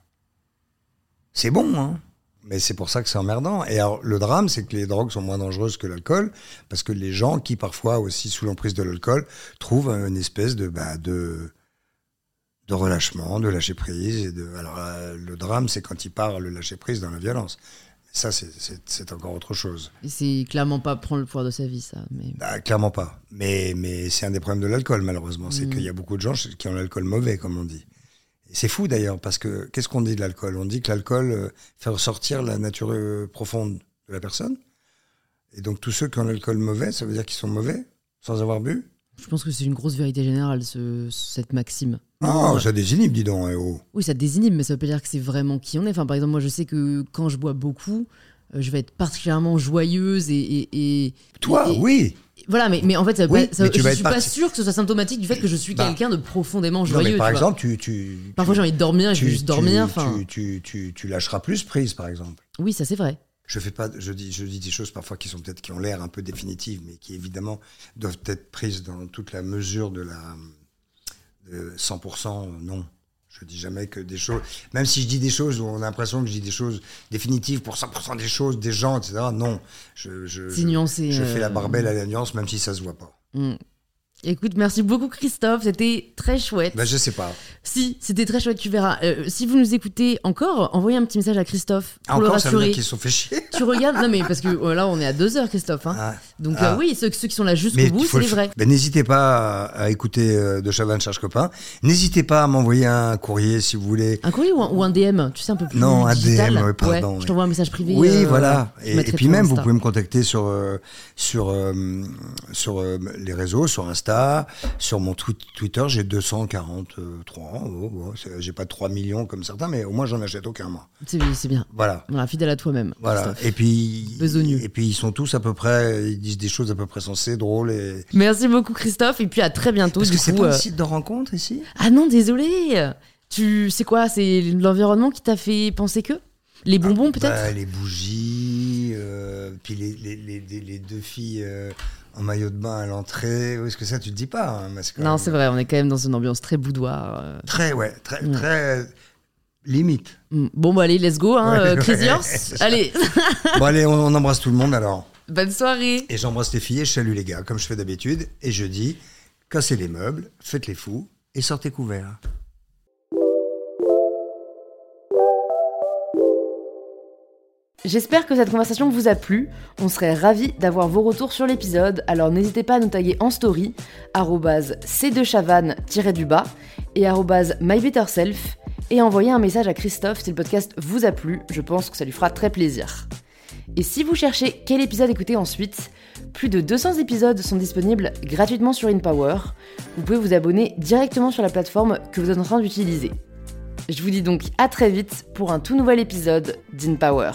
c'est bon, Mais c'est pour ça que c'est emmerdant. Et alors, le drame, c'est que les drogues sont moins dangereuses que l'alcool, parce que les gens qui, parfois, aussi sous l'emprise de l'alcool, trouvent une espèce de relâchement, de lâcher prise. Alors, le drame, c'est quand il part le lâcher prise dans la violence. Mais ça, c'est encore autre chose. Et c'est clairement pas prendre le pouvoir de sa vie, ça. Mais... clairement pas. Mais c'est un des problèmes de l'alcool, malheureusement. C'est qu'il y a beaucoup de gens qui ont l'alcool mauvais, comme on dit. C'est fou d'ailleurs, parce que qu'est-ce qu'on dit de l'alcool? On dit que l'alcool fait ressortir la nature profonde de la personne. Et donc tous ceux qui ont l'alcool mauvais, ça veut dire qu'ils sont mauvais, sans avoir bu? Je pense que c'est une grosse vérité générale, cette maxime. Non, ça désinhibe, dis donc. Oui, ça désinhibe, mais ça veut pas dire que c'est vraiment qui on est. Enfin, par exemple, moi je sais que quand je bois beaucoup, je vais être particulièrement joyeuse et oui. Voilà, mais en fait, je suis pas sûre que ce soit symptomatique du fait que je suis quelqu'un de profondément joyeux. Non, mais par exemple, parfois j'ai envie de dormir et je veux juste dormir. Tu lâcheras plus prise, par exemple. Oui, ça c'est vrai. Je dis des choses parfois qui ont l'air un peu définitives, mais qui évidemment doivent être prises dans toute la mesure de 100%. Non. Je dis jamais que des choses, même si je dis des choses où on a l'impression que je dis des choses définitives pour 100% des choses, des gens, etc. Non, c'est nuancé. Je fais la barbelle à la nuance, même si ça se voit pas. Écoute, merci beaucoup Christophe, c'était très chouette. Je sais pas. Si, c'était très chouette, tu verras. Si vous nous écoutez encore, envoyez un petit message à Christophe pour le rassurer. Ça veut dire qu'ils se sont fait chier. Tu regardes, non mais parce que là on est à 2 heures Christophe. Donc oui, ceux qui sont là jusqu'au bout, c'est les vrais. N'hésitez pas à écouter De Chavannes cherche copain. N'hésitez pas à m'envoyer un courrier si vous voulez. Un courrier ou un DM, tu sais, un peu plus Non, digital. un DM, pardon. Je t'envoie un message privé. Oui, voilà. Et puis même, vous pouvez me contacter sur les réseaux, sur Insta, sur mon Twitter, j'ai 243. J'ai pas 3 millions comme certains, mais au moins j'en achète aucun, moi. C'est bien. Voilà, fidèle à toi-même. Voilà. Et puis ils sont tous à peu près, ils disent des choses à peu près sensées, drôles. Merci beaucoup Christophe, et puis à très bientôt. Parce que c'est pas un site de rencontre ici? Ah non, désolé. C'est quoi? C'est l'environnement qui t'a fait penser que? Les bonbons peut-être? Les bougies, puis les 2 filles en maillot de bain à l'entrée. Est-ce que ça tu te dis pas? Non, c'est vrai, on est quand même dans une ambiance très boudoir. Très limite. Bon, allez, let's go, Crazy Horse. Allez. Bon, allez, on embrasse tout le monde alors. Bonne soirée. Et j'embrasse les filles et je salue les gars, comme je fais d'habitude. Et je dis cassez les meubles, faites les fous et sortez couverts. J'espère que cette conversation vous a plu. On serait ravis d'avoir vos retours sur l'épisode, alors n'hésitez pas à nous taguer en story @c2chavannes_du-bas et @mybetterself et à envoyer un message à Christophe si le podcast vous a plu. Je pense que ça lui fera très plaisir. Et si vous cherchez quel épisode écouter ensuite, plus de 200 épisodes sont disponibles gratuitement sur InPower. Vous pouvez vous abonner directement sur la plateforme que vous êtes en train d'utiliser. Je vous dis donc à très vite pour un tout nouvel épisode d'InPower.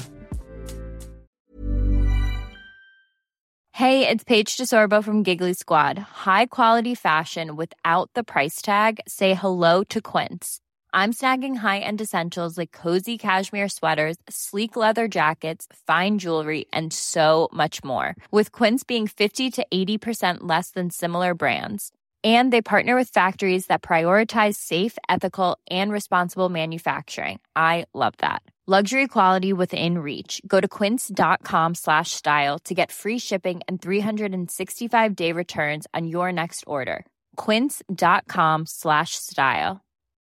Hey, it's Paige DeSorbo from Giggly Squad. High quality fashion without the price tag. Say hello to Quince. I'm snagging high-end essentials like cozy cashmere sweaters, sleek leather jackets, fine jewelry, and so much more. With Quince being 50 to 80% less than similar brands. And they partner with factories that prioritize safe, ethical, and responsible manufacturing. I love that. Luxury quality within reach. Go to quince.com/style to get free shipping and 365-day returns on your next order. Quince.com/style.